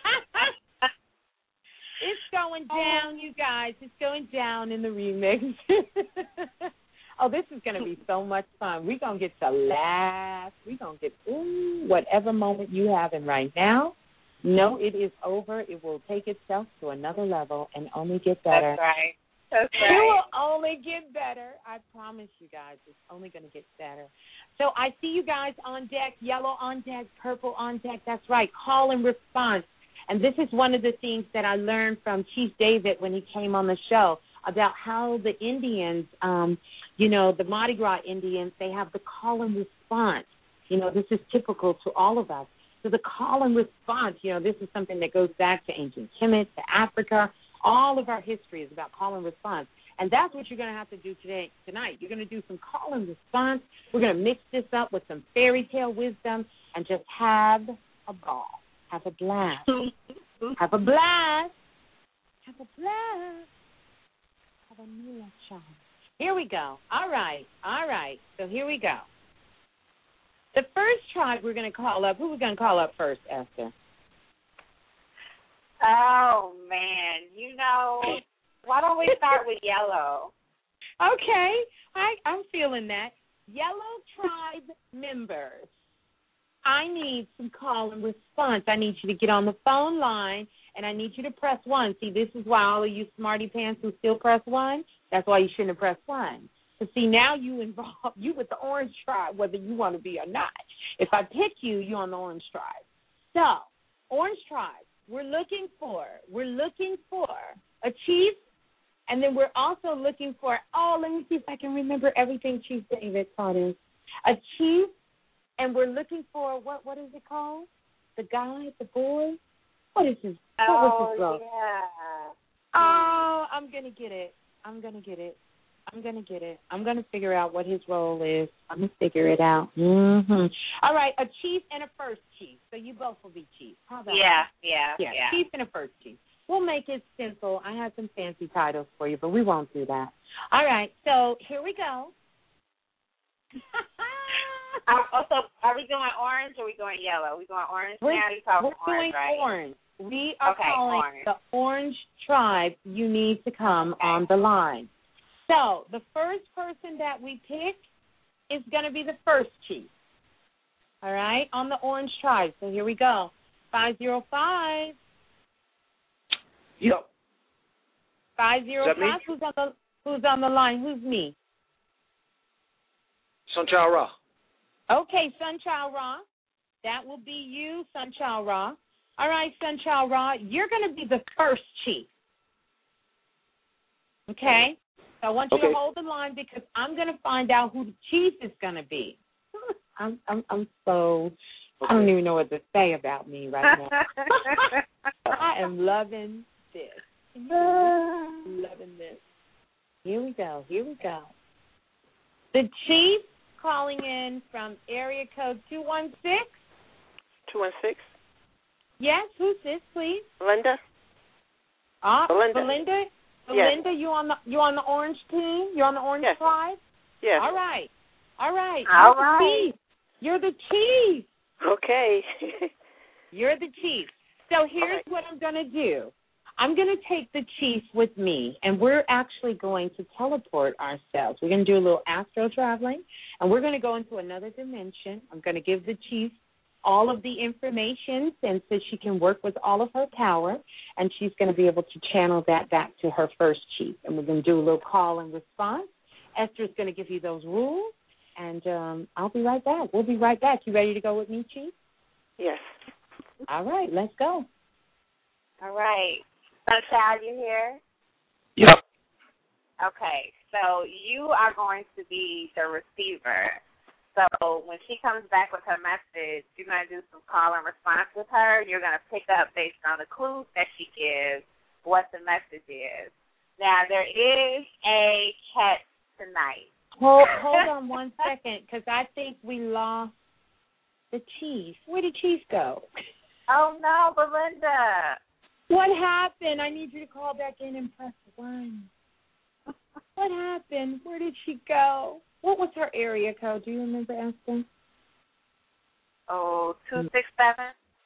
It's going down, you guys. It's going down in the remix. Oh, this is going to be so much fun. We're going to get to laugh. We're going to get, whatever moment you having right now, no, it is over. It will take itself to another level and only get better. That's right. That's right. It will only get better. I promise you guys, it's only going to get better. So I see you guys on deck, yellow on deck, purple on deck. That's right. Call and response. And this is one of the things that I learned from Chief David when he came on the show about how the Indians, the Mardi Gras Indians, they have the call and response. This is typical to all of us. So the call and response, this is something that goes back to ancient Kemet, to Africa. All of our history is about call and response. And that's what you're going to have to do tonight. You're going to do some call and response. We're going to mix this up with some fairy tale wisdom and just have a ball. Have a blast. Have a blast. Have a blast. Have a Mila child. Here we go. All right. So here we go. The first tribe we're going to call up, who are we going to call up first, Esther? Oh, man. Why don't we start with yellow? Okay. I'm feeling that. Yellow tribe members, I need some call and response. I need you to get on the phone line, and I need you to press 1. See, this is why all of you smarty pants who still press 1, that's why you shouldn't have pressed 1. So, see, now you with the orange tribe, whether you want to be or not. If I pick you, you're on the orange tribe. So, orange tribe, we're looking for a chief, and then we're also looking for, let me see if I can remember everything Chief David taught us. A chief, and we're looking for, what is it called? The guy, the boy? What is his? What was his role? Yeah. Oh, I'm going to get it. I'm going to figure out what his role is. I'm going to figure it out. All right, a chief and a first chief. So you both will be chief. How about that? Yeah, chief and a first chief. We'll make it simple. I have some fancy titles for you, but we won't do that. All right, so here we go. Also, are we going orange or are we going yellow? We going orange now? We're doing orange. We are calling orange. The orange tribe. You need to come on the line. So the first person that we pick is going to be the first chief. All right, on the orange tribe. So here we go. 505. Yep. 505. Who's on the line? Who's me? Sunchild Ra. Okay, Sunchild Ra. That will be you, Sunchild Ra. All right, Sunchild Ra, you're going to be the first chief. Okay? So I want you to hold the line because I'm going to find out who the chief is going to be. I don't even know what to say about me right now. I am loving this. Loving this. Here we go. The chief calling in from area code 216. 216. Yes, who's this, please? Belinda. Belinda. Belinda, yes. you on the orange team? You're on the orange tribe? Yes. All right. You're the chief. Okay. You're the chief. So here's what I'm going to do. I'm going to take the chief with me, and we're actually going to teleport ourselves. We're going to do a little astral traveling, and we're going to go into another dimension. I'm going to give the chief all of the information and so she can work with all of her power, and she's going to be able to channel that back to her first chief. And we're going to do a little call and response. Esther's going to give you those rules, and I'll be right back. We'll be right back. You ready to go with me, Chief? Yes. All right, let's go. All right. Sunchild, you here? Yep. Okay, so you are going to be the receiver. So when she comes back with her message, you're going to do some call and response with her. You're going to pick up based on the clues that she gives what the message is. Now, there is a catch tonight. Hold on one second, because I think we lost the chief. Where did chief go? Oh, no, Belinda. What happened? I need you to call back in and press 1. What happened? Where did she go? What was her area code? Do you remember, Esther? 267.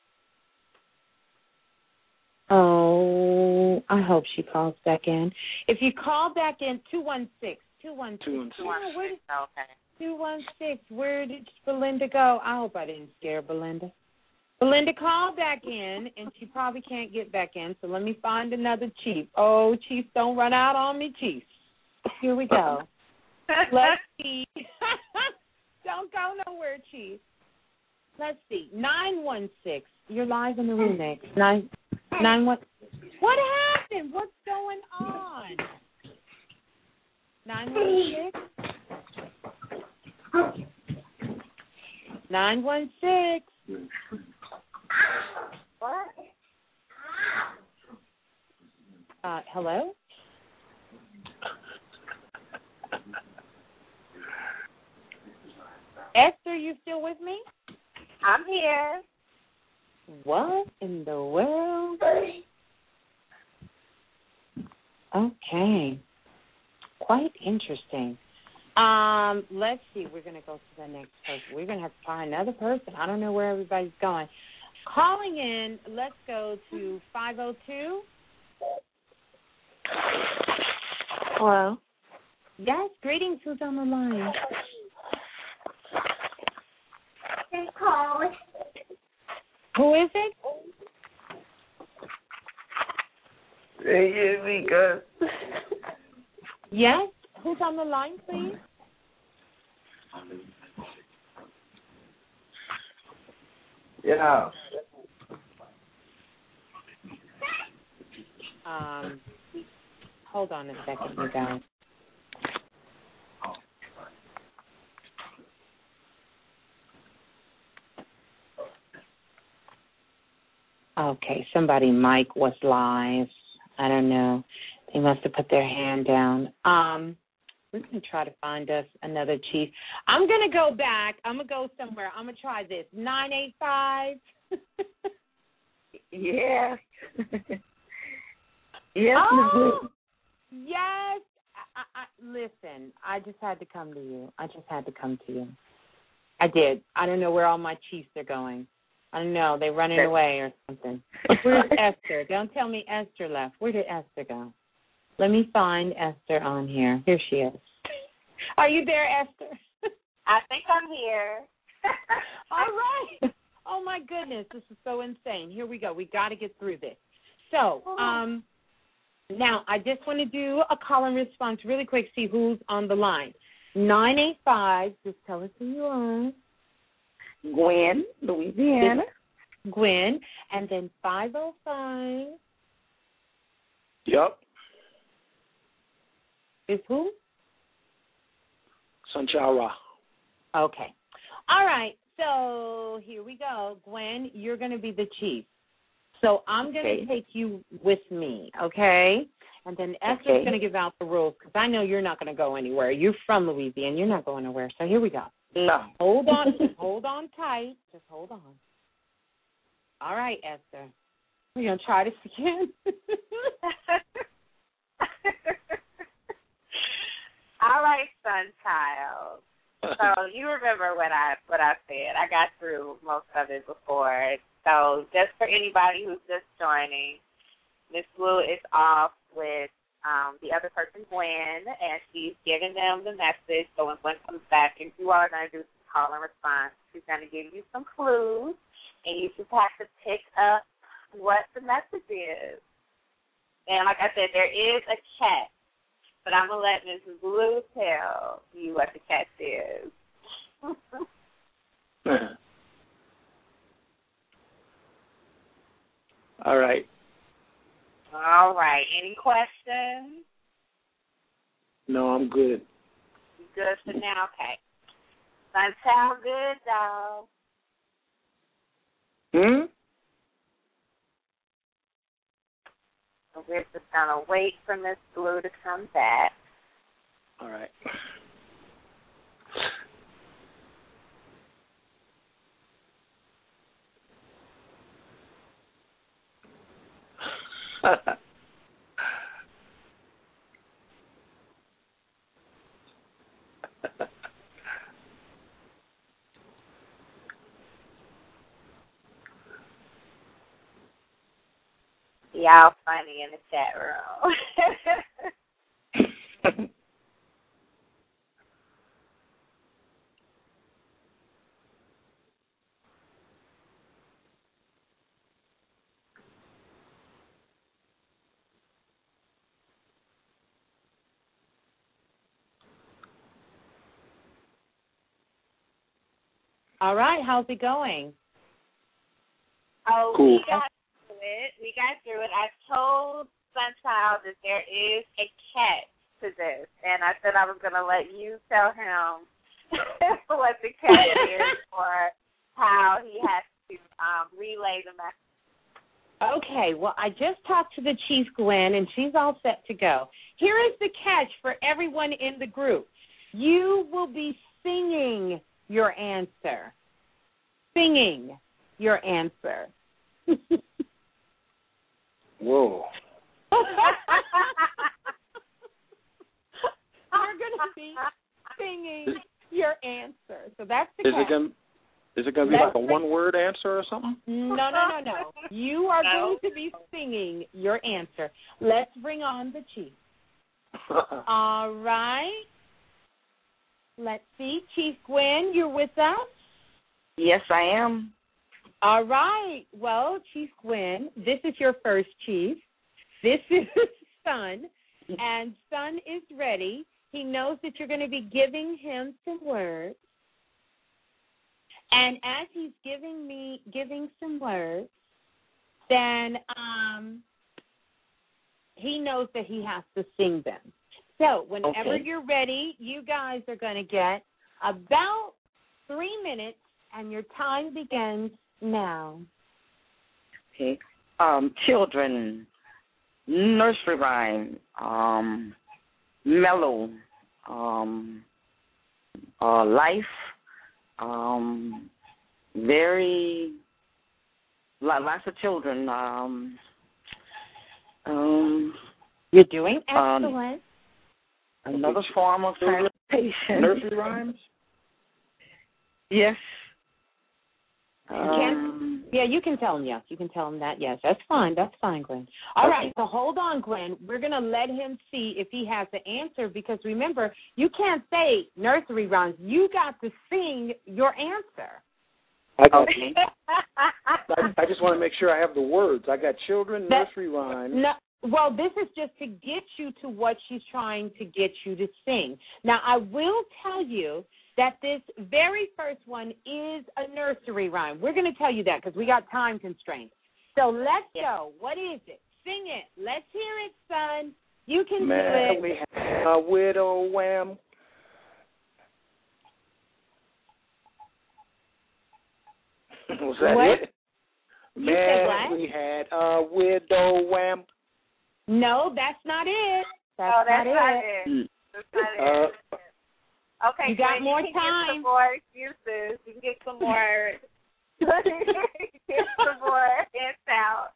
Oh, I hope she calls back in. If you call back in, 216. 216. Okay. 216. Where did Belinda go? I hope I didn't scare Belinda. Belinda, call back in, and she probably can't get back in, so let me find another chief. Oh, chief, don't run out on me, chief. Here we go. Let's see. Don't go nowhere, chief. Let's see. 916. You're live in the remix. 916. What happened? What's going on? 916. 916. What? Hello? Esther, you still with me? I'm here. What in the world? Okay. Quite interesting. Let's see. We're going to go to the next person. We're going to have to find another person. I don't know where everybody's going. Calling in, let's go to 502. Hello. Yes, greetings. Who's on the line? Who is it? Yes. Who's on the line, please? Yeah. Hold on a second, you guys. Okay, somebody mic was live. I don't know. They must have put their hand down. We're going to try to find us another chief. I'm going to go back. I'm going to go somewhere. I'm going to try this. 985. Yeah. Yes, oh, yes. Listen, I just had to come to you. I did. I don't know where all my chiefs are going. I don't know. They're running away or something. Where's Esther? Don't tell me Esther left. Where did Esther go? Let me find Esther on here. Here she is. Are you there, Esther? I think I'm here. All right. Oh, my goodness. This is so insane. Here we go. We got to get through this. So, now I just want to do a call and response really quick, see who's on the line. 985, just tell us who you are. Gwen, Louisiana. Gwen, and then 505. Yep. Is who? Sanchara. Okay. All right. So here we go. Gwen, you're going to be the chief. So I'm going to take you with me, okay? And then Esther's going to give out the rules because I know you're not going to go anywhere. You're from Louisiana. You're not going nowhere. So here we go. No. Hold on. Just hold on tight. Just hold on. All right, Esther. We're going to try this again. All right, son child. So you remember what I said. I got through most of it before. So just for anybody who's just joining, Miss Blue is off with the other person, Gwen, and she's giving them the message. So when Gwen comes back, and you all are going to do some call and response, she's going to give you some clues, and you just have to pick up what the message is. And like I said, there is a catch, but I'm going to let Mrs. Blue tell you what the catch is. All right. All right. Any questions? No, I'm good. You good for now? Okay. That sound good, dog. So we're just going to wait for Miss Blue to come back. All right. Y'all funny in the chat room. All right. How's it going? Oh, cool. We got through it. I told Sunchild that there is a catch to this, and I said I was going to let you tell him what the catch is or how he has to relay the message. Okay, well, I just talked to the chief, Gwen, and she's all set to go. Here is the catch for everyone in the group. You will be singing your answer. Singing your answer. Whoa. You're going to be answer. So that's the catch. Is it going to be like a one-word answer or something? No. You are going to be singing your answer. Let's bring on the chief. All right. Let's see. Chief Gwen, you're with us? Yes, I am. All right. Well, Chief Gwen, this is your first chief. This is Son, and Son is ready. He knows that you're going to be giving him some words. And as he's giving some words, then he knows that he has to sing them. So whenever you're ready, you guys are going to get about 3 minutes, and your time begins now. Okay. Children, nursery rhyme, mellow, life, very lots of children. You're doing excellent. Another form of transportation. Nursery rhymes? Yes. You can tell him yes. You can tell him that, yes. That's fine, Gwen. All right, so hold on, Gwen. We're going to let him see if he has the answer because, remember, you can't say nursery rhymes. You got to sing your answer. I just want to make sure I have the words. I got children, nursery rhymes. No, well, this is just to get you to what she's trying to get you to sing. Now, I will tell you that this very first one is a nursery rhyme. We're going to tell you that because we got time constraints. So let's go. What is it? Sing it. Let's hear it, Son. You can do it. We have a widow wham. Was that it? We had a widow wham. No, that's not it. That's not it. That's not it. Okay, you got more time. Get some more excuses. You can get some more. Get some more hints out.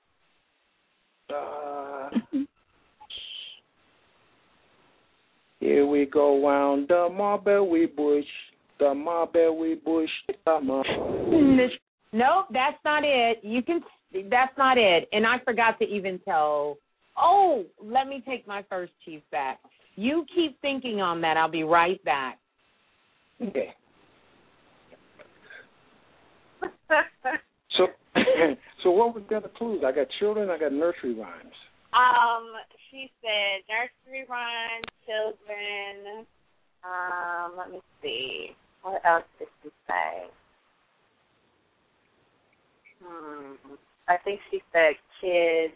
Here we go round the mulberry bush. The mulberry bush. Nope, that's not it. That's not it. And I forgot to even tell. Oh, let me take my first chief back. You keep thinking on that. I'll be right back. Okay. So what was the other clues? I got children. I got nursery rhymes. She said nursery rhymes, children. Let me see. What else did she say? I think she said kids.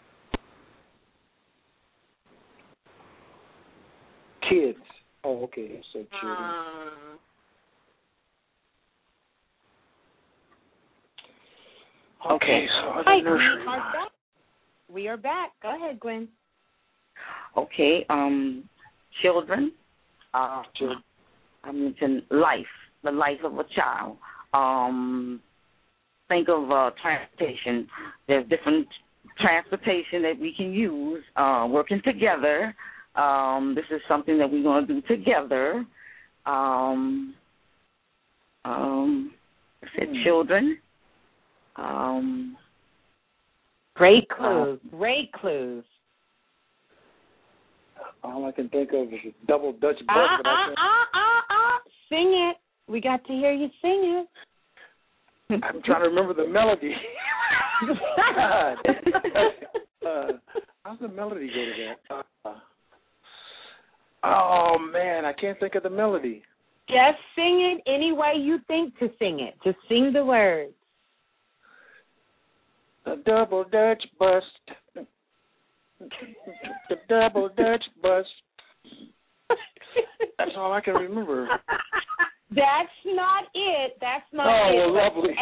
Kids. Oh, okay. So children. Okay, so hi, we are back. Go ahead, Gwen. Okay, children. I mentioned life, the life of a child. Think of transportation. There's different transportation that we can use working together. This is something that we're going to do together. I said children. Great clues. Great clues. All I can think of is double Dutch bus. Sing it. We got to hear you sing it. I'm trying to remember the melody. How's the melody go to that? Oh, man, I can't think of the melody. Just sing it any way you think to sing it. Just sing the words. The double Dutch bus. The double Dutch bus. That's all I can remember. That's not it. That's not it. Oh, lovely.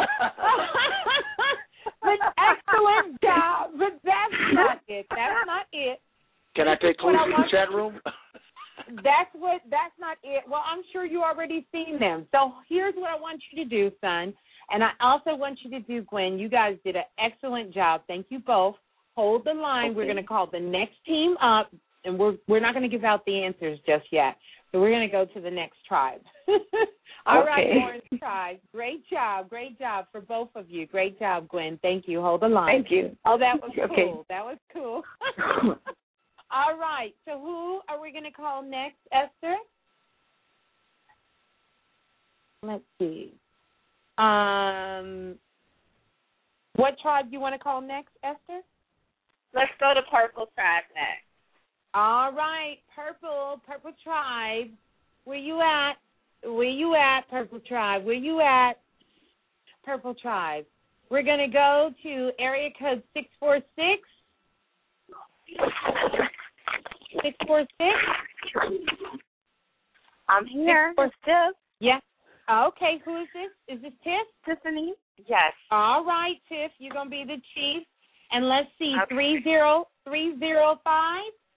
But excellent job. But that's not it. That's not it. Can I take clues in the chat room? That's not it. Well, I'm sure you already seen them. So here's what I want you to do, son. And I also want you to do, Gwen. You guys did an excellent job. Thank you both. Hold the line. Okay. We're going to call the next team up, and we're not going to give out the answers just yet. So we're going to go to the next tribe. All right, Okay. Orange tribe. Great job for both of you. Great job, Gwen. Thank you. Hold the line. Thank you. Oh, that was cool. Okay. That was cool. All right. So who are we going to call next, Esther? Let's see. What tribe do you want to call next, Esther? Let's go to Purple Tribe next. All right, Purple Tribe. Where you at? Purple Tribe? Where you at, Purple Tribe? We're going to go to area code 646. 646? I'm here. Tiff. Yeah. Okay, who is this? Is this Tiff? Tiffany? Yes. All right, Tiff, you're going to be the chief. And let's see, Okay. 30305?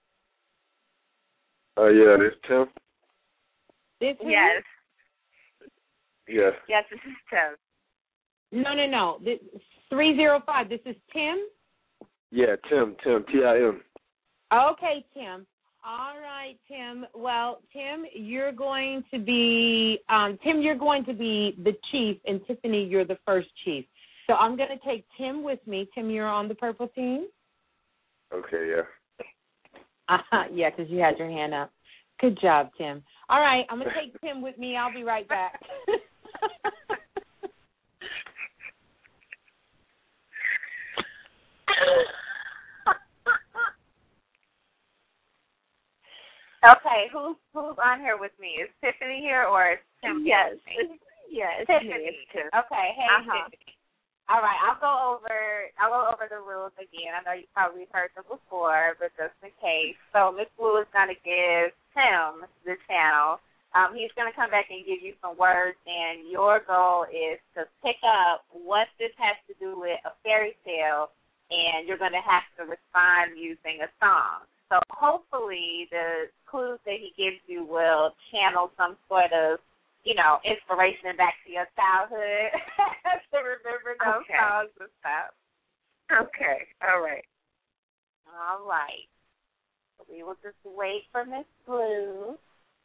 Yeah, this Tim. This who? Yes. Yes. Yes, this is Tim. No. 305, this is Tim? Yeah, Tim, Tim. Okay, Tim. All right, Tim. Well, Tim, you're going to be the chief, and Tiffany, you're the first chief. So I'm going to take Tim with me. Tim, you're on the purple team? Okay, yeah. Yeah, because you had your hand up. Good job, Tim. All right, I'm going to take Tim with me. I'll be right back. Okay, who's on here with me? Is Tiffany here or is Tim? Yes. With me? Yes. Tiffany. Tim. Okay, hey Tiffany. All right, I'll go over the rules again. I know you probably heard them before, but just in case. So Miss Blue is going to give Tim the channel. He's going to come back and give you some words, and your goal is to pick up what this has to do with a fairy tale, and you're going to have to respond using a song. So hopefully the clues that he gives you will channel some sort of, inspiration back to your childhood to remember those songs and stuff. Okay. All right. All right. So we will just wait for Miss Blue.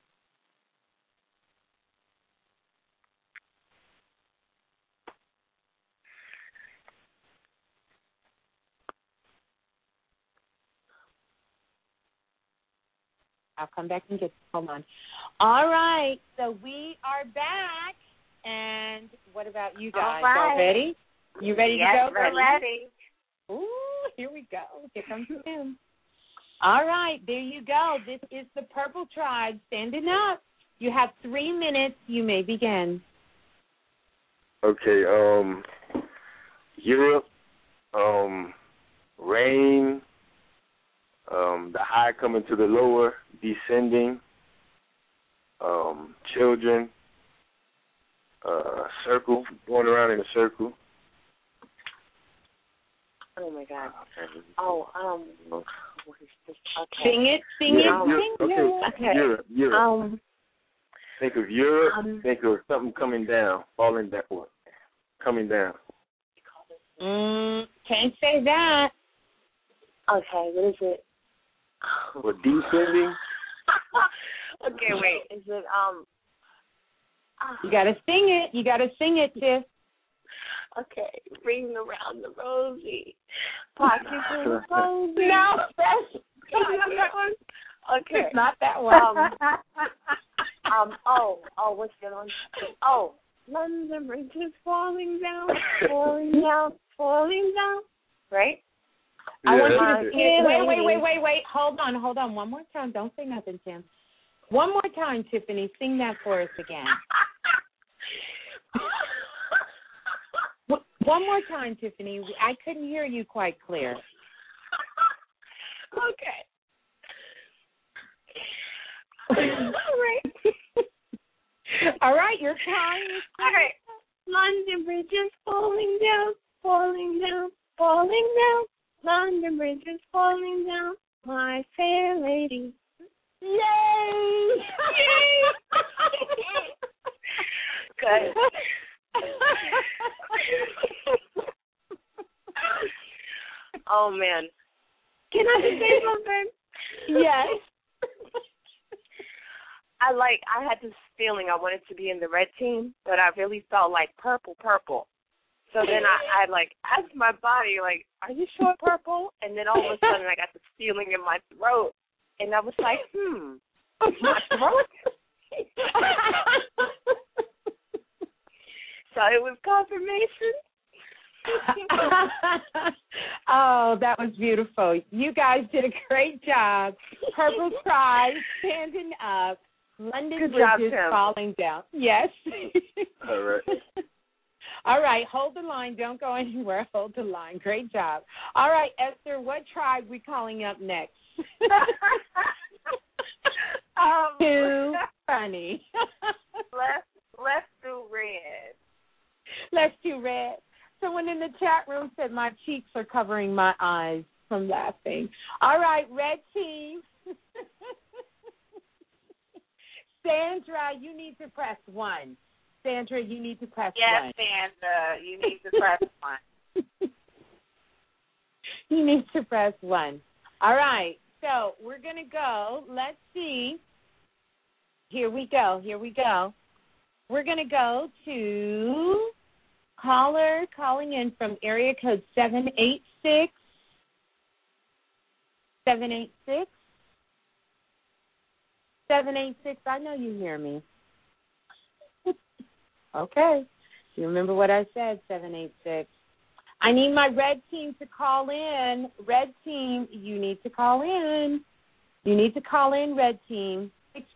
I'll come back and get you. Hold on. All right, so we are back. And what about you guys? All right. Y'all ready? You ready yes, to go? We're ready. Ooh, here we go. Here comes Tim. All right, there you go. This is the Purple Tribe standing up. You have 3 minutes. You may begin. Okay, Europe, rain, the high coming to the lower, descending, children, circle, going around in a circle. Oh my God. Oh, what is this? Okay. Sing it. Okay. Europe. Think of Europe. Think of something coming down, falling backward, coming down. Can't say that. Okay, what is it? What, descending? Okay, wait. Is it You gotta sing it, Tiff. Okay, ring around the rosy, pockets in the rosy. No, that's that one. Okay, it's not that one. What's the other one? Oh, London Bridge is falling down, falling down, falling down. Right? I want you to sing it. Wait. Hold on. One more time. Don't say nothing, Tim. One more time, Tiffany. Sing that for us again. One more time, Tiffany. I couldn't hear you quite clear. Okay. All right. All right, your time is all right. London Bridge is falling down, falling down, falling down. London Bridge is falling down, my fair lady. Yay! Good. Oh man. Can I just say something? Yes. I had this feeling I wanted to be in the red team, but I really felt like purple. So then I asked my body, like, are you sure purple? And then all of a sudden I got this feeling in my throat, and I was like, my throat? So it was confirmation. Oh, that was beautiful. You guys did a great job. Purple Tribe standing up. London Bridges falling down. Yes. All right. All right, hold the line. Don't go anywhere. Hold the line. Great job. All right, Esther, what tribe we calling up next? Too funny. Let's do red. Let's do red. Someone in the chat room said my cheeks are covering my eyes from laughing. All right, red team. Sandra, you need to press 1. Sandra, you need to press 1. Yes, Sandra, you need to press 1. You need to press 1. All right, so we're going to go. Let's see. Here we go. We're going to go to caller calling in from area code 786. 786. 786, I know you hear me. Okay. You remember what I said, 786. I need my red team to call in. Red team, you need to call in. You need to call in, red team.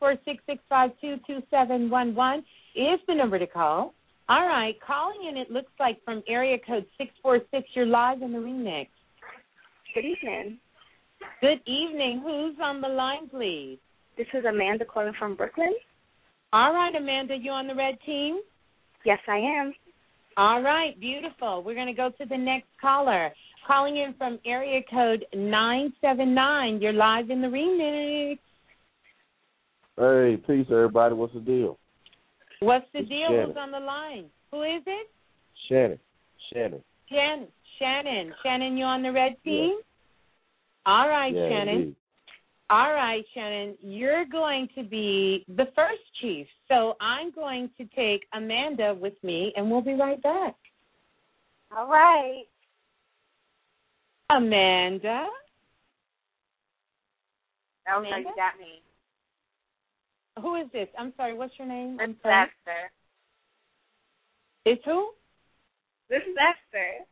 646-652-2711 is the number to call. All right, calling in, it looks like from area code 646, you're live in the remix. Good evening. Good evening. Who's on the line, please? This is Amanda calling from Brooklyn. All right, Amanda, you on the red team? Yes, I am. All right, beautiful. We're going to go to the next caller. Calling in from area code 979. You're live in the remix. Hey, peace, everybody. What's the deal? What's the deal? Shannon. Who's on the line? Who is it? Shannon. Shannon, you on the red team? Yeah. All right, yeah, Shannon. Indeed. All right, Shannon, you're going to be the first chief. So I'm going to take Amanda with me, and we'll be right back. All right. Amanda? Oh, no, you got me. Who is this? I'm sorry, what's your name? This is Esther. It's who? This is Esther.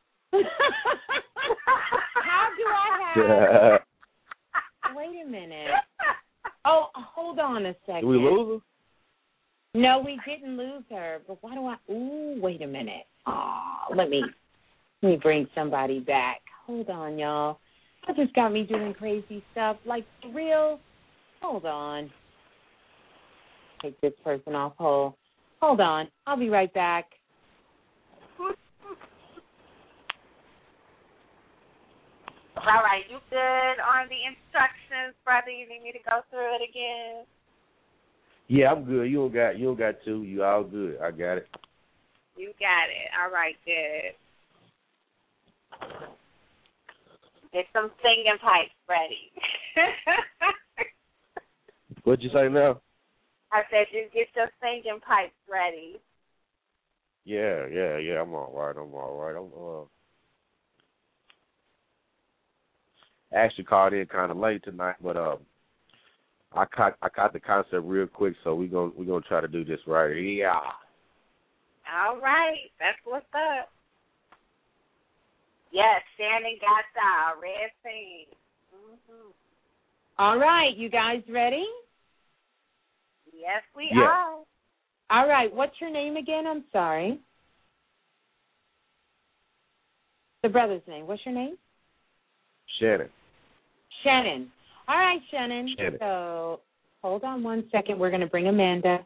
How do I have... Wait a minute. Oh, hold on a second. Did we lose her? No, we didn't lose her. But why do I... Ooh, wait a minute. Oh, let me bring somebody back. Hold on, y'all. That just got me doing crazy stuff. Like, for real? Hold on. Take this person off hold. Hold on. I'll be right back. All right, you good on the instructions, brother? You need me to go through it again? Yeah, I'm good. You don't got to. You all good. I got it. You got it. All right, good. Get some singing pipes ready. What'd you say now? I said just get your singing pipes ready. Yeah. I'm all right. I actually called in kind of late tonight, but I caught the concept real quick, so we're gonna try to do this right. Yeah. All right, that's what's up. Yes, Shannon got style, red team. Mm-hmm. All right, you guys ready? Yes, we are. All right, what's your name again? I'm sorry. The brother's name. What's your name? Shannon. All right, Shannon. So hold on one second. We're going to bring Amanda.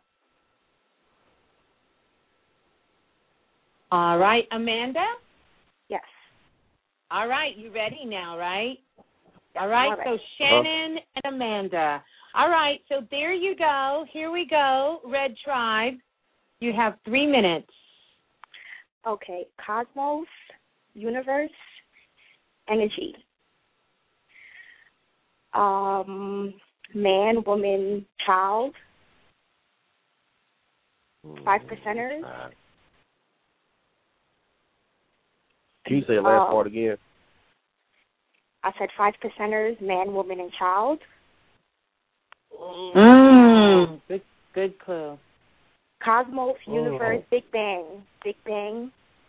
All right, Amanda? Yes. All right, you ready now, right? All right, so Shannon and Amanda. All right, so there you go. Here we go, Red Tribe. You have 3 minutes. Okay, cosmos, universe, energy. Man, woman, child, 5%ers. Can you say the last part again? I said 5%ers, man, woman, and child. Good clue. Cosmos, universe, Big Bang. Big Bang.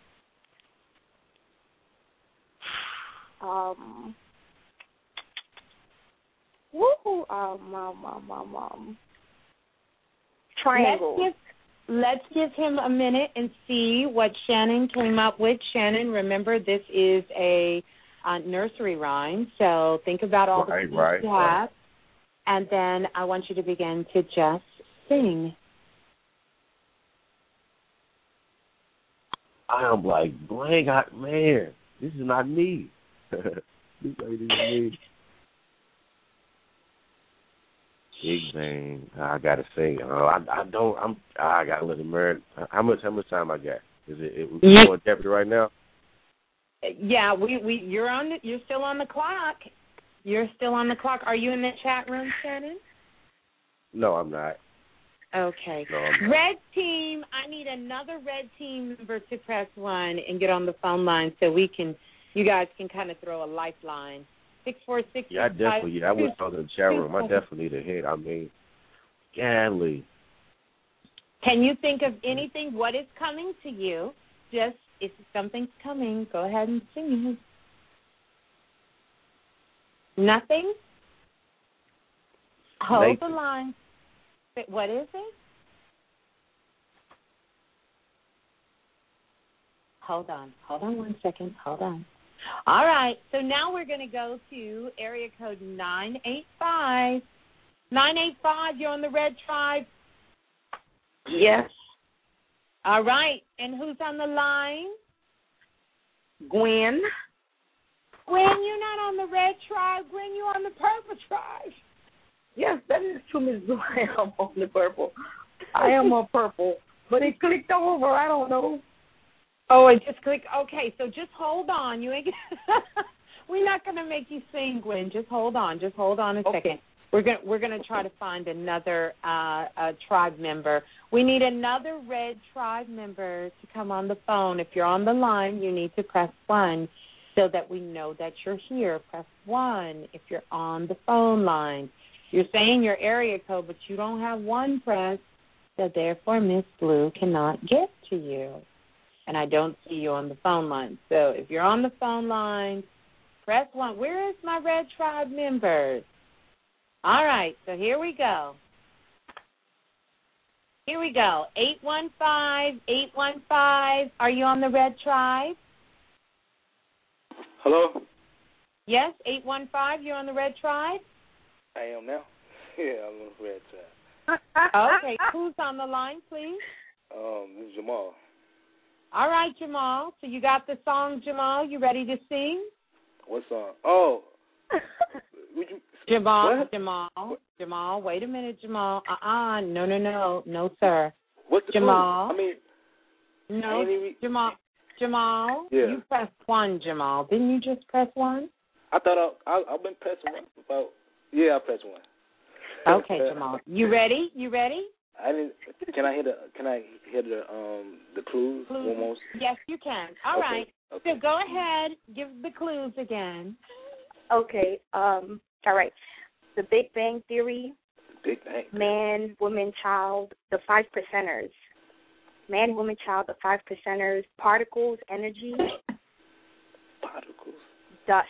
Triangle. Let's give him a minute and see what Shannon came up with. Shannon, remember this is a nursery rhyme, so think about all the clues you have, and then I want you to begin to just sing. I am like, man, this is not me. This ain't me. Big Bang. I gotta sing. I gotta let it marinate. How much time I got? Is it on Jeopardy right now? Yeah, you're still on the clock. You're still on the clock. Are you in the chat room, Shannon? No, I'm not. Okay. No, I'm not. Red team, I need another red team member to press 1 and get on the phone line so you guys can kind of throw a lifeline. 646. Yeah, I was talking in the chat room. I definitely need a hit. I mean, golly. Can you think of anything? What is coming to you? Just if something's coming, go ahead and sing it. Nothing? Hold the line. What is it? Hold on 1 second. Hold on. All right, so now we're going to go to area code 985. 985, you're on the Red Tribe? Yes. All right, and who's on the line? Gwen. Gwen, you're not on the Red Tribe. Gwen, you're on the Purple Tribe. Yes, that is true, Ms. Blue. I am on the purple. I am on purple. But it clicked over. I don't know. Oh, it just clicked. Okay, so just hold on. We're not going to make you sing, Gwen. Just hold on. Just hold on a second. We're going to try to find another tribe member. We need another Red Tribe member to come on the phone. If you're on the line, you need to press 1 so that we know that you're here. Press 1 if you're on the phone line. You're saying your area code, but you don't have 1 press, so therefore Miss Blue cannot get to you. And I don't see you on the phone line. So if you're on the phone line, press 1. Where is my Red Tribe members? All right, so here we go. 815. Are you on the Red Tribe? Hello? Yes, 815, you're on the Red Tribe? I am now. Yeah, I'm on the Red Tribe. Okay, who's on the line, please? This is Jamal. All right, Jamal. So you got the song, Jamal. You ready to sing? What song? Oh. Jamal, wait a minute, Jamal. No, sir. What's the Jamal? clue? I mean, no, Jamal. Yeah. You pressed 1, Jamal. Didn't you just press 1? I thought I've been pressing 1. I pressed 1. Okay, Jamal. You ready? I didn't. Can I hear the clues one more? Yes, you can. All right. Okay. So go ahead, give the clues again. Okay. All right. The Big Bang Theory. Big Bang. Man, woman, child. The 5%ers. Man, woman, child. The 5%ers. Particles, energy. Particles. Dust.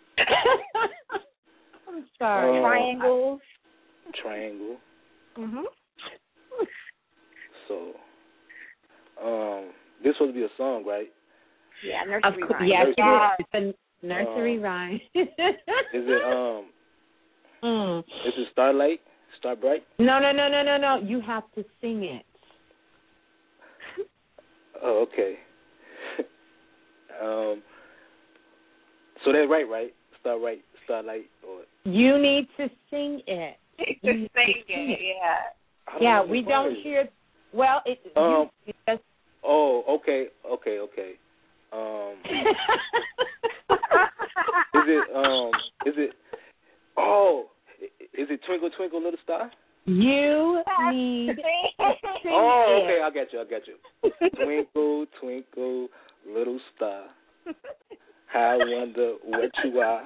I'm sorry. Triangles. Triangle. Mhm. So, this supposed to be a song, right? Yeah, nursery rhyme. Yes, it's a nursery rhyme. Is it Starlight? Starbright? No. You have to sing it. Oh, okay. So they're right? Starlight, or you need to sing it. Sing it, yeah. Yeah, we don't hear. Well, it. You just. Oh, okay. Is it Twinkle Twinkle Little Star? You need to Oh, okay, I got you. Twinkle, twinkle, little star, I wonder what you are.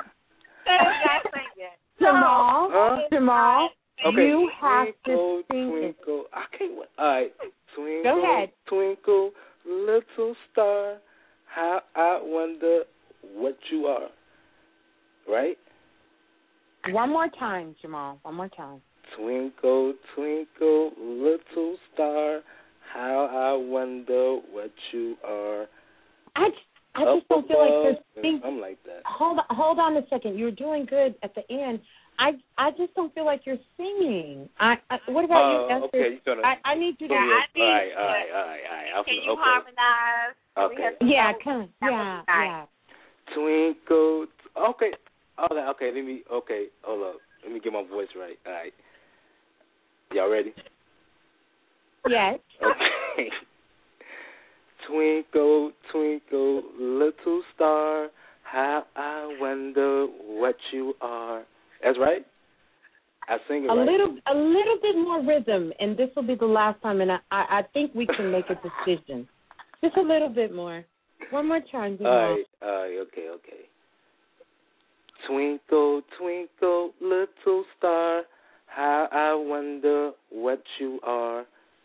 Jamal, okay. you have twinkle, to sing twinkle. I can't. All right. Twinkle, Go ahead. Twinkle, little star, how I wonder what you are. Right? One more time, Jamal. One more time. Twinkle, twinkle, little star, how I wonder what you are. I just don't feel like there's things. I'm like that. Hold on a second. You're doing good at the end. I just don't feel like you're singing. What about you, Esther? Okay, you're gonna. I need you to. All right. Can you harmonize? Okay. Yeah, come on. Yeah. Twinkle. Okay. Okay. Hold up. Let me get my voice right. All right. Y'all ready? Yes. Okay. Twinkle, twinkle, little star, how I wonder what you are. That's right? I sing it right. A little bit more rhythm, and this will be the last time, and I think we can make a decision. Just a little bit more. One more time, Jamal. All right, okay. Twinkle, twinkle, little star, how I wonder what you are.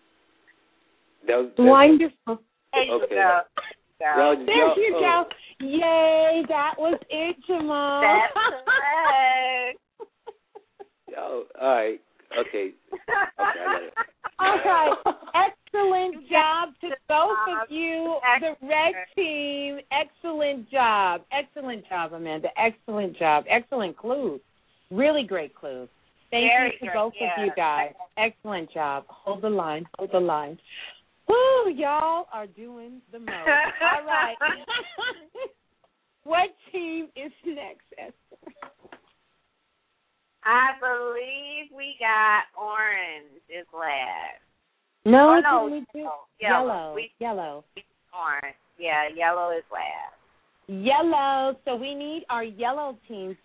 Wonderful. There you Okay. go. There you go. Yay, that was it, Jamal. That's correct. All right. Okay, I got it. All right. Excellent job to both of you, the red team. Excellent job. Excellent job, Amanda. Excellent job. Excellent clues. Really great clues. Thank you to both of you guys. Excellent job. Hold the line. Woo, y'all are doing the most. All right. What team is next, Esther? I believe we got orange is last. No, yellow. Yellow. Orange. Yeah, yellow is last. Yellow. So we need our yellow team.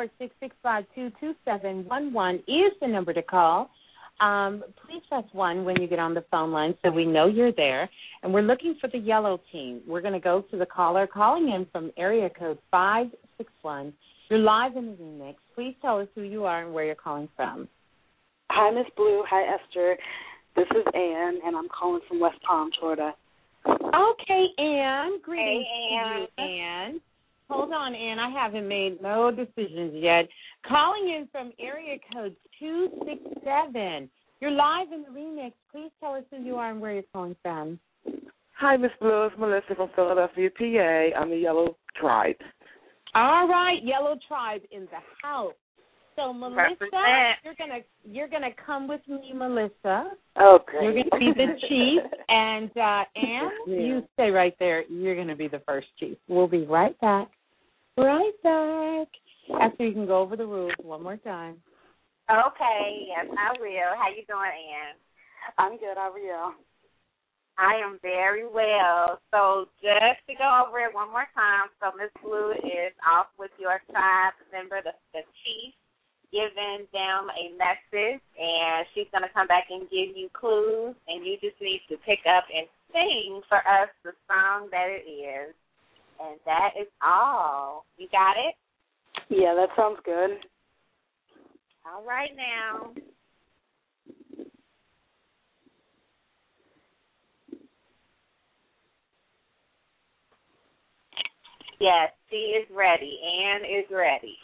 646-652-2711 is the number to call. Please press 1 when you get on the phone line so we know you're there. And we're looking for the yellow team. We're going to go to the caller calling in from area code 561. You're live in the remix. Please tell us who you are and where you're calling from. Hi, Miss Blue. Hi, Esther. This is Ann, and I'm calling from West Palm, Florida. Okay, Ann. Greetings to you, Ann. Hold on, Ann. I haven't made no decisions yet. Calling in from area code 267. You're live in the remix. Please tell us who you are and where you're calling from. Hi, Miss Blue. It's Melissa from Philadelphia, PA. I'm the Yellow Tribe. All right, Yellow Tribe in the house. So, Melissa, you're gonna come with me, Melissa. Okay. You're gonna be the chief, and Ann, you stay right there. You're gonna be the first chief. We'll be right back. After you can go over the rules one more time. Okay, yes, I will. How you doing, Ann? I'm good. How are you? I am very well. So just to go over it one more time, so Miss Blue is off with your tribe member, the chief, giving them a message, and she's going to come back and give you clues, and you just need to pick up and sing for us the song that it is. And that is all. You got it? Yeah, that sounds good. All right now. Yes, she is ready. Ann is ready.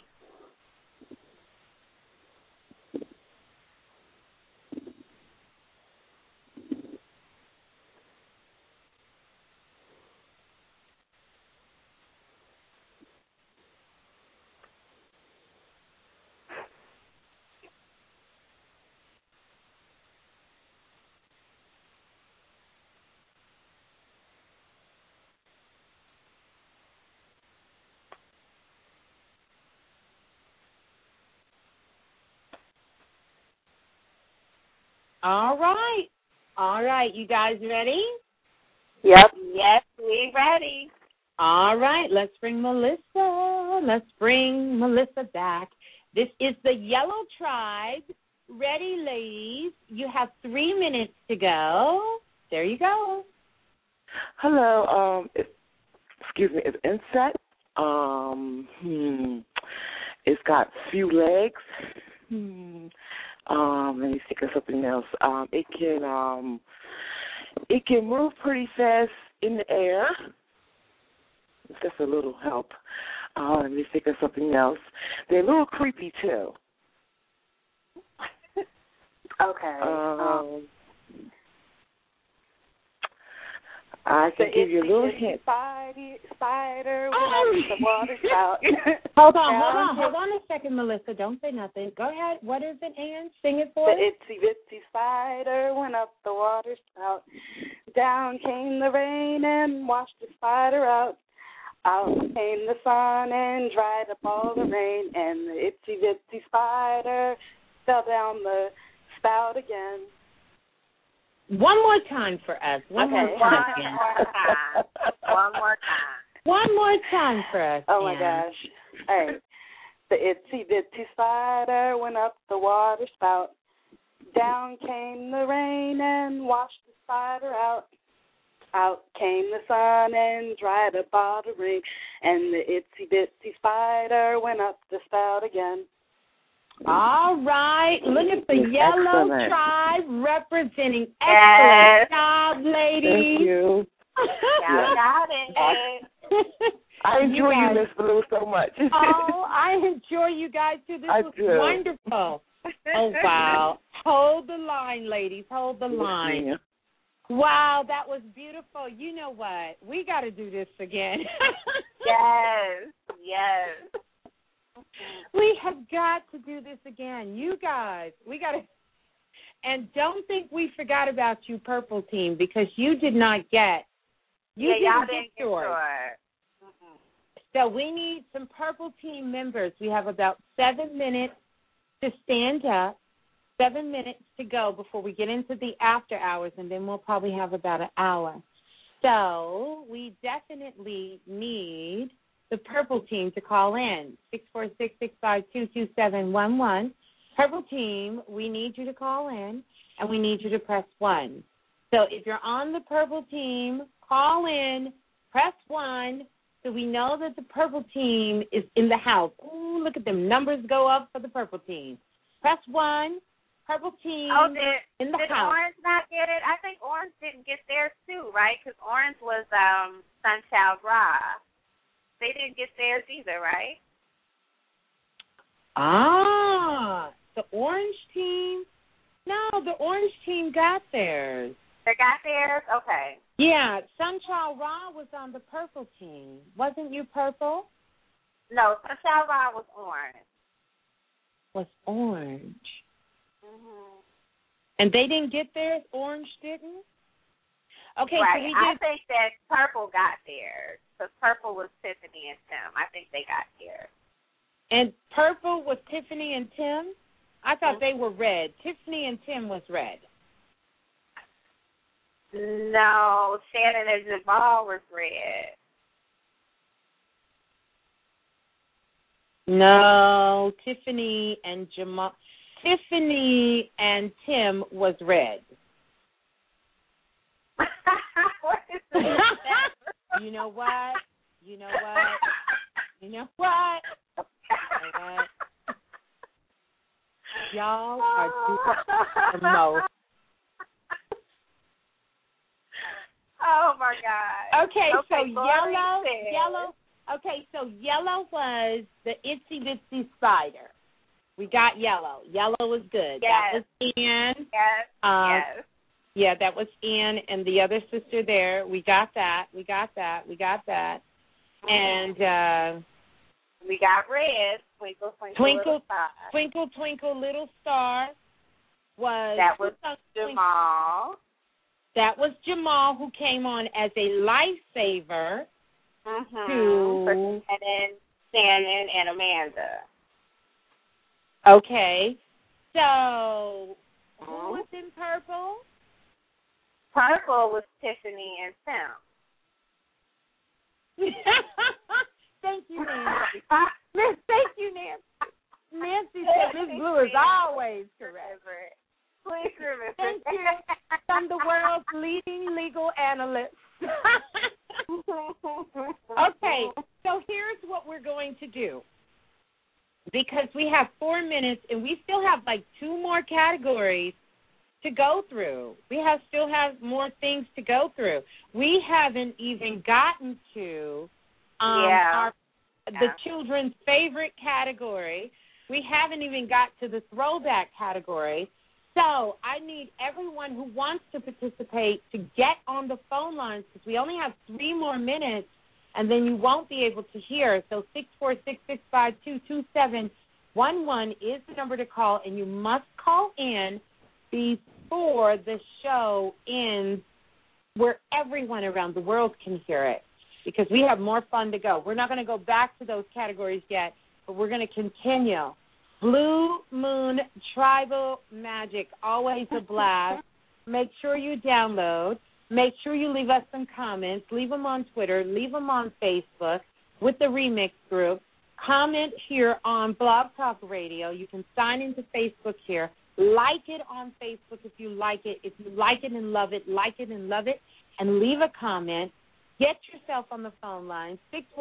All right. You guys ready? Yep. Yes, we ready. All right. Let's bring Melissa back. This is the Yellow Tribe. ready, ladies. You have 3 minutes to go. There you go. Hello. Excuse me. It's insect. It's got few legs. Let me think of something else. It can move pretty fast in the air. It's just a little help. Let me think of something else. They're a little creepy too. Okay. I can give you a little hint. Spider went up the water spout. Hold on a second, Melissa. Don't say nothing. Go ahead. What is it, Ann? Sing it for us. The itsy bitsy spider went up the water spout. Down came the rain and washed the spider out. Out came the sun and dried up all the rain. And the itsy bitsy spider fell down the spout again. One more time for us. One more time. One more time for us. Oh, my gosh. All right. The itsy bitsy spider went up the water spout. Down came the rain and washed the spider out. Out came the sun and dried up all the rain. And the itsy bitsy spider went up the spout again. All right. Look at the yellow tribe representing. Excellent job, ladies. Thank you. Y'all got it. I enjoy you, Miss Blue, so much. Oh, I enjoy you guys too. This was wonderful. Oh, wow. Hold the line, ladies. Hold the line. Yeah. Wow, that was beautiful. You know what? We got to do this again. Yes. We have got to do this again. You guys, we got to. And don't think we forgot about you, Purple Team, because you did not get. Y'all didn't get yours. So we need some Purple Team members. We have about 7 minutes to stand up, 7 minutes to go before we get into the after hours, and then we'll probably have about an hour. So we definitely need the Purple Team to call in, 646-652-2711. Purple Team, we need you to call in, and we need you to press 1. So if you're on the Purple Team, call in, press 1, so we know that the Purple Team is in the house. Ooh, look at them. Numbers go up for the Purple Team. Press 1, Purple Team in the did house. Orange not get it? I think Orange didn't get theirs too, right? Because Orange was Sunchild Ra. They didn't get theirs either, right? The Orange Team? No, the Orange Team got theirs. They got theirs? Okay. Yeah, Sunchild Ra was on the Purple Team. Wasn't you Purple? No, Sunchild Ra was Orange. Was Orange. Mm-hmm. And they didn't get theirs? Orange didn't? Okay, right. So we I did. think that Purple got theirs. Because Purple was Tiffany and Tim. I think they got theirs. And Purple was Tiffany and Tim? I thought they were red. Tiffany and Tim was red. No, Shannon and Jamal was red. No, Tiffany and Tim was red. You know what? Y'all are doing the most. Oh my God. Okay, so yellow. Okay, so yellow was the itsy bitsy spider. We got yellow. Yellow was good. Yes. That was Ann. Yes. Yes. Yeah, that was Ann and the other sister there. We got that. And we got red. Twinkle, Twinkle, Little Star was Jamal. That was Jamal, who came on as a lifesaver and then Shannon and Amanda. Okay. So who was in purple? Purple was Tiffany and Tim. Thank you, Nancy. Thank you, Nancy. Nancy said Miss Blue is always correct. Please remember. Thank you. I'm the world's leading legal analyst. Okay, so here's what we're going to do. Because we have 4 minutes and we still have like 2 more categories to go through. We still have more things to go through. We haven't even gotten to the children's favorite category. We haven't even got to the throwback category. So I need everyone who wants to participate to get on the phone lines because we only have 3 more minutes, and then you won't be able to hear. So 646-652-2711 is the number to call, and you must call in before the show ends where everyone around the world can hear it because we have more fun to go. We're not going to go back to those categories yet, but we're going to continue. Blue Moon Tribal Magic, always a blast. Make sure you download. Make sure you leave us some comments. Leave them on Twitter. Leave them on Facebook with the Remix Group. Comment here on Blog Talk Radio. You can sign into Facebook here. Like it on Facebook if you like it. If you like it and love it, like it and love it, and leave a comment. Get yourself on the phone line.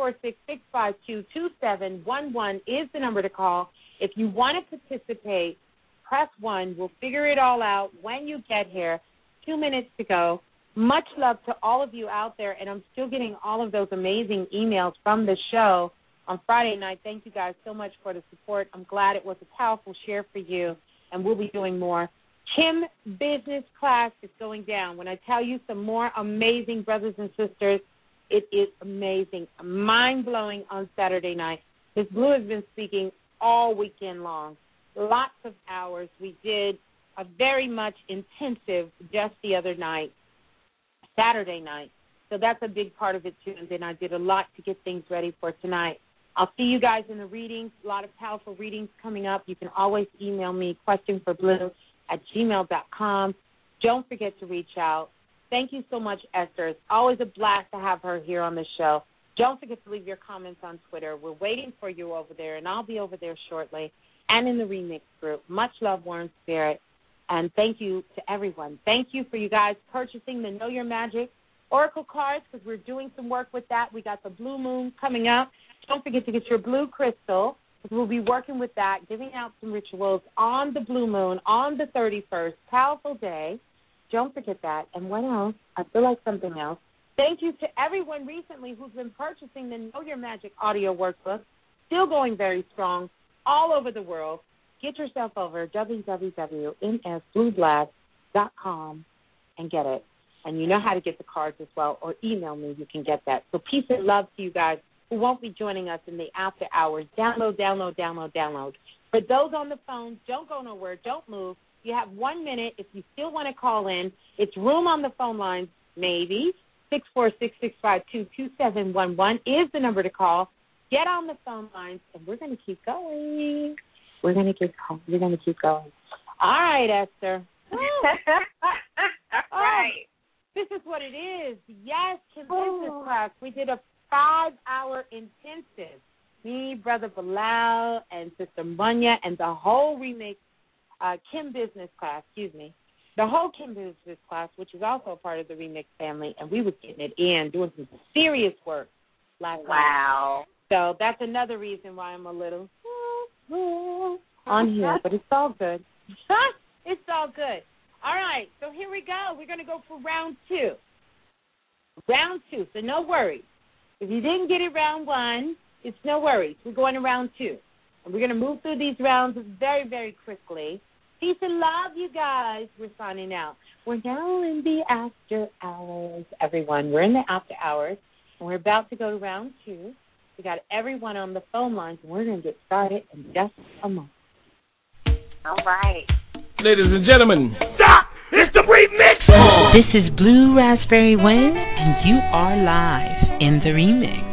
646-652-2711 is the number to call. If you want to participate, press 1. We'll figure it all out when you get here. 2 minutes to go. Much love to all of you out there, and I'm still getting all of those amazing emails from the show on Friday night. Thank you guys so much for the support. I'm glad it was a powerful share for you, and we'll be doing more. Kim Business Class is going down. When I tell you some more amazing brothers and sisters, it is amazing, mind-blowing on Saturday night. Ms. Blue has been speaking all weekend long, lots of hours. We did a very much intensive just the other night, Saturday night. So that's a big part of it, too. And then I did a lot to get things ready for tonight. I'll see you guys in the readings, a lot of powerful readings coming up. You can always email me, questionforblue@gmail.com. Don't forget to reach out. Thank you so much, Esther. It's always a blast to have her here on the show. Don't forget to leave your comments on Twitter. We're waiting for you over there, and I'll be over there shortly, and in the Remix Group. Much love, Warren Spirit, and thank you to everyone. Thank you for you guys purchasing the Know Your Magic Oracle cards because we're doing some work with that. We got the Blue Moon coming up. Don't forget to get your blue crystal because we'll be working with that, giving out some rituals on the Blue Moon on the 31st. Powerful day. Don't forget that. And what else? I feel like something else. Thank you to everyone recently who's been purchasing the Know Your Magic audio workbook. Still going very strong all over the world. Get yourself over www.msblueblast.com and get it. And you know how to get the cards as well, or email me. You can get that. So peace and love to you guys who won't be joining us in the after hours. Download, download, download, download. For those on the phone, don't go nowhere. Don't move. You have 1 minute. If you still want to call in, it's room on the phone lines, maybe. 646-652-2711 is the number to call. Get on the phone lines, and we're going to keep going. We're going to keep going. All right, Esther. Right. This is what it is. Yes, Kim Business Class. We did a 5-hour intensive. Me, Brother Bilal, and Sister Munya, and the whole remix, Kim Business Class, the whole Kim Business Class, which is also a part of the Remix family, and we was getting it in, doing some serious work last night. Wow. So that's another reason why I'm a little on here, but it's all good. It's all good. All right, so here we go. We're going to go for round 2. Round 2, so no worries. If you didn't get it round 1, it's no worries. We're going to round 2. And we're going to move through these rounds very, very quickly. Peace and love, you guys. We're signing out. We're now in the after hours, everyone. We're in the after hours, and we're about to go to round 2. We got everyone on the phone lines, and we're going to get started in just a moment. All right. Ladies and gentlemen, stop! It's the remix! This is Blue Raspberry Wind, and you are live in the remix.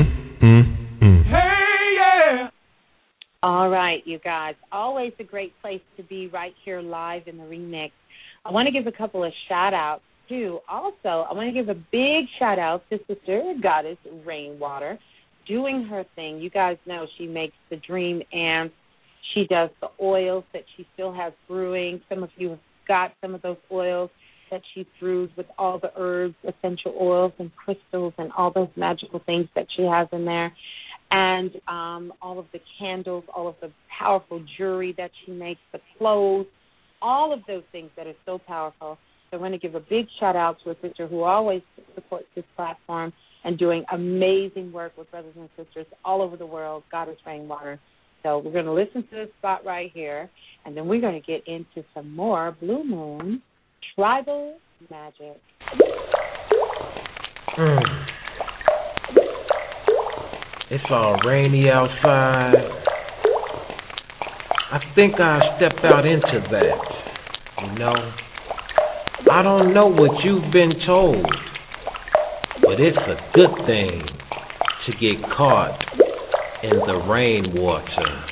Hey, yeah! All right, you guys. Always a great place to be right here live in the remix. I want to give a couple of shout-outs, too. Also, I want to give a big shout-out to Sister Goddess Rainwater doing her thing. You guys know she makes the dream ants. She does the oils that she still has brewing. Some of you have got some of those oils that she brews with all the herbs, essential oils and crystals and all those magical things that she has in there. And all of the candles, all of the powerful jewelry that she makes, the clothes, all of those things that are so powerful. So I want to give a big shout-out to a sister who always supports this platform and doing amazing work with brothers and sisters all over the world, Goddess Rainwater. So we're going to listen to this spot right here, and then we're going to get into some more Blue Moon Tribal Magic. It's all rainy outside. I think I stepped out into that, you know. I don't know what you've been told, but it's a good thing to get caught in the rainwater.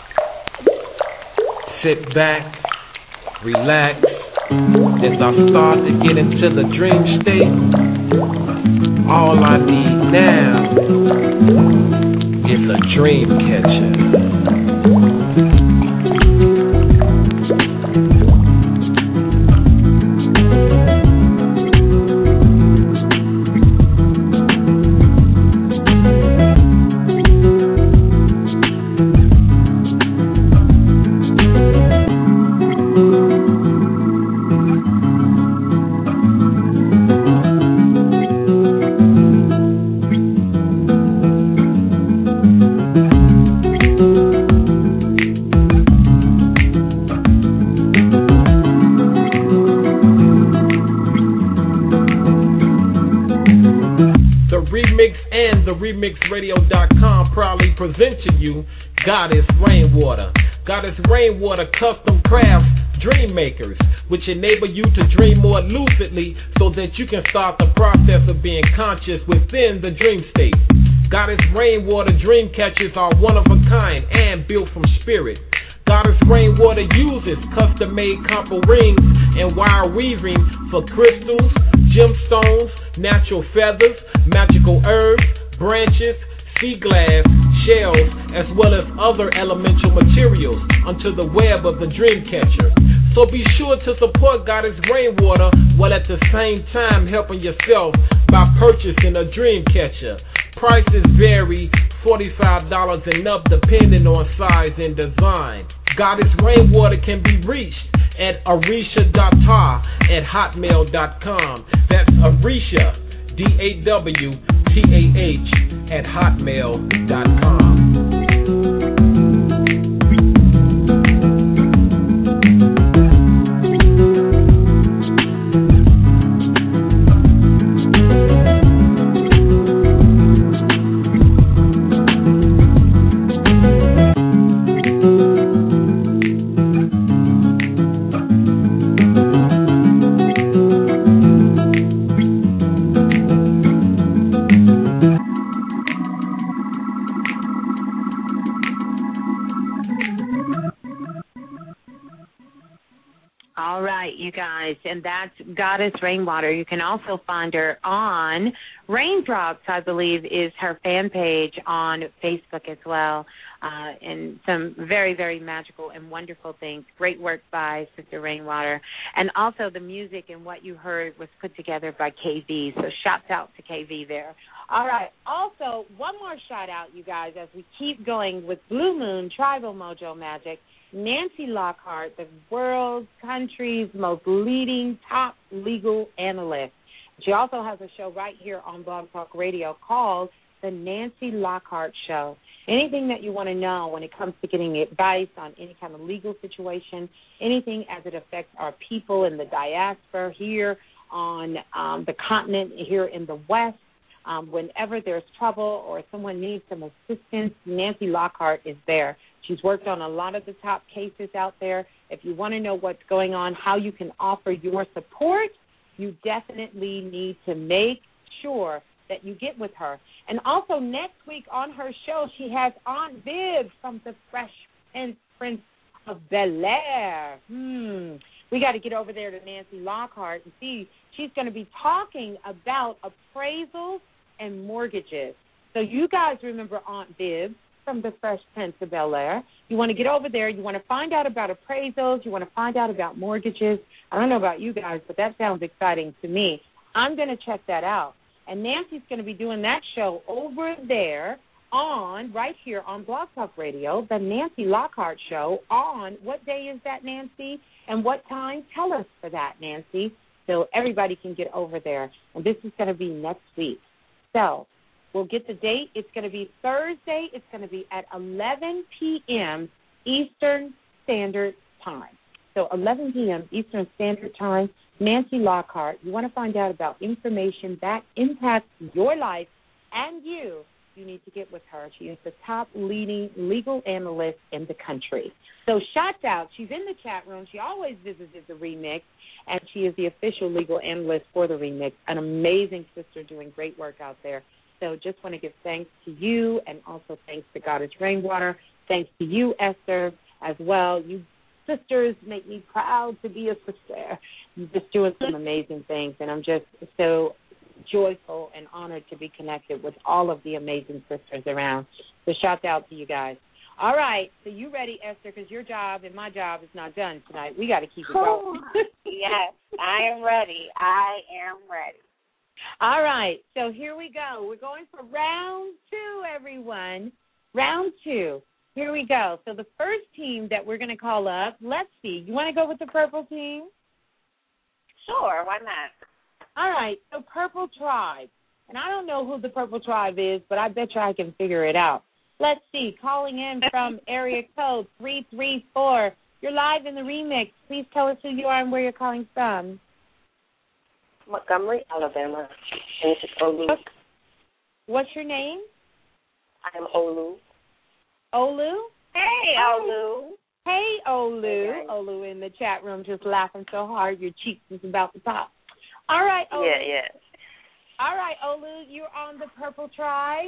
Sit back, relax, as I start to get into the dream state. All I need now is a dream catcher. RemixRadio.com proudly present to you Goddess Rainwater. Goddess Rainwater custom crafts dream makers, which enable you to dream more lucidly so that you can start the process of being conscious within the dream state. Goddess Rainwater dream catchers are one of a kind and built from spirit. Goddess Rainwater uses custom-made copper rings and wire weaving for crystals, gemstones, natural feathers, magical herbs, branches, sea glass, shells, as well as other elemental materials onto the web of the dream catcher. So be sure to support Goddess Rainwater while at the same time helping yourself by purchasing a dream catcher. Prices vary, $45 and up depending on size and design. Goddess Rainwater can be reached at arisha.tar@hotmail.com. That's Arisha, DAWTAH @hotmail.com. And that's Goddess Rainwater. You can also find her on Raindrops, I believe, is her fan page on Facebook as well. And some very, very magical and wonderful things. Great work by Sister Rainwater. And also the music and what you heard was put together by KV. So shouts out to KV there. All right. Also, one more shout out, you guys, as we keep going with Blue Moon Tribal Mojo Magic. Nancy Lockhart, the world's country's most leading top legal analyst. She also has a show right here on Blog Talk Radio called The Nancy Lockhart Show. Anything that you want to know when it comes to getting advice on any kind of legal situation, anything as it affects our people in the diaspora here on the continent, here in the West, whenever there's trouble or someone needs some assistance, Nancy Lockhart is there. She's worked on a lot of the top cases out there. If you want to know what's going on, how you can offer your support, you definitely need to make sure that you get with her. And also next week on her show, she has Aunt Viv from the Fresh Prince of Bel-Air. We got to get over there to Nancy Lockhart and see. She's going to be talking about appraisals and mortgages. So you guys remember Aunt Viv. from the Fresh Prince of Bel-Air. You want to get over there. You want to find out about appraisals. You want to find out about mortgages. I don't know about you guys, but that sounds exciting to me. I'm going to check that out. And Nancy's going to be doing that show over there right here on Blog Talk Radio, the Nancy Lockhart Show on, what day is that, Nancy? And what time? Tell us for that, Nancy, so everybody can get over there. And this is going to be next week. So we'll get the date. It's going to be Thursday. It's going to be at 11 p.m. Eastern Standard Time. So 11 p.m. Eastern Standard Time, Nancy Lockhart. You want to find out about information that impacts your life and you need to get with her. She is the top leading legal analyst in the country. So shout out. She's in the chat room. She always visits the Remix, and she is the official legal analyst for the Remix, an amazing sister doing great work out there. So just want to give thanks to you, and also thanks to Goddess Rainwater. Thanks to you, Esther, as well. You sisters make me proud to be a sister. You're just doing some amazing things, and I'm just so joyful and honored to be connected with all of the amazing sisters around. So shout out to you guys. All right, so you ready, Esther, because your job and my job is not done tonight. We got to keep it going. Yes, I am ready. I am ready. All right, so here we go. We're going for round 2, everyone. Round 2. Here we go. So the first team that we're going to call up, let's see. You want to go with the purple team? Sure, why not? All right, so Purple Tribe. And I don't know who the Purple Tribe is, but I bet you I can figure it out. Let's see, calling in from area code 334. You're live in the Remix. Please tell us who you are and where you're calling from. Montgomery, Alabama. And this is Olu. What's your name? I am Olu. Olu? Hey, Olu. Hey, Olu. Hey, Olu in the chat room just laughing so hard your cheeks is about to pop. All right, Olu. Yeah. All right, Olu, you're on the Purple Tribe.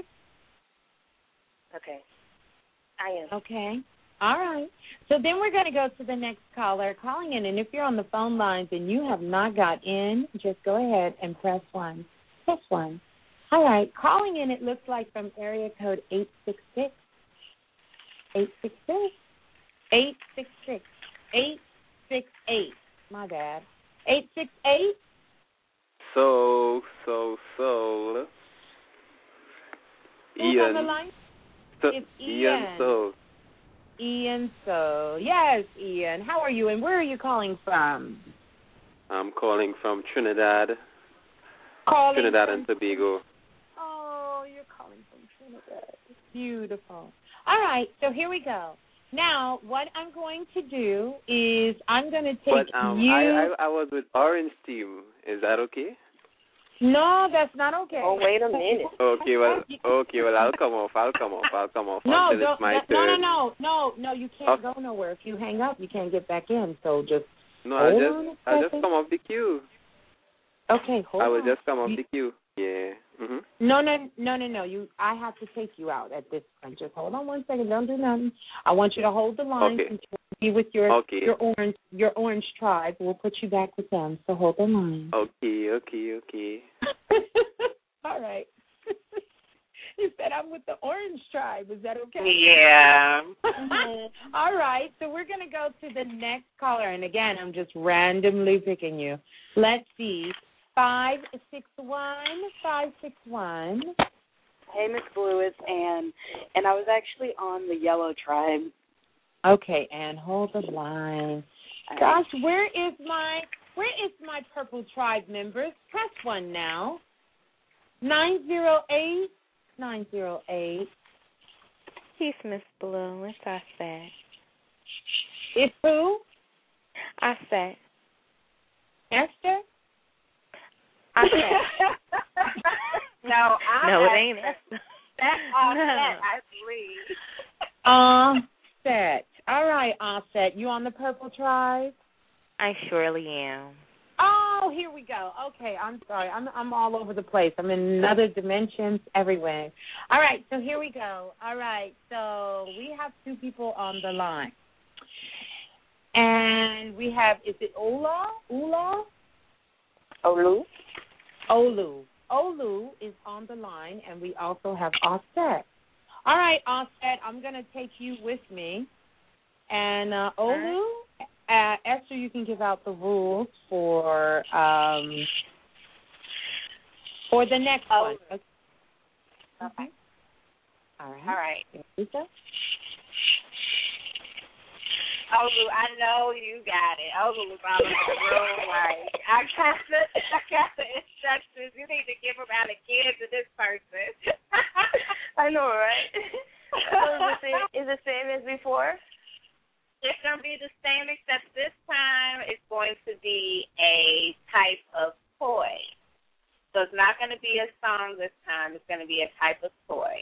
Okay. I am. Okay. All right. So then we're going to go to the next caller calling in. And if you're on the phone lines and you have not got in, just go ahead and press 1. Press 1. All right. Calling in, it looks like from area code 866. 866. 866. 868. My bad. 868. So. Who's on the line? It's Ian. Ian So. Yes, Ian. How are you and where are you calling from? I'm calling from Trinidad. Trinidad and Tobago. Oh, you're calling from Trinidad. Beautiful. All right, so here we go. Now, what I'm going to do is I'm going to take you. I was with Orange Team. Is that okay? No, that's not okay. Oh, wait a minute. Okay, well, I'll come off. No, until it's my turn. No, you can't go nowhere. If you hang up, you can't get back in. So just I'll just come off the queue. Okay, hold on. I will just come off the queue. Yeah. Mhm. No. I have to take you out at this point. Just hold on one second. Don't do nothing. I want you to hold the line. Okay. Be with your orange tribe. We'll put you back with them. So hold the line. Okay. All right. You said I'm with the orange tribe. Is that okay? Yeah. All right. So we're going to go to the next caller. And again, I'm just randomly picking you. Let's see. 561. Hey, Miss Blue, it's Ann. And I was actually on the yellow tribe. Okay, Ann, hold the line. Gosh, where is my purple tribe members? Press 1 now. 908. Peace, Miss Blue. It's Offset. It's who? Offset. Esther? No, it ain't. That's Offset, I believe. Offset. All right, Offset. You on the purple tribe? I surely am. Oh, here we go. Okay, I'm sorry. I'm all over the place. I'm in other dimensions everywhere. All right, so here we go. All right, so we have 2 people on the line. And we have, is it Ola? Olu is on the line, and we also have Offset. All right, Offset, I'm going to take you with me. And Olu, Esther, you can give out the rules for the next one. Okay. All right. All right. Lisa? Olu, I know you got it. Olu was out of the room like, I got the instructions. You need to give them out again to this person. I know, right? So is it the same as before? It's going to be the same, except this time it's going to be a type of toy. So it's not going to be a song this time. It's going to be a type of toy.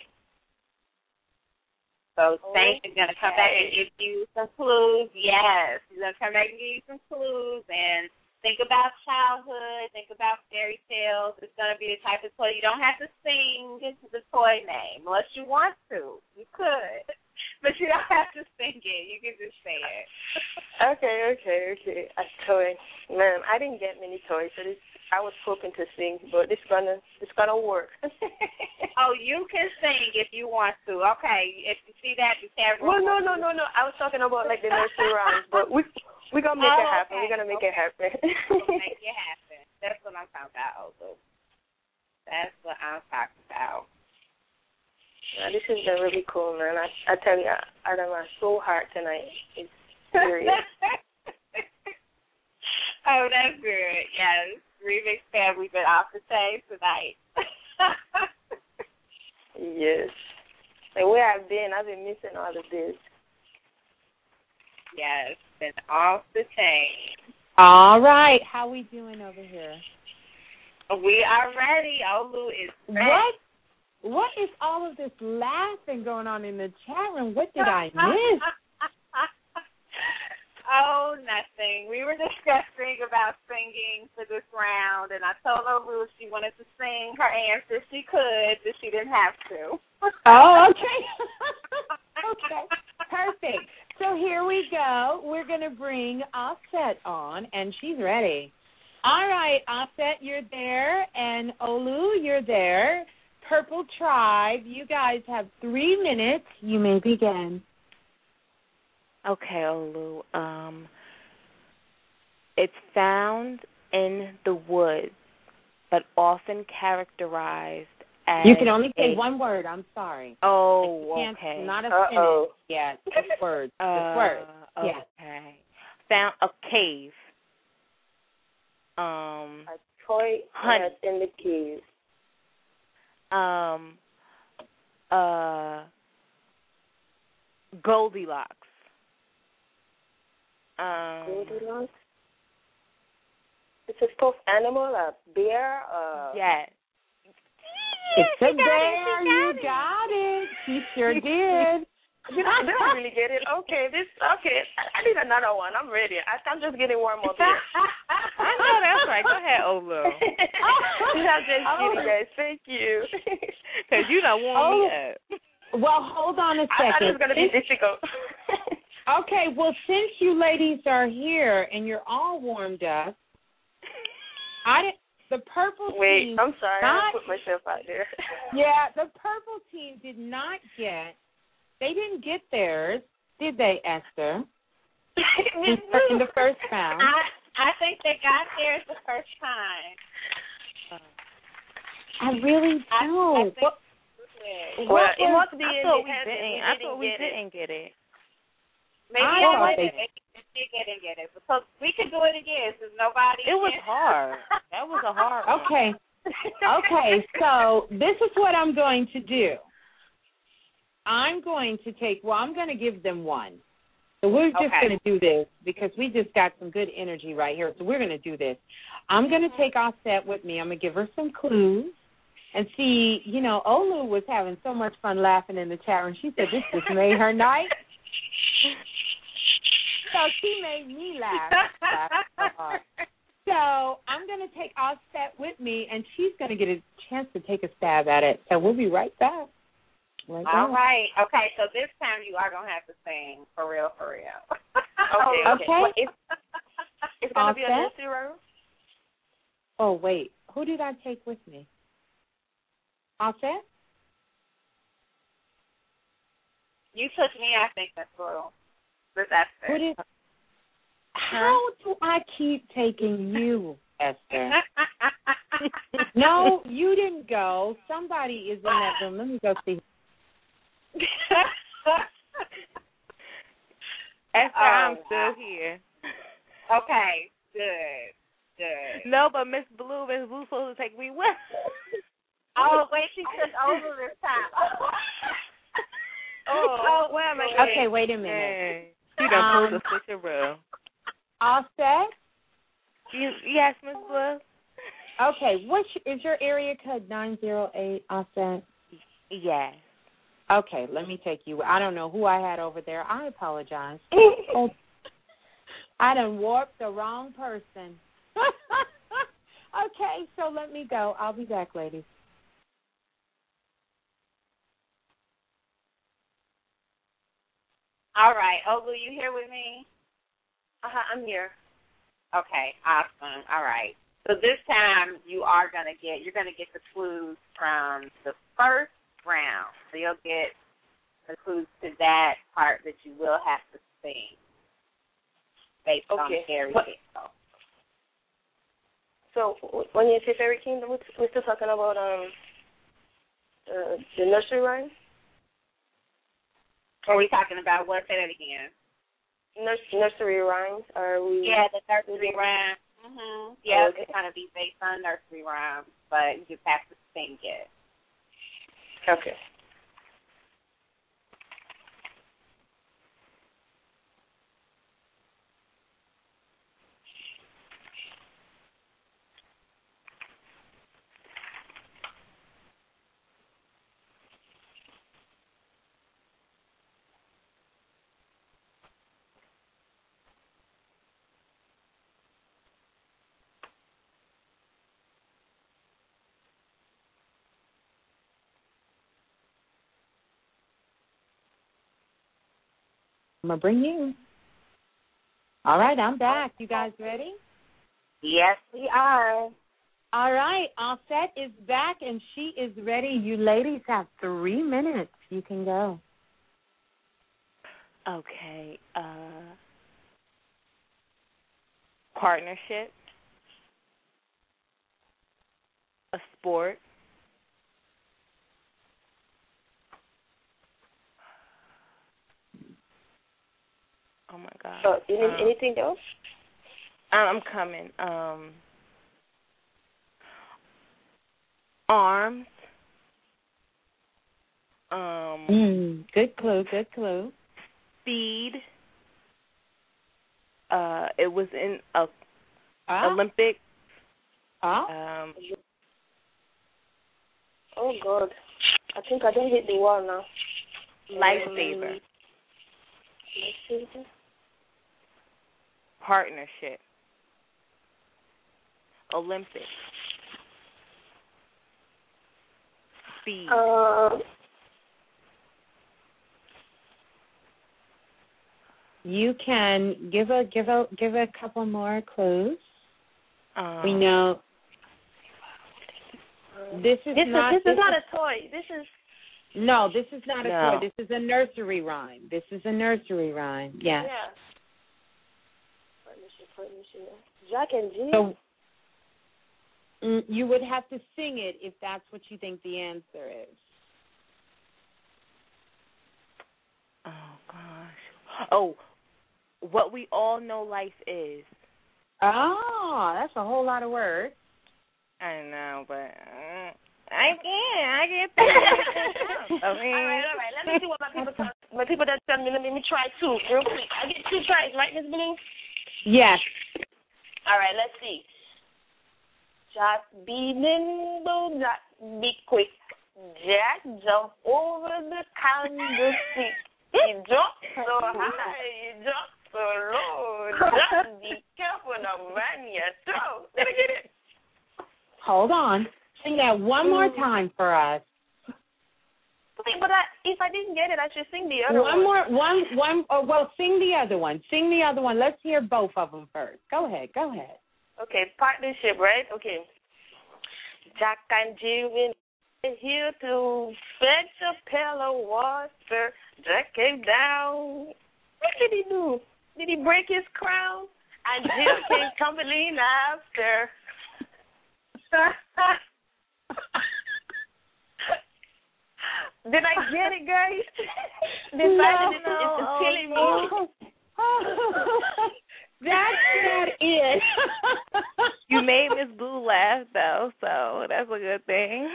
So Saint is going to come back and give you some clues. Yes, he's going to come back and give you some clues. And think about childhood. Think about fairy tales. It's going to be the type of toy. You don't have to sing the toy name unless you want to. You could. But you don't have to sing it. You can just say it. Okay. A toy. Man, I didn't get many toys, so I was hoping to sing, but it's gonna work. Oh, you can sing if you want to. Okay, if you see that, you can't. Well, no. I was talking about like the nursery rhymes, but we're gonna make it happen. We're gonna make it happen. Make it happen. That's what I'm talking about, Olu. That's what I'm talking about. Yeah, this has been really cool, man. I tell you, out of my soul heart tonight. It's serious. Oh, that's good. Yes. Remix fam, we've been off the chain tonight. Yes. Like where I've been missing all of this. Yes, been off the chain. All right. How we doing over here? We are ready. Olu is ready. What is all of this laughing going on in the chat room? What did I miss? Oh, nothing. We were discussing about singing for this round, and I told Olu if she wanted to sing her answer, she could, but she didn't have to. Oh, okay. Okay, perfect. So here we go. We're going to bring Offset on, and she's ready. All right, Offset, you're there, and Olu, you're there. Purple Tribe, you guys have 3 minutes. You may begin. Okay, Olu. It's found in the woods, but often characterized as... You can only say one word. I'm sorry. Oh, okay. Not a sentence. Yeah, just words. Just words. Okay. Yeah. Found a cave. A toy that's in the cave. Goldilocks. Goldilocks? It's a stuffed animal, a bear? Yes. It's a bear. You got it. She sure did. Did I really get it? Okay. I need another one. I'm ready. I'm just getting warm up here. I know that's right. Go ahead, Olu. I'm just kidding, guys. Thank you. Because you don't warm me up. Well, hold on a second. I thought it was going to be difficult. Okay, well, since you ladies are here and you're all warmed up, the purple team... Wait, I'm sorry. I put myself out there. Yeah, the purple team did not get... They didn't get theirs, did they, Esther? In the first round. I think they got theirs the first time. I really don't. Well, it must be... I thought we didn't get it. Maybe they didn't get it. So we can do it again since nobody... It was hard. That was a hard one. Okay, so this is what I'm going to do. I'm going to give them one. So we're just going to do this because we just got some good energy right here. So we're going to do this. I'm going to take Offset with me. I'm going to give her some clues. And see, Olu was having so much fun laughing in the chat room. She said this just made her night. So she made me laugh. So I'm going to take Offset with me, and she's going to get a chance to take a stab at it. So we'll be right back. All right. Okay, so this time you are going to have to sing for real. Okay. It's going to be a nursery rhyme? Oh, wait. Who did I take with me? Offset? You took me, I think, that's little. With Esther. How do I keep taking you, Esther? No, you didn't go. Somebody is in that room. Let me go see. Esther, I'm still here. Okay, good. No, but Miss Blue's supposed to take me with. Oh, wait, she took over this time. Where am I? Okay, wait a minute. She done pulled the switcheroo. All set? Yes, Miss Blue. Okay, is your area code 908, all set? Yes. Okay, let me take you. I don't know who I had over there. I apologize. I done warped the wrong person. Okay, so let me go. I'll be back, ladies. All right. Ogle, you here with me? I'm here. Okay, awesome. All right. So this time you're gonna get the clues from the first round. So you'll get the clues to that part that you will have to sing based on Fairy Kingdom. So when you say Fairy Kingdom, we're still talking about the nursery rhyme? Are we talking about what? Say that again. Nursery rhymes? Are we? Yeah, the nursery rhyme. Mhm. Yeah, it's gonna be based on nursery rhymes, but you just have to sing it. Okay. I'm going to bring you. All right, I'm back. You guys ready? Yes, we are. All right, All Set is back, and she is ready. You ladies have 3 minutes. You can go. Okay. Partnership. A sport. Oh my God. Anything else? I'm coming. Arms. Good clue. Speed. It was in Olympics. Oh God. I think I didn't hit the wall now. Lifesaver. Partnership. Olympics. Speed. You can give a couple more clues. We know this is not a toy. This is no. This is not a toy. This is a nursery rhyme. Yes. Yeah. Partnership. Jack and Jill. So you would have to sing it if that's what you think the answer is. Oh gosh. Oh, what we all know life is. Oh, that's a whole lot of words. I know, but I can't. All right. Let me see what my people that tell me. Let me try two real quick. I get 2 tries, right, Miss Blue? Yes. All right. Let's see. Just be nimble, just be quick. Jack jump over the candlestick. He jumped so high, he jumped so low. Just be careful of man your toe. Did I get it? Hold on. Sing that one more time for us. Wait, but if I didn't get it, I should sing the other one. Well, sing the other one. Let's hear both of them first. Go ahead. Okay, partnership, right? Okay. Jack and Jill here to fetch a pail of water. Jack came down. What did he do? Did he break his crown? And Jill came tumbling after. Did I get it, guys? This silence is killing me. That's not it. You made Miss Blue laugh, though, so that's a good thing.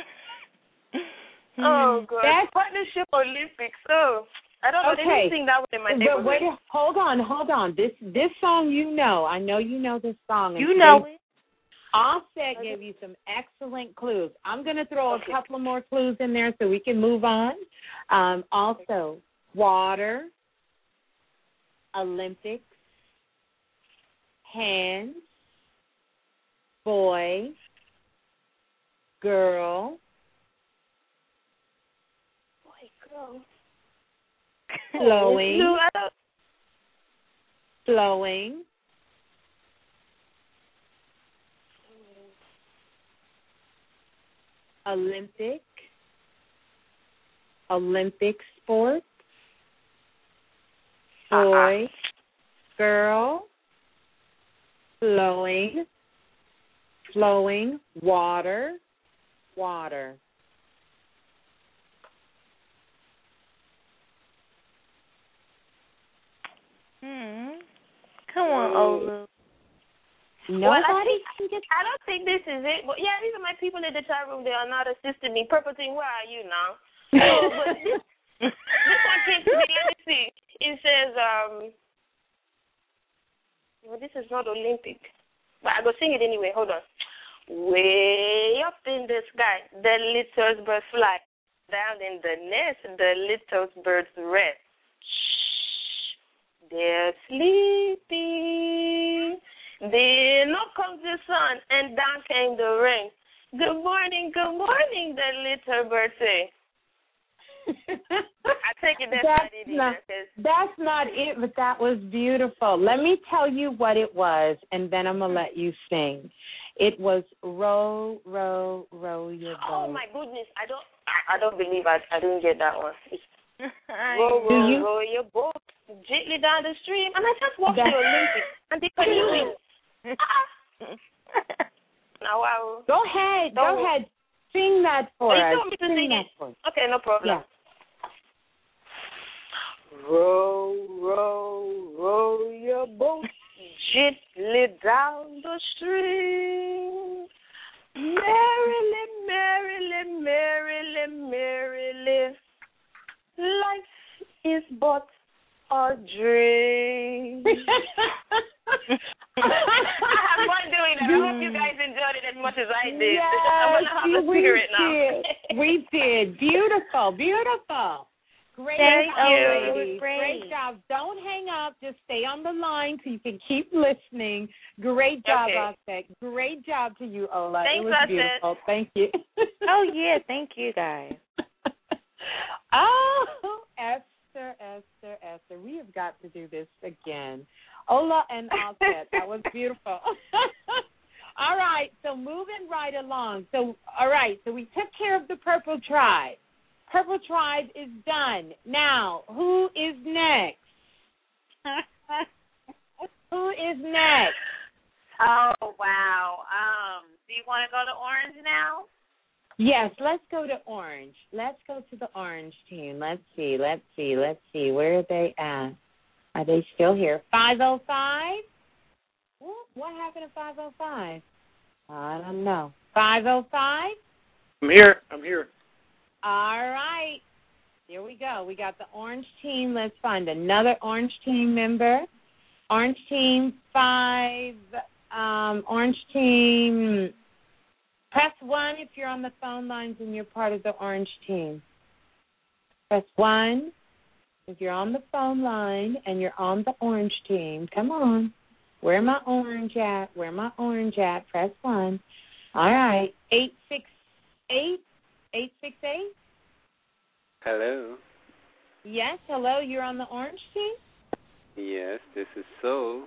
Oh, God. That's Partnership Olympics. Oh, I don't know. They didn't sing that one in my neighborhood. But wait, hold on. This song you know. I know you know this song. You know it. Offset gave you some excellent clues. I'm going to throw a couple of more clues in there so we can move on. Also, water, Olympics, hands, boy, girl. Flowing. Olympic sports, boy, girl, flowing, water. Come on, Olu. Nobody I don't think this is it. But yeah, these are my people in the chat room. They are not assisting me. Purple Team, where are you now? But this one came to me. Let me see. It says, well, this is not Olympic. But I go sing it anyway. Hold on. Way up in the sky, the little birds fly. Down in the nest, the little birds rest. Shh, they're sleeping. Then up comes the sun, and down came the rain. Good morning, the little bird say. I take it that's not it either. That's not it, but that was beautiful. Let me tell you what it was, and then I'm going to let you sing. It was row, row, row your boat. Oh, my goodness. I don't believe I didn't get that one. Row, row, row your boat gently down the stream. And I just watched the Olympics, and they canoeing. Now, wow. Go ahead. Sing that for us. You told me to sing it. Okay, no problem. Yeah. Row, row, row your boat gently down the stream. Merrily, merrily, merrily, merrily. Life is but a dream. I have fun doing that. I hope you guys enjoyed it as much as I did. Yes, I'm going to have a cigarette now. We did. Beautiful. Great job, ladies. Great job. Don't hang up. Just stay on the line so you can keep listening. Great job, Offset. Great job to you, Ola. Thanks, it was beautiful. Thank you. Oh, yeah. Thank you, guys. Oh, Esther. We have got to do this again. Ola and Offset. That was beautiful. All right. So moving right along. So we took care of the Purple Tribe. Purple Tribe is done. Now, who is next? Who is next? Oh, wow. Do you want to go to Orange now? Yes, let's go to Orange. Let's go to the Orange team. Let's see. Where are they at? Are they still here? 505? What happened to 505? I don't know. 505? I'm here. All right. Here we go. We got the Orange team. Let's find another Orange team member. Orange team 5. Orange team, press 1 if you're on the phone lines and you're part of the Orange team. Press 1 if you're on the phone line and you're on the Orange team. Come on. Where my orange at? Press 1. All right. 868. 868? Hello. Yes, hello. You're on the Orange team? Yes, this is so.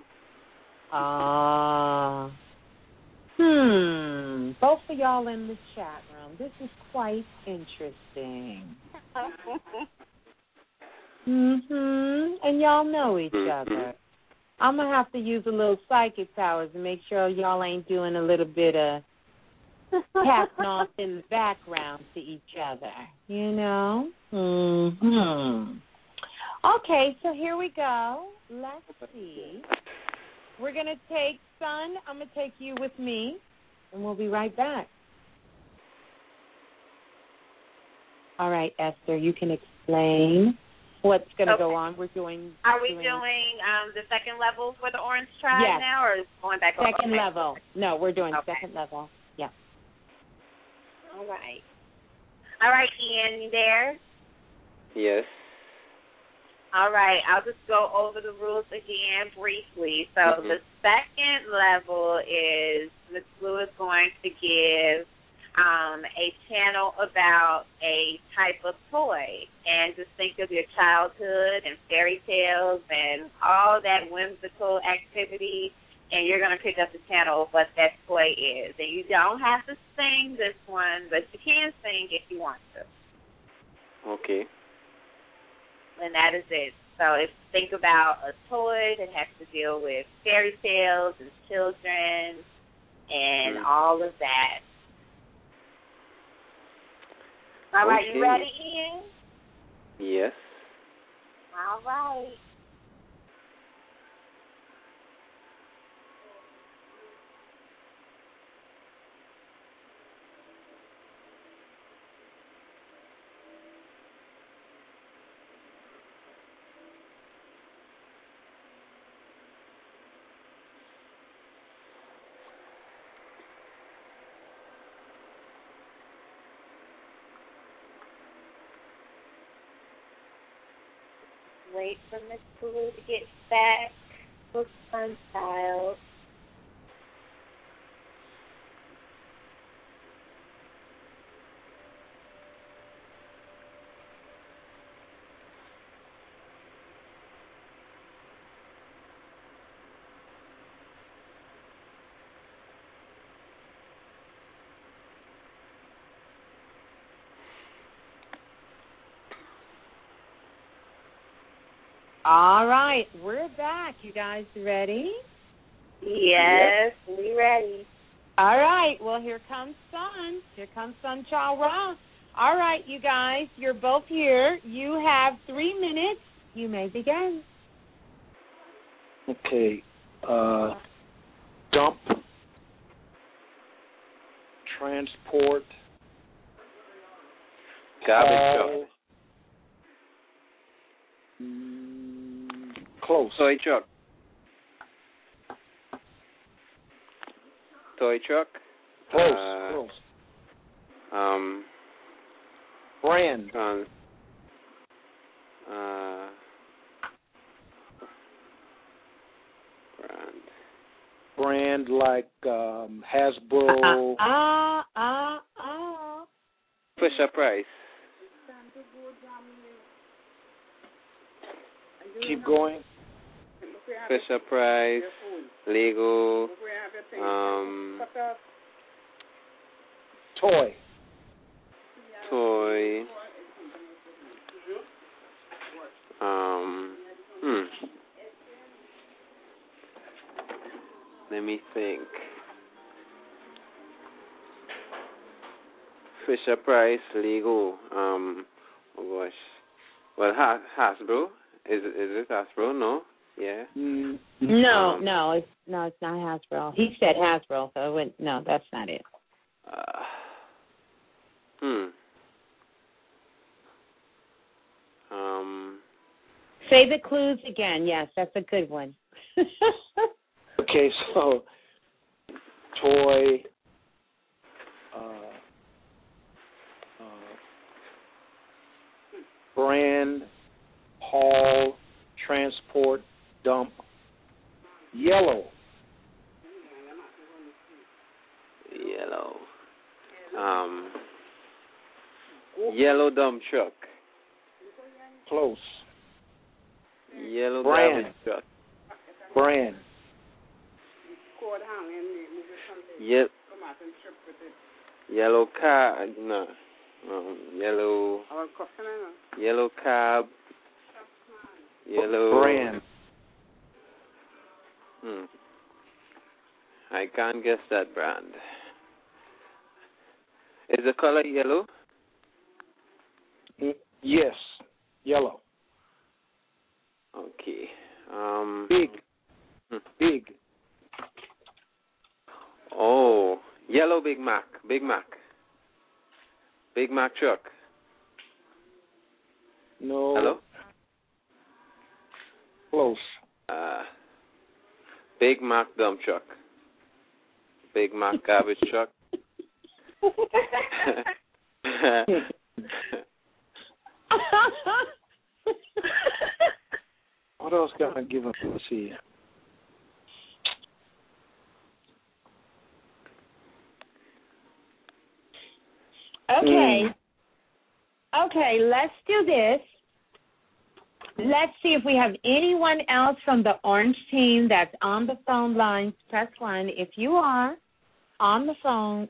Both of y'all in the chat room. room. This is quite interesting. And y'all know each other. I'm going to have to use a little psychic powers to make sure y'all ain't doing a little bit of tapping off in the background to each other, you know? Okay, so here we go. Let's see. We're going to take Sun. I'm going to take you with me, and we'll be right back. All right, Esther, you can explain what's going to go on. Are we doing the second level for the Orange Tribe now, or is going back over? Second level. No, we're doing second level. Yeah. All right. All right, Ian, you there? Yes. All right, I'll just go over the rules again briefly. So the second level is Ms. Blue is going to give a channel about a type of toy, and just think of your childhood and fairy tales and all that whimsical activity, and you're going to pick up the channel of what that toy is. And you don't have to sing this one, but you can sing if you want to. Okay. And that is it. So think about a toy that has to deal with fairy tales and children and all of that. All right, you ready, Ian? Yes. All right. Wait for Miss Blue to get back. Book Sunchild. All right, we're back. You guys ready? Yes, we ready. All right, well, here comes Sun. Here comes Sun Cha Ra. All right, you guys, you're both here. You have 3 minutes. You may begin. Okay. Dump. Transport. Garbage truck. Close. Toy truck. Toy truck. Close. Brand. Brand like Hasbro. Fisher Price. Keep going. Fisher Price, Lego, toy. Let me think. Fisher Price, Lego, oh gosh. Well, Hasbro. Is it Hasbro? No. Yeah. No, it's not Hasbro. He said Hasbro, so it went, no, that's not it. Say the clues again. Yes, that's a good one. Okay, so toy, brand, haul, transport, dump, yellow. Yellow dump truck. Close. Yellow brand. garbage truck. Brand. Yep. Yellow cab. No. Yellow cab. Yellow brand. I can't guess that brand. Is the color yellow? Yes, yellow. Okay. Big. Oh, yellow Big Mac. Big Mac truck. No. Hello? Close. Big Mac dump truck. Big Mac garbage truck. What else can I give us? Let's see. Okay. Okay, let's do this. Let's see if we have anyone else from the orange team that's on the phone lines. Press 1. If you are on the phone,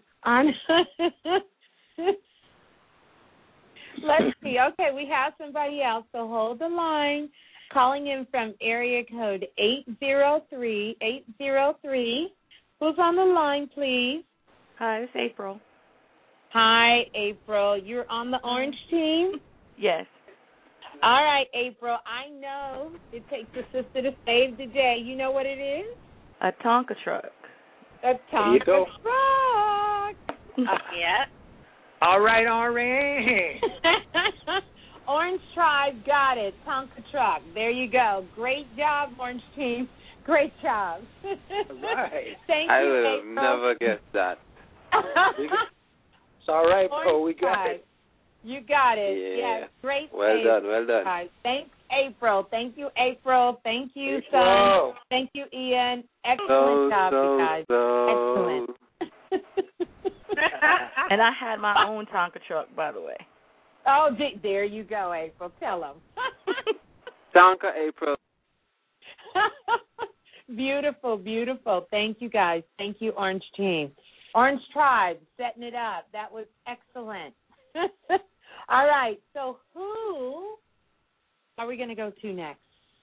let's see. Okay, we have somebody else, so hold the line. Calling in from area code 803. Who's on the line, please? Hi, it's April. Hi, April. You're on the orange team? Yes. All right, April. I know it takes a sister to save the day. You know what it is? A Tonka truck. A Tonka truck. Yeah. All right. Orange Tribe got it. Tonka truck. There you go. Great job, Orange Team. Great job. Right. Thank I you, would have April. never guessed that. It's all right, Orange bro. We got Tribe. it. You got it. Yeah. Yes. Great. Well save. done. Thanks, April. Thank you, April. Thank you, April. son. Thank you, Ian. Excellent job, you guys. Excellent. And I had my own Tonka truck, by the way. Oh, there you go, April. Tell them. Tonka, April. Beautiful, beautiful. Thank you, guys. Thank you, Orange Team. Orange Tribe, setting it up. That was excellent. All right, so who are we going to go to next?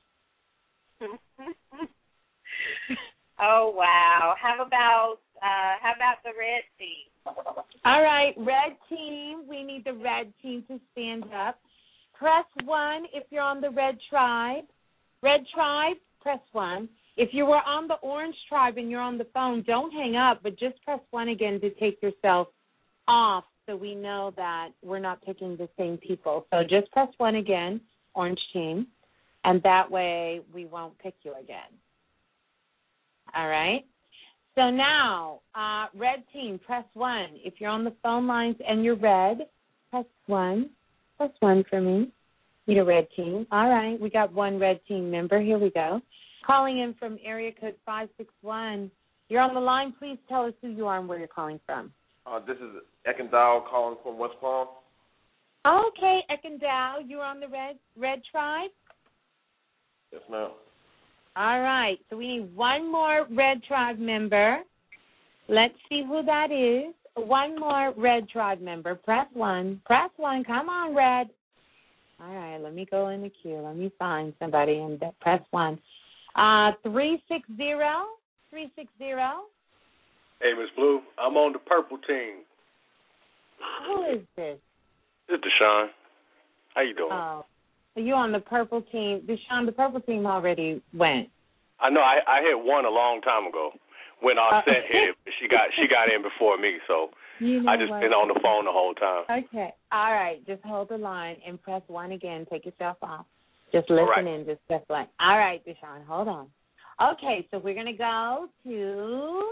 Oh, wow. How about the red team? All right, red team. We need the red team to stand up. Press 1 if you're on the red tribe. Red tribe, press 1. If you were on the orange tribe and you're on the phone, don't hang up, but just press 1 again to take yourself off so we know that we're not picking the same people. So just press 1 again, orange team, and that way we won't pick you again. All right? So now, red team, press 1. If you're on the phone lines and you're red, press 1. Press 1 for me. Need a red team. All right, we got one red team member. Here we go. Calling in from area code 561. You're on the line. Please tell us who you are and where you're calling from. This is Eckendall calling from West Palm. Okay, Eckendall, you're on the red tribe? Yes, ma'am. All right, so we need one more red tribe member. Let's see who that is. One more red tribe member. Press 1. Press 1. Come on, red. All right, let me go in the queue. Let me find somebody and press 1. 360. 360. Hey, Miss Blue, I'm on the purple team. Who is this? This is Deshaun. How you doing? Oh, so you on the purple team. Deshaun, the purple team already went. I know. I had one a long time ago when Arsette hit. She got in before me, so you know I just been on the phone the whole time. Okay. All right. Just hold the line and press 1 again. Take yourself off. Just listen in. Just press 1. All right, Deshaun. Hold on. Okay, so we're going to go to...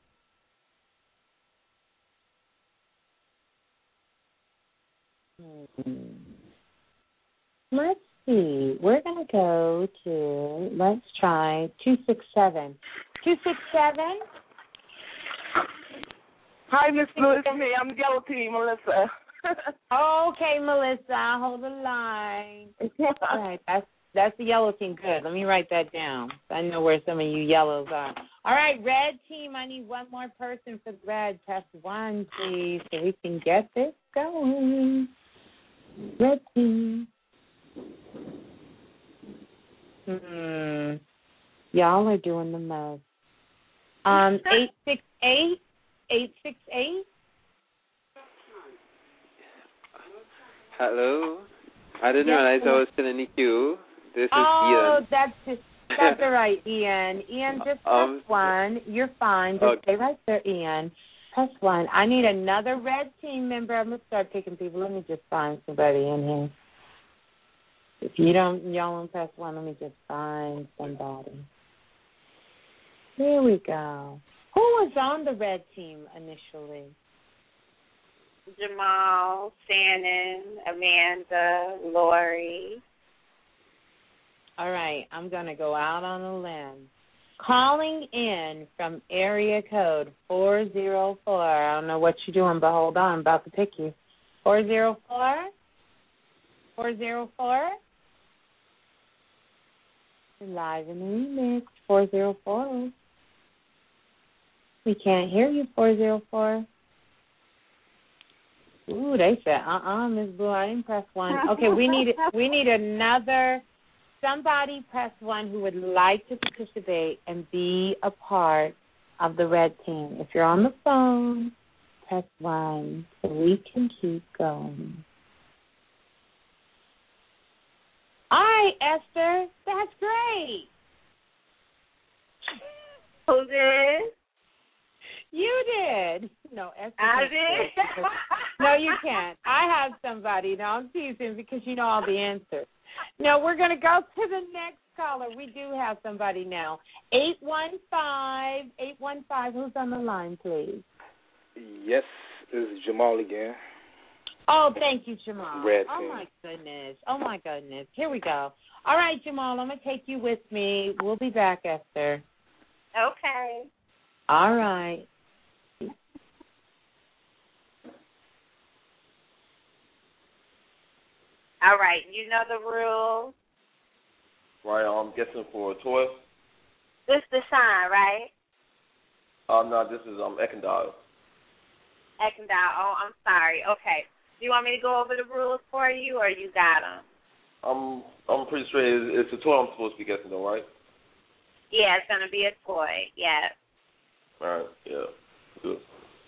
Let's see. We're going to go to, let's try 267. 267? Hi, Miss Blue. It's me. I'm the yellow team, Melissa. Okay, Melissa. Hold the line. All right. That's the yellow team. Good. Let me write that down. I know where some of you yellows are. All right, red team, I need one more person for the red. Press 1, please, so we can get this going. Red team. Y'all are doing the most. 868. 868. Hello. I didn't realize I was still in the queue. This is Ian. That's all right, Ian. Ian, just press 1. You're fine. Just stay right there, Ian. Press 1. I need another red team member. I'm going to start picking people. Let me just find somebody in here. If y'all don't press 1, let me just find somebody. There we go. Who was on the red team initially? Jamal, Shannon, Amanda, Lori. All right, I'm going to go out on a limb. Calling in from area code 404. I don't know what you're doing, but hold on. I'm about to pick you. 404? 404? You're live in the remix. 404. We can't hear you, 404. Ooh, they said, Miss Blue, I didn't press 1. Okay, we need another. Somebody press 1 who would like to participate and be a part of the red team. If you're on the phone, press 1 so we can keep going. All right, Esther, that's great. Who did? You did. No, Esther. I did? No, you can't. I have somebody. No, I'm teasing because you know all the answers. No, we're going to go to the next caller. We do have somebody now. 815. Who's on the line, please? Yes, this is Jamal again. Oh, thank you, Jamal. Red oh, team. my goodness. Here we go. All right, Jamal, I'm going to take you with me. We'll be back, Esther. Okay. All right. All right, you know the rules. Right, I'm guessing for a toy. This the sign, right? No, this is Eckendal. Eckendal. Oh, I'm sorry. Okay. Do you want me to go over the rules for you, or you got them? I'm pretty sure it's a toy I'm supposed to be guessing, though, right? Yeah, it's gonna be a toy. Yeah. All right. Yeah. Good.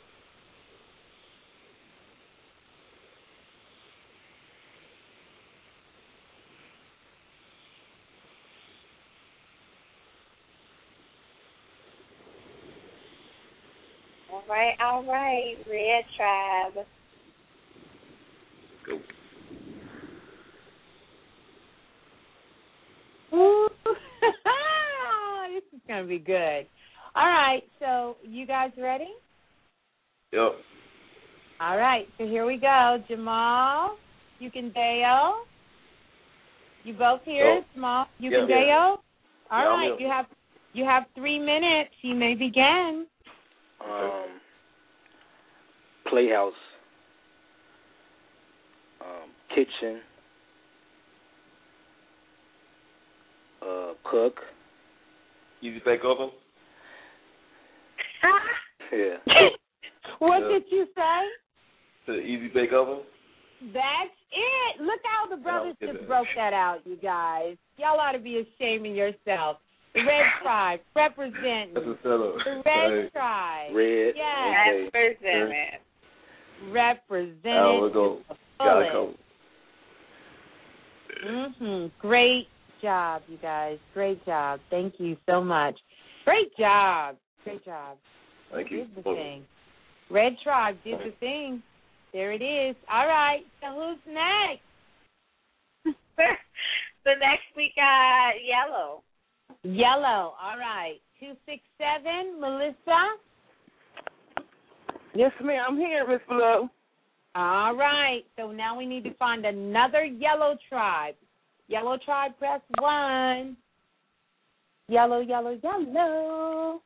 All right, Red Tribe. Go. Ooh. This is going to be good. All right, so you guys ready? Yep. All right, so here we go. Jamal, you can Dale. You both here? Yep. Jamal, you can Dale? All right, I'm you have 3 minutes. You may begin. Playhouse, kitchen, cook. Easy bake oven? Yeah. What did you say? The easy bake oven? That's it. Look how the brothers just broke that out, you guys. Y'all ought to be ashamed of yourselves. The Red Tribe, representing. That's a setup. The Red Tribe. Red. Yes. Representing. Representing. We'll go. Got a couple. Great job, you guys. Great job. Thank you so much. Great job. Great job. Thank you. Did the thing. Red Tribe did the thing. There it is. All right. So who's next? So next we got Yellow. Yellow. All right. 267, Melissa. Yes, ma'am. I'm here, Miss Blue. All right. So now we need to find another Yellow Tribe. Yellow Tribe, press 1. Yellow, yellow, yellow.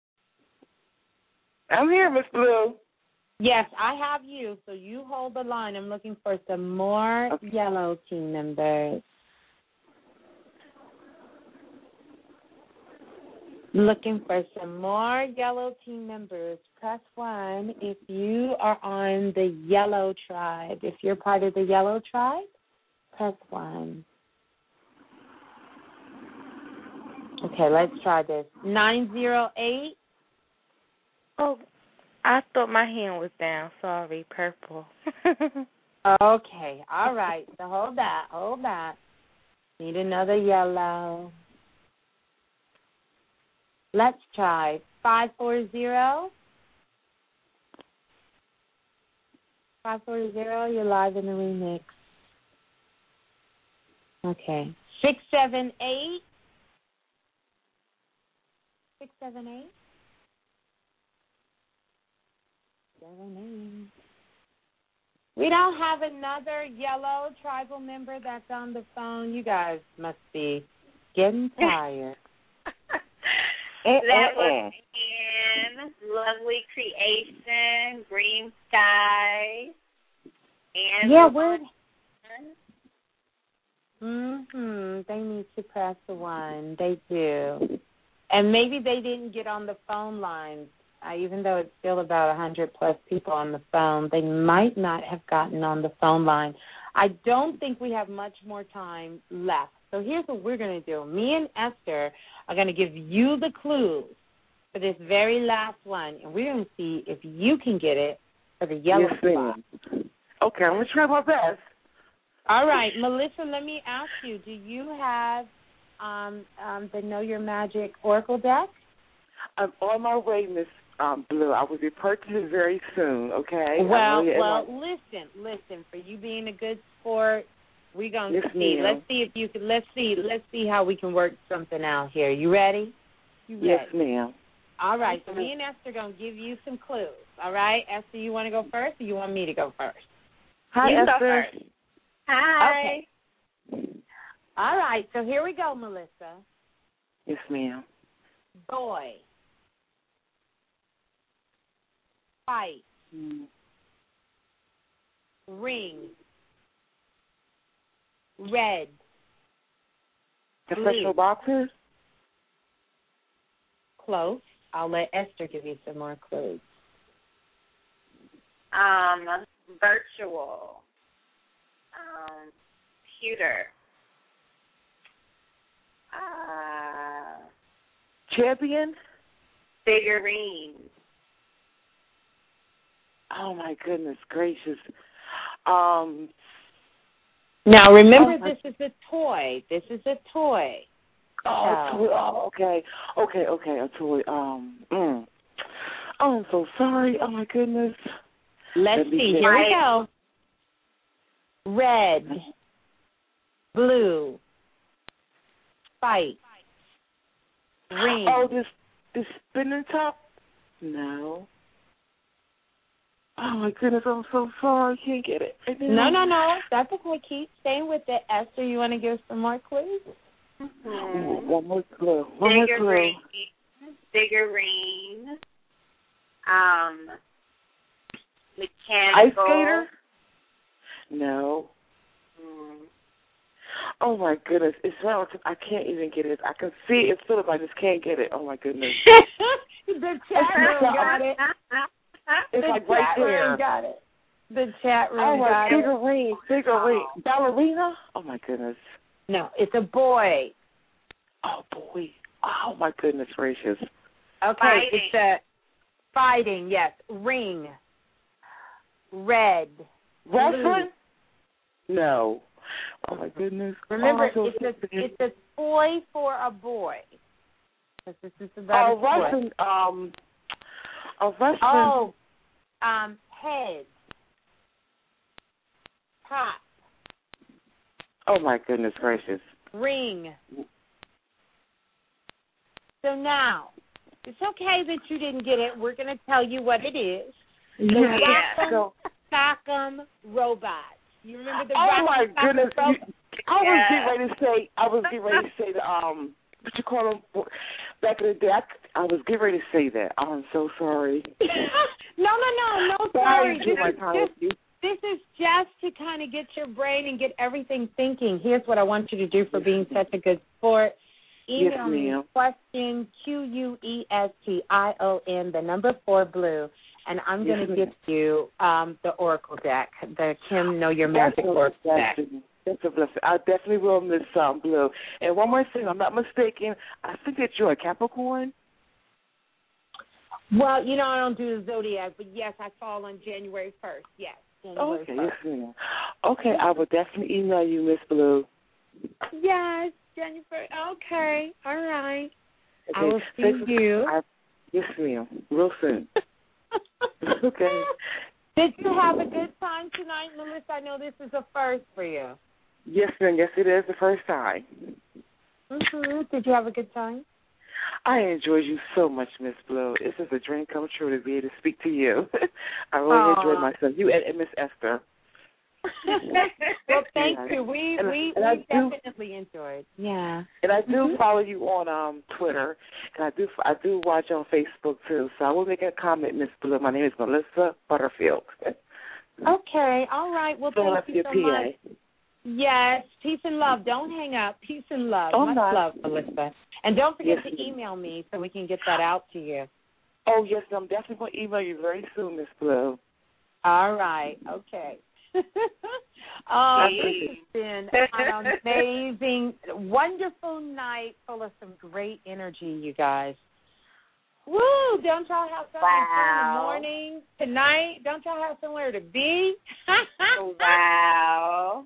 I'm here, Miss Blue. Yes, I have you. So you hold the line. I'm looking for some more yellow team members. Looking for some more yellow team members. Press 1 if you are on the yellow tribe. If you're part of the yellow tribe, press 1. Okay, let's try this. 908. Oh, I thought my hand was down. Sorry, purple. Okay, all right. So hold that. Need another yellow. Let's try 540. 540, you're live in the remix. Okay. 678. 678. 78. We don't have another yellow tribal member that's on the phone. You guys must be getting tired. That was in Lovely Creation, Green Sky, and we're. They need to press the 1. They do, and maybe they didn't get on the phone lines. Even though it's still about 100 plus people on the phone, they might not have gotten on the phone line. I don't think we have much more time left. So here's what we're going to do. Me and Esther are going to give you the clues for this very last one, and we're going to see if you can get it for the yellow spot. Okay, I'm going to try my best. All right, Melissa, let me ask you, do you have the Know Your Magic Oracle deck? I'm on my way, Miss Blue. I will be purchasing very soon, okay? Well, listen, for you being a good sport, we're going to see. Let's see if you can. Let's see how we can work something out here. You ready? Yes, ma'am. All right. So me and Esther are going to give you some clues. All right, Esther, you want to go first, or you want me to go first? Hi, you Esther. Go first. Hi. Okay. All right. So here we go, Melissa. Yes, ma'am. Boy. Fight. Ring. Red. Professional boxers? Close. I'll let Esther give you some more clues. Virtual. Computer. Champion? Figurine. Oh, my goodness gracious. Now, remember, this is a toy. This is a toy. Okay, a toy. Oh, I'm so sorry. Oh, my goodness. Let's see. Here we go. Red. Blue. Fight. Ring. Oh, this spinning top? No. Oh, my goodness, I'm so sorry. I can't get it. No. That's okay. Keep staying with it. Esther, you want to give some more clues? One more clue. Figurine. Mechanical. Ice skater? No. Oh, my goodness. It's relative. I can't even get it. I can see it, still, I just can't get it. Oh, my goodness. The chat room got it. It's like right there. Got it. The chat room got it. Figurine. Ballerina? Oh, my goodness. No, it's a boy. Oh, boy. Oh, my goodness gracious. Okay, fighting. It's a fighting, yes. Ring. Red. Wrestling? No. Oh, my goodness. Remember, it's a toy for a boy. This is about wrestling. Oh, head. Pop. Oh, my goodness gracious. Ring. So now, it's okay that you didn't get it. We're going to tell you what it is. Sock'em Robots. You remember the Oh, my goodness. I was getting ready to say the, what you call them, back in the day, I was getting ready to say that. I'm so sorry. No, sorry. This is just to kind of get your brain and get everything thinking. Here's what I want you to do for being such a good sport. email me question QUESTION 4 blue, and I'm going to gift you the Oracle deck, the Kim Know Your Magic Oracle deck. That's a blessing. I definitely will, Miss Blue. And one more thing, I'm not mistaken, I think that you're a Capricorn. Well, you know, I don't do the zodiac, but yes, I fall on January 1st. Yes, January 1st. Yes, ma'am. Okay, I will definitely email you, Miss Blue. Yes, January 1st. Okay, all right. Okay. I will see you. Yes, ma'am. Real soon. Okay. Did you have a good time tonight, Melissa? I know this is a first for you. Yes, ma'am. Yes, it is the first time. Did you have a good time? I enjoyed you so much, Miss Blue. It's just a dream come true to be able to speak to you. I really enjoyed myself. You and Miss Esther. Well, thank you. We definitely enjoyed. Yeah. And I do follow you on Twitter, and I do watch on Facebook too. So I will make a comment, Miss Blue. My name is Melissa Butterfield. Okay. All right. Well, thank you so much. Yes. Peace and love. Don't hang up. Peace and love. Much love, Melissa. And don't forget to email me so we can get that out to you. Oh, yes. I'm definitely going to email you very soon, Miss Blue. All right. Okay. Oh, this has been an amazing, wonderful night full of some great energy, you guys. Woo! Don't y'all have something in the morning, tonight? Don't y'all have somewhere to be? Wow.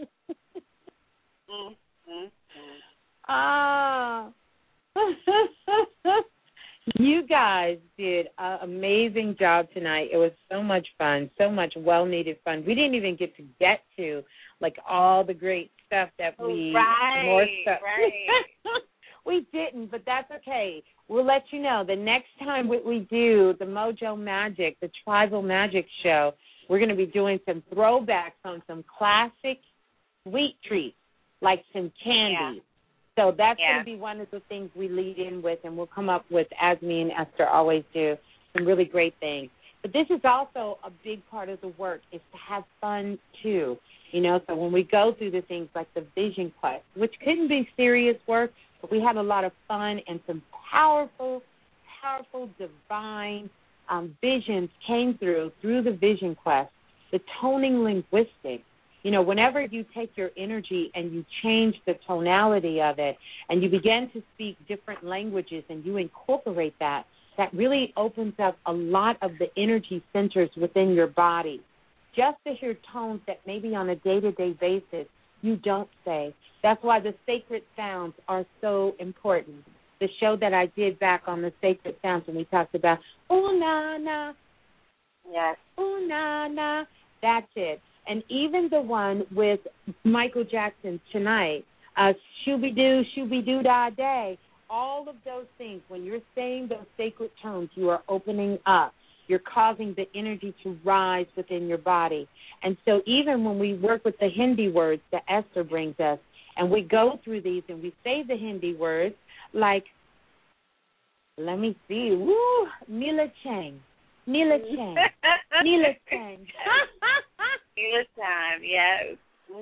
You guys did an amazing job tonight. It was so much fun, so much well-needed fun. We didn't even get to, like, all the great stuff that more stuff. We didn't, but that's okay. We'll let you know. The next time we do the Mojo Magic, the Tribal Magic Show, we're going to be doing some throwbacks on some classic sweet treats, like some candy. So that's going to be one of the things we lead in with, and we'll come up with, as me and Esther always do, some really great things. But this is also a big part of the work, is to have fun, too. You know, so when we go through the things like the Vision Quest, which couldn't be serious work, but we had a lot of fun and some powerful, divine visions came through the Vision Quest, the toning linguistics. You know, whenever you take your energy and you change the tonality of it and you begin to speak different languages and you incorporate that really opens up a lot of the energy centers within your body. Just to hear tones that maybe on a day-to-day basis you don't say. That's why the sacred sounds are so important. The show that I did back on the sacred sounds when we talked about, ooh, na, na. Yes. Ooh, na, na. That's it. And even the one with Michael Jackson tonight, shooby-doo, shooby-doo-da-day, all of those things, when you're saying those sacred tones, you are opening up. You're causing the energy to rise within your body. And so even when we work with the Hindi words that Esther brings us, and we go through these and we say the Hindi words, like, let me see, woo, Neela Chang. Neela Chang. Neela Chang. Neela Chang, yes.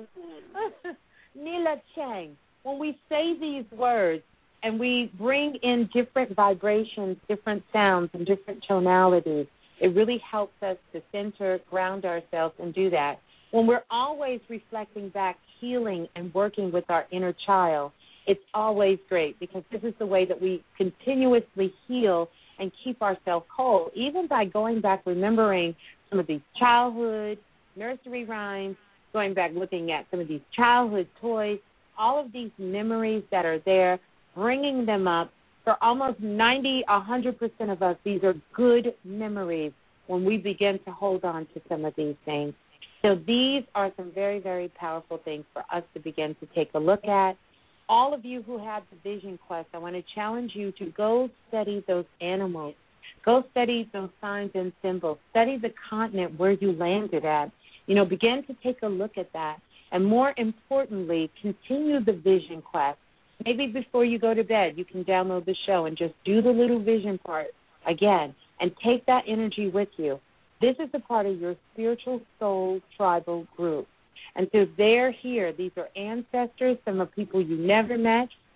Neela Chang. When we say these words and we bring in different vibrations, different sounds, and different tonalities, it really helps us to center, ground ourselves, and do that. When we're always reflecting back, healing, and working with our inner child, it's always great because this is the way that we continuously heal and keep ourselves whole, even by going back, remembering some of these childhood nursery rhymes, going back looking at some of these childhood toys, all of these memories that are there, bringing them up. For almost 100% of us, these are good memories when we begin to hold on to some of these things. So these are some very, very powerful things for us to begin to take a look at. All of you who have the Vision Quest, I want to challenge you to go study those animals. Go study those signs and symbols. Study the continent where you landed at. You know, begin to take a look at that. And more importantly, continue the Vision Quest. Maybe before you go to bed, you can download the show and just do the little vision part again and take that energy with you. This is a part of your spiritual soul tribal group. And so they're here. These are ancestors, some are people you never met,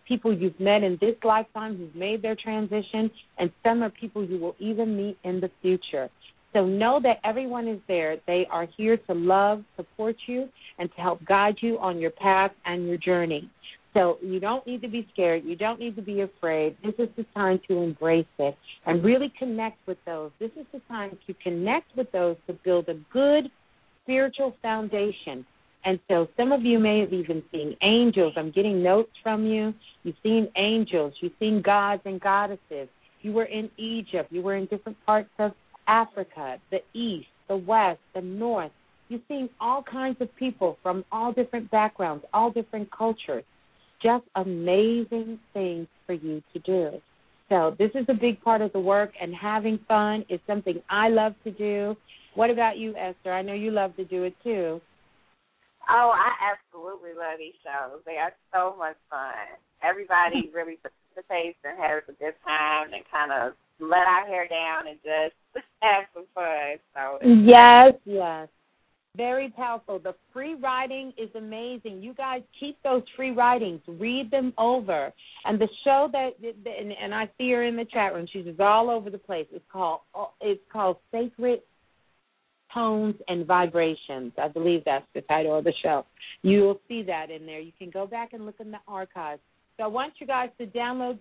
people you've met in this lifetime who've made their transition, and some are people you will even meet in the future. So know that everyone is there. They are here to love, support you, and to help guide you on your path and your journey. So you don't need to be scared. You don't need to be afraid. This is the time to embrace it and really connect with those. This is the time to connect with those to build a good spiritual foundation. And so some of you may have even seen angels. I'm getting notes from you. You've seen angels. You've seen gods and goddesses. You were in Egypt. You were in different parts of Africa, the East, the West, the North. You've seen all kinds of people from all different backgrounds, all different cultures. Just amazing things for you to do. So this is a big part of the work, and having fun is something I love to do. What about you, Esther? I know you love to do it too. Oh, I absolutely love these shows. They are so much fun. Everybody really participates and has a good time and kind of let our hair down and just have some fun. So yes. Very powerful. The free writing is amazing. You guys keep those free writings. Read them over. And the show and I see her in the chat room. She's just all over the place. It's called Sacred Tones and Vibrations. I believe that's the title of the show. You will see that in there. You can go back and look in the archives. So I want you guys to download.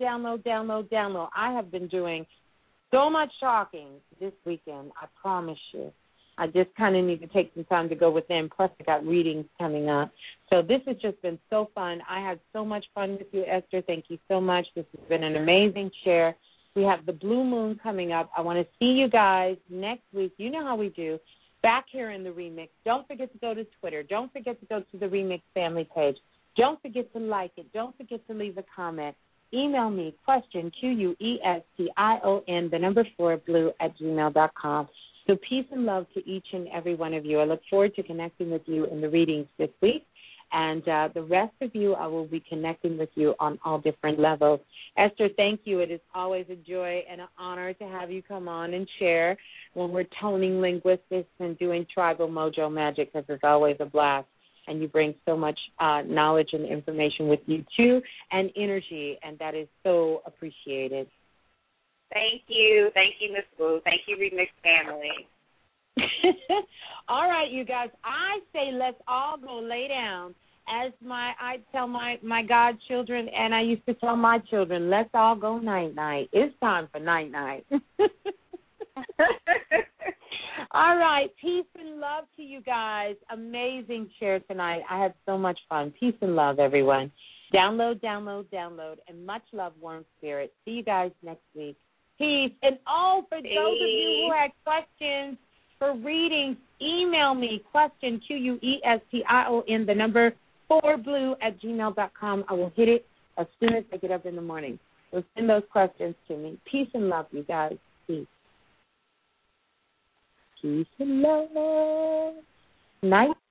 I have been doing so much talking this weekend, I promise you. I just kind of need to take some time to go within. Plus, I got readings coming up. So this has just been so fun. I had so much fun with you, Esther. Thank you so much. This has been an amazing share. We have the Blue Moon coming up. I want to see you guys next week. You know how we do. Back here in the Remix. Don't forget to go to Twitter. Don't forget to go to the Remix family page. Don't forget to like it. Don't forget to leave a comment. Email me, question, QUESTION, 4 blue@gmail.com. So peace and love to each and every one of you. I look forward to connecting with you in the readings this week. And the rest of you, I will be connecting with you on all different levels. Esther, thank you. It is always a joy and an honor to have you come on and share when we're toning linguistics and doing tribal mojo magic, because it's always a blast. And you bring so much knowledge and information with you, too, and energy, and that is so appreciated. Thank you. Thank you, Ms. Blue. Thank you, Remix family. All right, you guys. I say let's all go lay down. As I tell my godchildren, and I used to tell my children, let's all go night-night. It's time for night-night. All right. Peace and love to you guys. Amazing share tonight. I had so much fun. Peace and love, everyone. Download, and much love, Warm Spirit. See you guys next week. Peace. And for those of you who had questions for readings, email me, question, QUESTION, 4 blue@gmail.com. I will hit it as soon as I get up in the morning. So send those questions to me. Peace and love, you guys. Peace. Peace and love. Night.